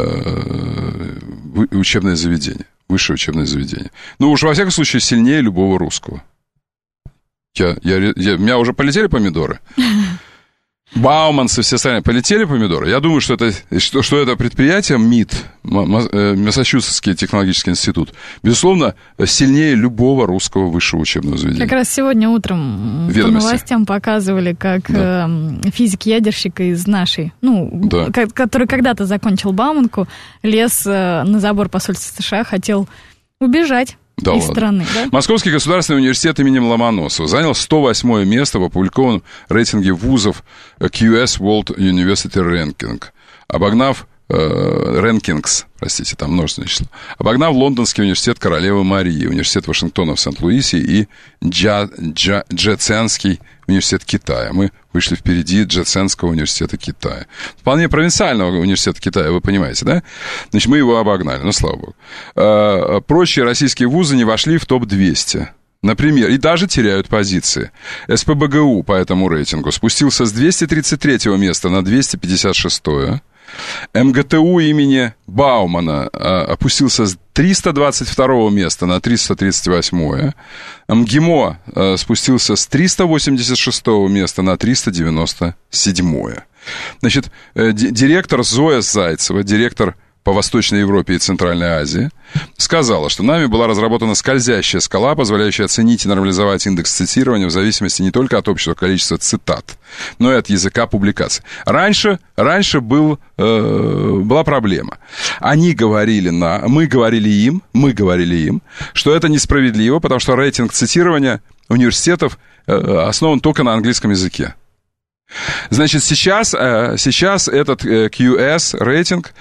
э, учебное заведение, высшее учебное заведение. Ну, уж во всяком случае, сильнее любого русского. Я, я, я, у меня уже полетели помидоры? Бауманс и все остальные, полетели помидоры? Я думаю, что это, что, что это предприятие МИТ, Массачусетский технологический институт, безусловно, сильнее любого русского высшего учебного заведения. Как раз сегодня утром Ведомости. По новостям показывали, как да. э, физик-ядерщик из нашей, ну, да. к- который когда-то закончил Бауманку, лез э, на забор посольства США, хотел убежать. Да из ладно. страны, да? Московский государственный университет имени Ломоносова занял сто восьмое место в опубликованном рейтинге вузов кью эс World University Ranking, обогнав э, Rankings, простите, там множественное число, обогнав Лондонский университет Королевы Марии, университет Вашингтона в Сент-Луисе и Джа, Джа, Джэценский университет Китая. Мы вышли впереди Джэценского университета Китая. Вполне провинциального университета Китая, вы понимаете, да? Значит, мы его обогнали, ну, слава богу. Э, прочие российские вузы не вошли в топ двести. Например, и даже теряют позиции. эс пэ бэ гэ у по этому рейтингу спустился с двести тридцать третьего места на двести пятьдесят шестое. эм гэ тэ у имени Баумана а, опустился с триста двадцать второго места на триста тридцать восьмое. эм гэ эм о а, спустился с триста восемьдесят шестого места на триста девяносто седьмое. Значит, д- директор Зоя Зайцева, директор по Восточной Европе и Центральной Азии, сказала, что нами была разработана скользящая скала, позволяющая оценить и нормализовать индекс цитирования в зависимости не только от общего количества цитат, но и от языка публикаций. Раньше, раньше был, э, была проблема. Они говорили на, мы говорили им, мы говорили им, что это несправедливо, потому что рейтинг цитирования университетов э, основан только на английском языке. Значит, сейчас, сейчас этот кью эс рейтинг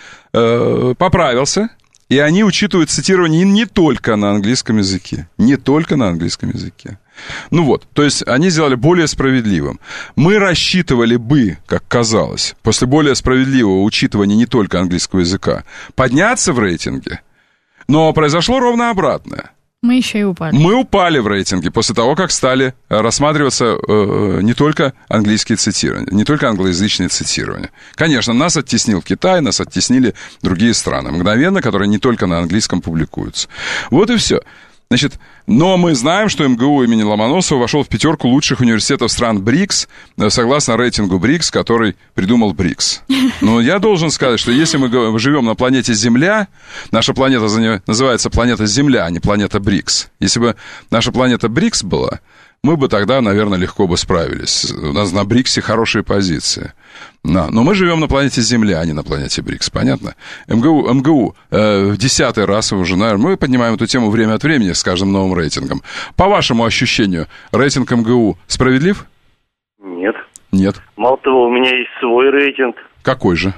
поправился, и они учитывают цитирование не только на английском языке. Не только на английском языке. Ну вот, то есть они сделали более справедливым. Мы рассчитывали бы, как казалось, после более справедливого учитывания не только английского языка, подняться в рейтинге, но произошло ровно обратное. Мы еще и упали. Мы упали в рейтинге после того, как стали рассматриваться э, не только английские цитирования, не только англоязычные цитирования. Конечно, нас оттеснил Китай, нас оттеснили другие страны, мгновенно, которые не только на английском публикуются. Вот и все. Значит, но мы знаем, что эм гэ у имени Ломоносова вошел в пятерку лучших университетов стран БРИКС, согласно рейтингу БРИКС, который придумал БРИКС. Но я должен сказать, что если мы живем на планете Земля, наша планета называется планета Земля, а не планета БРИКС. Если бы наша планета БРИКС была, мы бы тогда, наверное, легко бы справились. У нас на БРИКСе хорошие позиции. Но, но мы живем на планете Земля, а не на планете БРИКС, понятно? эм гэ у, эм гэ у э, в десятый раз уже, наверное, мы поднимаем эту тему время от времени с каждым новым рейтингом. По вашему ощущению, рейтинг эм гэ у справедлив? Нет. Нет. Мало того, у меня есть свой рейтинг. Какой же?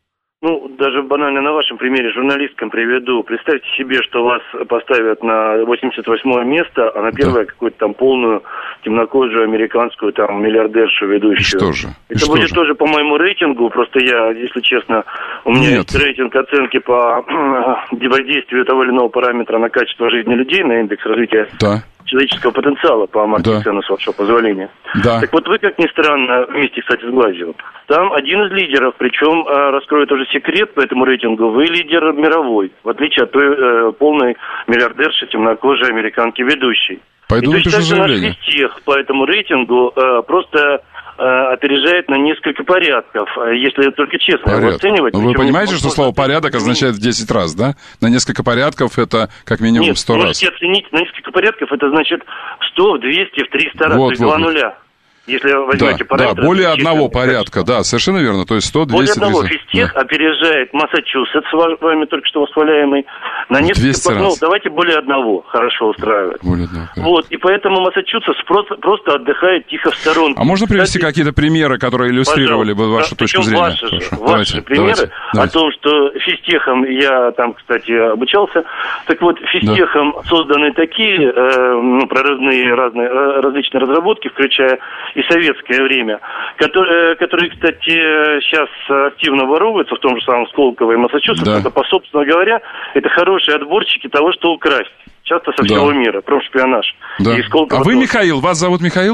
Ну, даже банально на вашем примере журналистком приведу. Представьте себе, что вас поставят на восемьдесят восьмое место, а на первое да. какую-то там полную темнокожую американскую там миллиардершу ведущую. И что же? И Это что будет же? тоже по моему рейтингу, просто я, если честно, у меня Нет. есть рейтинг оценки по воздействию того или иного параметра на качество жизни людей, на индекс развития да. человеческого потенциала по марке да. цены, с вашего позволения. Да. Так вот вы, как ни странно, вместе, кстати, с Глазевым, там один из лидеров, причем, э, раскрою тоже секрет по этому рейтингу, вы лидер мировой, в отличие от той э, полной миллиардерши, темнокожей американки ведущей. Пойду И напишу заявление. Наш физтех по этому рейтингу э, просто э, опережает на несколько порядков, если только честно его оценивать. Вы понимаете, что слово «порядок» означает в десять раз, да? На несколько порядков это как минимум Нет, сто раз. можете оценить на несколько порядков, это значит сто, в двести, в триста раз, Вот, то есть вот, два вот. нуля. Если возьмете Да, параметры... да, более чисто, одного порядка, да, совершенно верно, то есть сто, двести, более одного. триста. Физтех Да. опережает Массачусетс, вами только что восхваляемый, на несколько... Ну, раз. давайте более одного хорошо устраивает. Более одного, вот, и поэтому Массачусетс просто, просто отдыхает тихо в сторонке. А можно привести Кстати, какие-то примеры, которые иллюстрировали бы вашу да, точку зрения? Ваши, же, ваши давайте, примеры давайте, о давайте. том, что физтехом, я там, кстати, обучался, так вот, физтехом да. созданы такие э, ну, прорывные разные, различные разработки, включая и советское время, которые, которые, кстати, сейчас активно воруются, в том же самом Сколково и Массачусетс, да. это, по собственно говоря, это хорошие отборщики того, что украсть. Часто со всего да. мира, промшпионаж. Да. И Сколково а вы тоже. Михаил, вас зовут Михаил?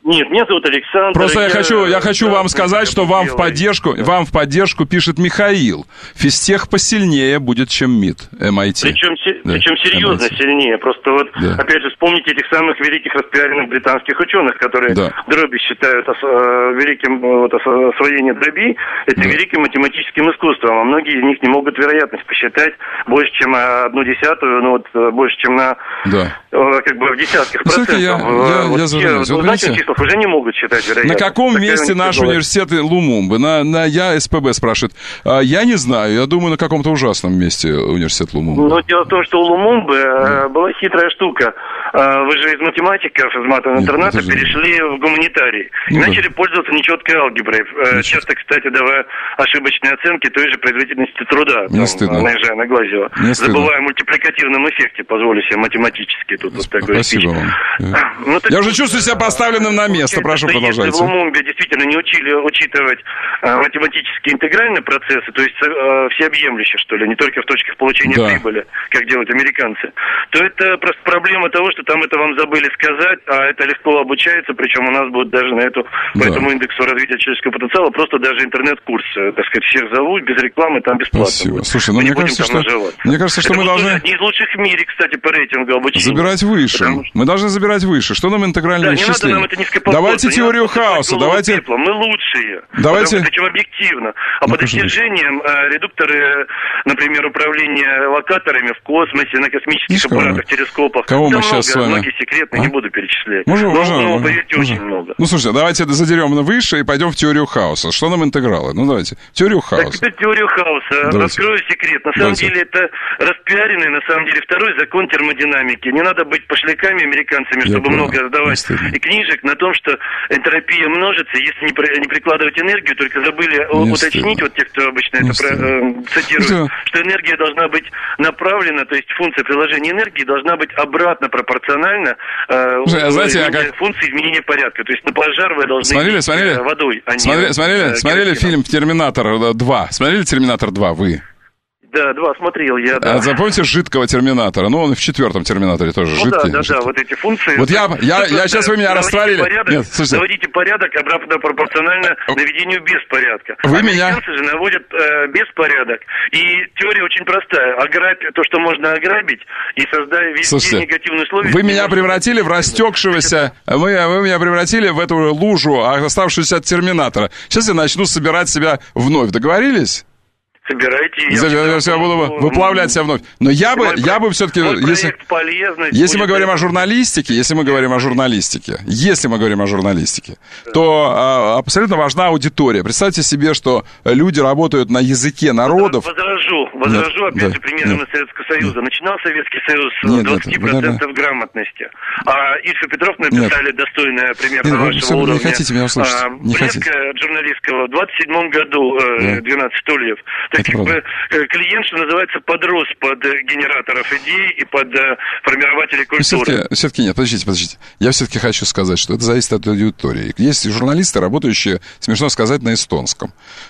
Нет, меня зовут Александр. Просто я, я хочу, я хочу да, вам сказать, что вам в поддержку, да. вам в поддержку пишет Михаил. Физтех посильнее будет, чем МИД, эм ай ти. Причем, да. причем серьезно эм ай ти. Сильнее. Просто вот, да. опять же, вспомните этих самых великих распиаренных британских ученых, которые да. дроби считают ос, великим вот, освоение дроби, это да. великим математическим искусством. А многие из них не могут вероятность посчитать больше, чем одну десятую, ну вот больше, чем на да. как бы в десятках процентов. Я, я, вот я задумаюсь. Вот, вот, уже не могут считать вероятность. На каком Такая месте наш университет Лумумбы? На, на я СПБ спрашивает. А, я не знаю, я думаю, на каком-то ужасном месте университет Лумумбы. Ну, дело в том, что у Лумумбы да. была хитрая штука. Вы же из математиков, из матового интерната перешли в гуманитарий. И ну, начали да. пользоваться нечеткой алгеброй. Нечетко. Часто, кстати, давая ошибочные оценки той же производительности труда. Не там, стыдно. Наезжая на Глазева. Забывая о мультипликативном эффекте, позволю себе математически тут вот такой Спасибо спич. вам. Ну, я уже чувствую себя поставленным на место. Прошу, продолжайте. Если в Лумумбе действительно не учили учитывать а, математические интегральные процессы, то есть а, всеобъемлющие, что ли, не только в точках получения да. прибыли, как делают американцы, то это просто проблема того, что там это вам забыли сказать, а это легко обучается, причем у нас будет даже на эту, по да. этому индексу развития человеческого потенциала просто даже интернет-курсы, так сказать, всех зовут, без рекламы, там бесплатно. Спасибо. Будет. Слушай, ну мне кажется, что, мне кажется, что это мы должны... Одни из лучших в мире, кстати, по рейтингу обучения. Забирать выше. Что... Мы должны забирать выше. Что нам интегральное да, исчисление? Давайте теорию хаоса, давайте... Пепла. Мы лучшие. Давайте... Потому что объективно. А ну, по достижениям э, редукторы, например, управления локаторами в космосе, на космических Ишь, аппаратах, телескопах. Кого мы много, сейчас с вами? Многие секретные, а? не буду перечислять. Можем, Но, можем, но можем, поверьте, можем. очень много. Ну, слушайте, давайте задерем выше и пойдем в теорию хаоса. Что нам интегралы? Ну, давайте. Теорию хаоса. Так, теперь теорию хаоса. Давайте. Раскрою секрет. На самом давайте. деле, это распиаренный, на самом деле, второй закон термодинамики. Не надо быть пошляками американцами, Я чтобы понял. много раздавать и книжек на том, что энтропия множится, если не, при, не прикладывать энергию, только забыли не уточнить, стыдно. вот те, кто обычно не это про, э, цитирует, да. что энергия должна быть направлена, то есть функция приложения энергии должна быть обратно пропорциональна э, Слушай, а знаете, изменения, а как... функции изменения порядка. То есть на пожар вы должны смотрели, бить смотрели? водой, а не смотрели, смотрели, э, смотрели фильм «Терминатор два»? Смотрели «Терминатор два» вы? Да, два смотрел я, да. А запомните жидкого терминатора. Ну, он и в четвертом терминаторе тоже ну, жидкий. Да, да, жидкий. да, вот эти функции. Вот я, я, я сейчас вы меня растворили. Порядок, Нет, слушайте. наводите порядок обратно пропорционально наведению беспорядка. Вы меня... Американцы же наводят э, беспорядок. И теория очень простая. Ограбь то, что можно ограбить, и создай везде слушайте, негативные условия. Вы меня превратили в растекшегося... Вы, вы меня превратили в эту лужу, оставшуюся от терминатора. Сейчас я начну собирать себя вновь. Договорились? Собирайте. Я, я, я буду выплавлять себя вновь. Но я бы, я бы все-таки, если, если мы говорим о журналистике, если мы говорим о журналистике, если мы говорим о журналистике, то а, абсолютно важна аудитория. Представьте себе, что люди работают на языке народов. Возражу, возражу, нет, опять же, да, примером из Советского Союза. Нет. Начинал Советский Союз с двадцати процентов нет, грамотности. А Ильф и Петров написали нет. достойное пример нет, вашего все, уровня. Не хотите меня услышать. А, не Блеска хотите. журналистского в двадцать седьмом году э, двенадцать стульев. То есть, как бы, клиент, что называется, подрос под генераторов идей и под э, формирователей культуры. Все-таки, все-таки нет, подождите, подождите. Я все-таки хочу сказать, что это зависит от аудитории. Есть журналисты, работающие, смешно сказать, на эстонском.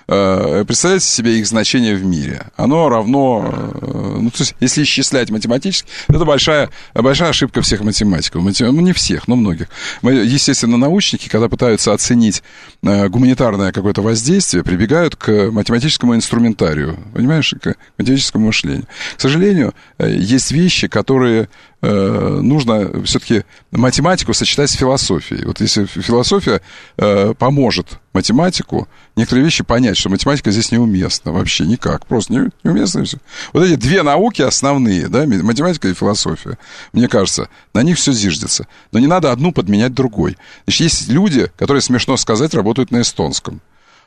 Э, представляете себе их значение в мире. Оно равно... Э, ну, то есть, если исчислять математически, это большая, большая ошибка всех математиков. Ну, не всех, но многих. Естественно, научники, когда пытаются оценить э, гуманитарное какое-то воздействие, прибегают к математическому инструментарию. Понимаешь, к математическому мышлению. К сожалению, есть вещи, которые э, нужно все-таки математику сочетать с философией. Вот если философия э, поможет математику некоторые вещи понять, что математика здесь неуместна вообще никак, просто не, неуместно и все. Вот эти две науки основные, да, математика и философия, мне кажется, на них все зиждется. Но не надо одну подменять другой. Значит, есть люди, которые, смешно сказать, работают на эстонском.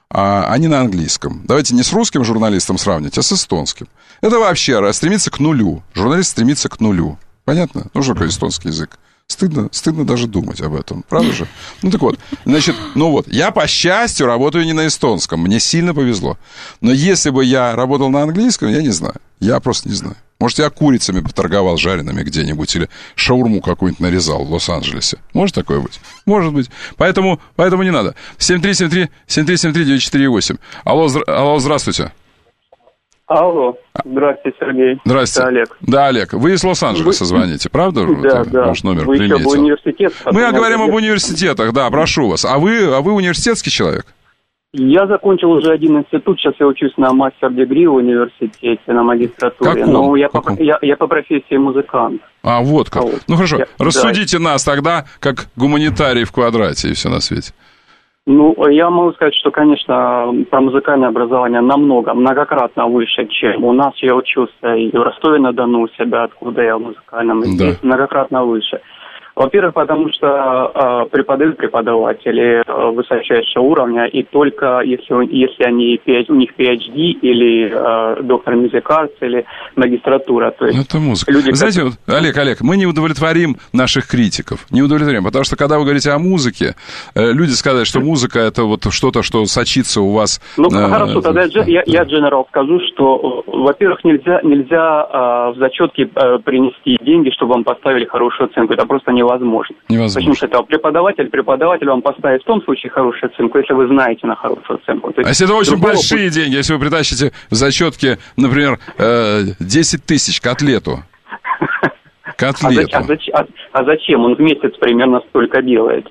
А, а не на английском. Давайте не с русским журналистом сравнить, а с эстонским. Это вообще стремится к нулю. Журналист стремится к нулю. Понятно? Ну, что такое эстонский язык? Стыдно, стыдно даже думать об этом. Правда же? Ну, так вот. Значит, ну вот, я, по счастью, работаю не на эстонском. Мне сильно повезло. Но если бы я работал на английском, я не знаю. Я просто не знаю. Может, я курицами поторговал жареными где-нибудь или шаурму какую-нибудь нарезал в Лос-Анджелесе. Может такое быть? Может быть. Поэтому, поэтому не надо. семь три семь три семь три семь три девять четыре восемь. Алло, здра... Алло, здравствуйте. Алло, здравствуйте, Сергей. Здравствуйте. Это Олег. Да, Олег. Вы из Лос-Анджелеса вы... звоните, правда? Да, вот, да. Ваш номер вы прилетел. еще в университет. Мы говорим об университетах, да, прошу вас. А вы, а вы университетский человек? Я закончил уже один институт, сейчас я учусь на мастер-дегри в университете, на магистратуре. Каком? Но я по, Каком? я, я по профессии музыкант. А, вот как. Вот. Ну, хорошо, Я, рассудите да. нас тогда, как гуманитарий в квадрате и все на свете. Ну, я могу сказать, что, конечно, про музыкальное образование намного, многократно выше, чем у нас. Я учился и в Ростове-на-Дону у себя, откуда я в музыкальном, и здесь да. многократно выше. Во-первых, потому что э, преподают преподаватели э, высочайшего уровня, и только если, если они, у них пи эйч ди или э, доктор music arts или магистратура. То есть это музыка. Люди, знаете, как... вот, Олег, Олег, мы не удовлетворим наших критиков. Не удовлетворим, потому что, когда вы говорите о музыке, э, люди сказали, что музыка это вот что-то, что сочится у вас... Ну, э, хорошо, тогда я, я General скажу, что, во-первых, нельзя, нельзя э, в зачетке э, принести деньги, чтобы вам поставили хорошую оценку. Это просто не Невозможно. Невозможно. Потому что это преподаватель, преподаватель вам поставит в том случае хорошую оценку, если вы знаете на хорошую оценку. То есть а если это очень другого... большие деньги, если вы притащите в зачетке, например, десять тысяч котлету. Котлету. А, зач... а, а зачем? Он в месяц примерно столько делает.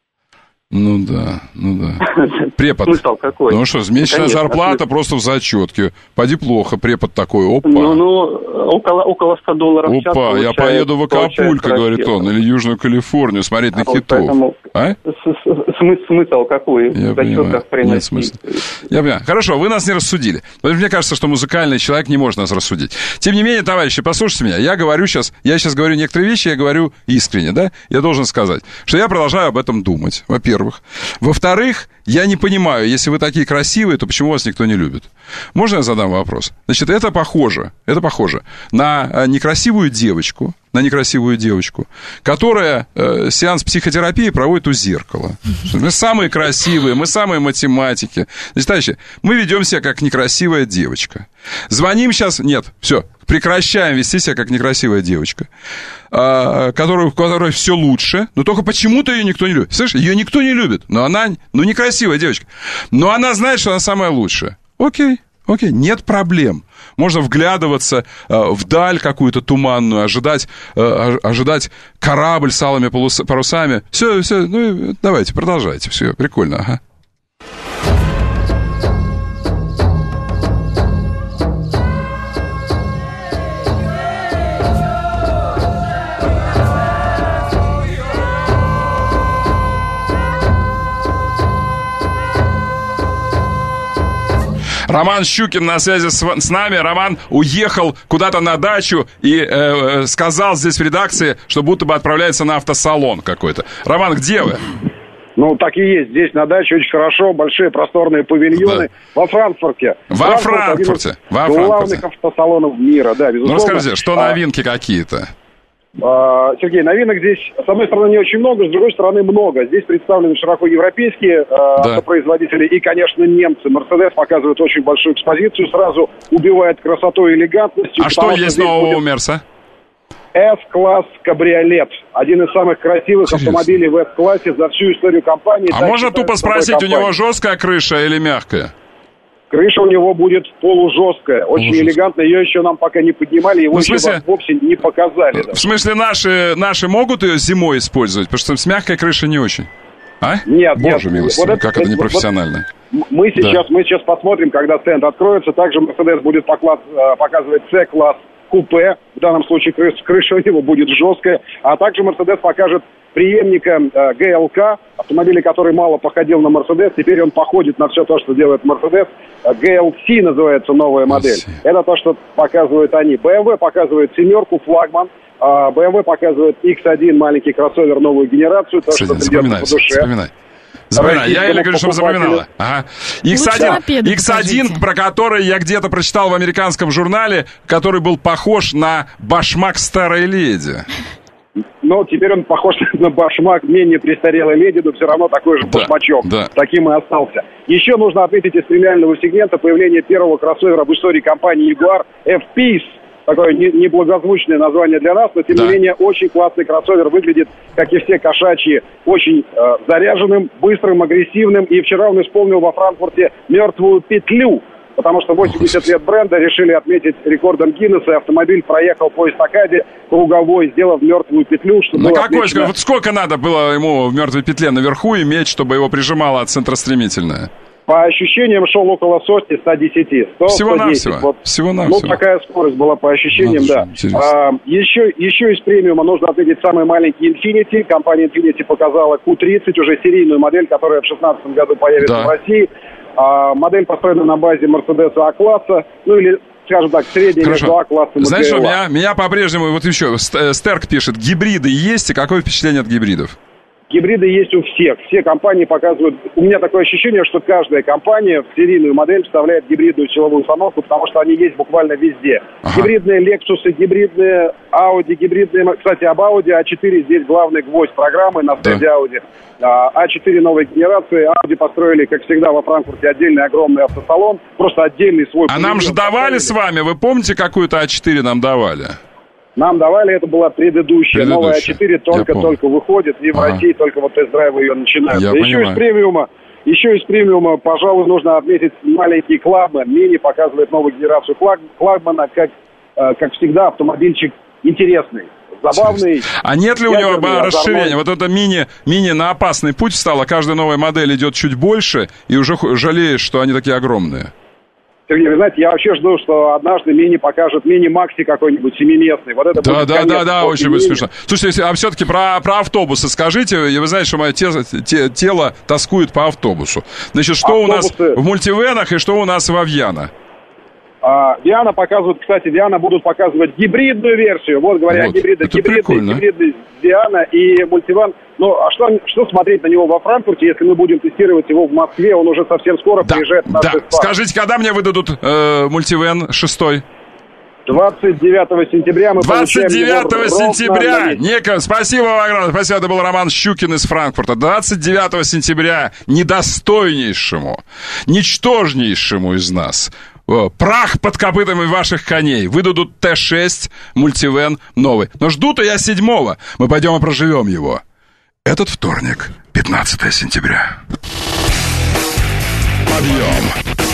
Ну да, ну да. Препод. Смысл какой? Ну что, месячная Конечно, зарплата смысл. Просто в зачетке. Поди плохо, препод такой, опа. Ну, ну около, около ста долларов в час. Опа, я поеду в Акапулько, говорит он, или Южную Калифорнию смотреть на а хитов. Поэтому... А? Смысл какой? Я в зачетках приносить? Нет смысла. Я понимаю. Хорошо, вы нас не рассудили. Мне кажется, что музыкальный человек не может нас рассудить. Тем не менее, товарищи, послушайте меня. Я говорю сейчас, я сейчас говорю некоторые вещи, я говорю искренне, да? Я должен сказать, что я продолжаю об этом думать, во-первых. Во-вторых, я не понимаю, если вы такие красивые, то почему вас никто не любит? Можно я задам вопрос? Значит, это похоже, это похоже на некрасивую девочку, на некрасивую девочку, которая э, сеанс психотерапии проводит у зеркала. Мы самые красивые, мы самые математики. Значит, товарищи, мы ведем себя как некрасивая девочка. Звоним сейчас, нет, все, прекращаем вести себя как некрасивая девочка, э, которая, у которой все лучше, но только почему-то ее никто не любит. Слышишь, ее никто не любит, но она, ну, некрасивая девочка. Но она знает, что она самая лучшая. Окей. Окей, нет проблем. Можно вглядываться э, вдаль какую-то туманную, ожидать, э, ожидать корабль с алыми парусами. Все, все, ну давайте, продолжайте. Все, прикольно, ага. Роман Щукин на связи с, с нами. Роман уехал куда-то на дачу и э, сказал здесь в редакции, что будто бы отправляется на автосалон какой-то. Роман, где вы? Ну, так и есть. Здесь на даче очень хорошо. Большие просторные павильоны. Да. Во Франкфурте. Во Франкфурте. Во Франкфурте. Главных автосалонов мира, да, безусловно. Ну, расскажите, что новинки а... какие-то? Сергей, новинок здесь, с одной стороны, не очень много, с другой стороны, много. Здесь представлены широко европейские да. автопроизводители и, конечно, немцы. Мерседес показывает очень большую экспозицию, сразу убивает красотой и элегантностью. А что есть нового у Мерса? С-класс кабриолет. Один из самых красивых Интересно. автомобилей в С-классе за всю историю компании. А можно тупо спросить, у него жесткая крыша или мягкая? Крыша у него будет полужесткая, очень Полужесткая. элегантная. Ее еще нам пока не поднимали, его ну, смысле, еще вовсе не показали. В смысле, наши, наши могут ее зимой использовать? Потому что с мягкой крышей не очень. А? Нет, Боже нет. милостивый, вот как это, это непрофессионально. Вот мы, сейчас, да. мы сейчас посмотрим, когда стенд откроется. Также Mercedes будет поклад, показывать С-класс купе. В данном случае крыша, крыша у него будет жесткая. А также Mercedes покажет преемника э, джи эл кей, автомобиля, который мало походил на Mercedes. Теперь он походит на все то, что делает Mercedes. джи эл си называется новая модель. Это то, что показывают они. бэ эм вэ показывает семерку, флагман. А бэ эм вэ показывает икс один, маленький кроссовер, новую генерацию. То, что запоминай, по душе. Запоминай. Запоминай. Я или говорю, чтобы запоминала. Ага. икс один, икс один, про который я где-то прочитал в американском журнале, который был похож на башмак старой леди. Но теперь он похож на башмак менее престарелой леди, но все равно такой же да, башмачок. Да. Таким и остался. Еще нужно отметить из премиального сегмента появление первого кроссовера в истории компании Jaguar F-Pace. Такое неблагозвучное название для нас, но тем да. не менее очень классный кроссовер, выглядит, как и все кошачьи, очень э, заряженным, быстрым, агрессивным. И вчера он исполнил во Франкфурте мертвую петлю. потому что восемьдесят лет бренда решили отметить рекордом Гиннесса, и автомобиль проехал по эстакаде круговой, сделав мертвую петлю. Что На какой? Отмечено... Вот сколько надо было ему в мертвой петле наверху иметь, чтобы его прижимало от центростремительное? По ощущениям шел около сотни, сто десять. Всего-навсего. Вот, Всего-навсего. Ну, такая скорость была по ощущениям, Надо да. А, еще, еще из премиума нужно отметить самый маленький Infiniti. Компания Infiniti показала кью тридцать, уже серийную модель, которая в две тысячи шестнадцатом году появится да. в России. А, модель построена на базе Mercedes А-класса, ну или, скажем так, средняя между А-классом и Знаешь, что, меня, меня по-прежнему, вот еще, Стерк пишет, гибриды есть, и какое впечатление от гибридов? Гибриды есть у всех. Все компании показывают... У меня такое ощущение, что каждая компания в серийную модель вставляет гибридную силовую установку, потому что они есть буквально везде. Ага. Гибридные Lexus, гибридные Audi, гибридные... Кстати, об Audi а четыре здесь главный гвоздь программы на стенде да. Audi. а четыре новой генерации. Audi построили, как всегда, во Франкфурте отдельный огромный автосалон. Просто отдельный свой... А нам же давали с вами, вы помните, какую-то а четыре нам давали? Нам давали, это была предыдущая. предыдущая. Новая а четыре только-только выходит, и в ага. России только вот тест-драйвы ее начинают. Я еще понимаю. из премиума, еще из премиума, пожалуй, нужно отметить маленький Клабман. Мини показывает новую генерацию Клабмана, как, как всегда, автомобильчик интересный. Забавный. А нет ли у него расширения? Вот это мини, мини на опасный путь встало, каждая новая модель идет чуть больше, и уже жалеешь, что они такие огромные. Сергей, вы знаете, я вообще жду, что однажды мини покажет мини-макси какой-нибудь семиместный. Вот это да, будет да, да, да, очень будет смешно. Слушайте, а все-таки про, про автобусы скажите. Вы знаете, что мое те, те, тело тоскует по автобусу. Значит, что Автобусы... у нас в мультивенах и что у нас в Авьяно? А, Диана показывает, кстати, Диана будут показывать гибридную версию. Вот, говоря вот, о гибридах, гибридный, гибридный Диана и мультиван. Ну, а что, что смотреть на него во Франкфурте, если мы будем тестировать его в Москве? Он уже совсем скоро да, приезжает в наш да. Скажите, когда мне выдадут э, мультивен шестой? двадцать девятого сентября мы двадцать девятого сентября! Ника, спасибо вам огромное. Спасибо, это был Роман Щукин из Франкфурта. двадцать девятого сентября недостойнейшему, ничтожнейшему из нас прах под копытами ваших коней выдадут Т шесть мультивен новый. Но жду-то я седьмого. Мы пойдем и проживем его. Этот вторник, пятнадцатого сентября. Подъем!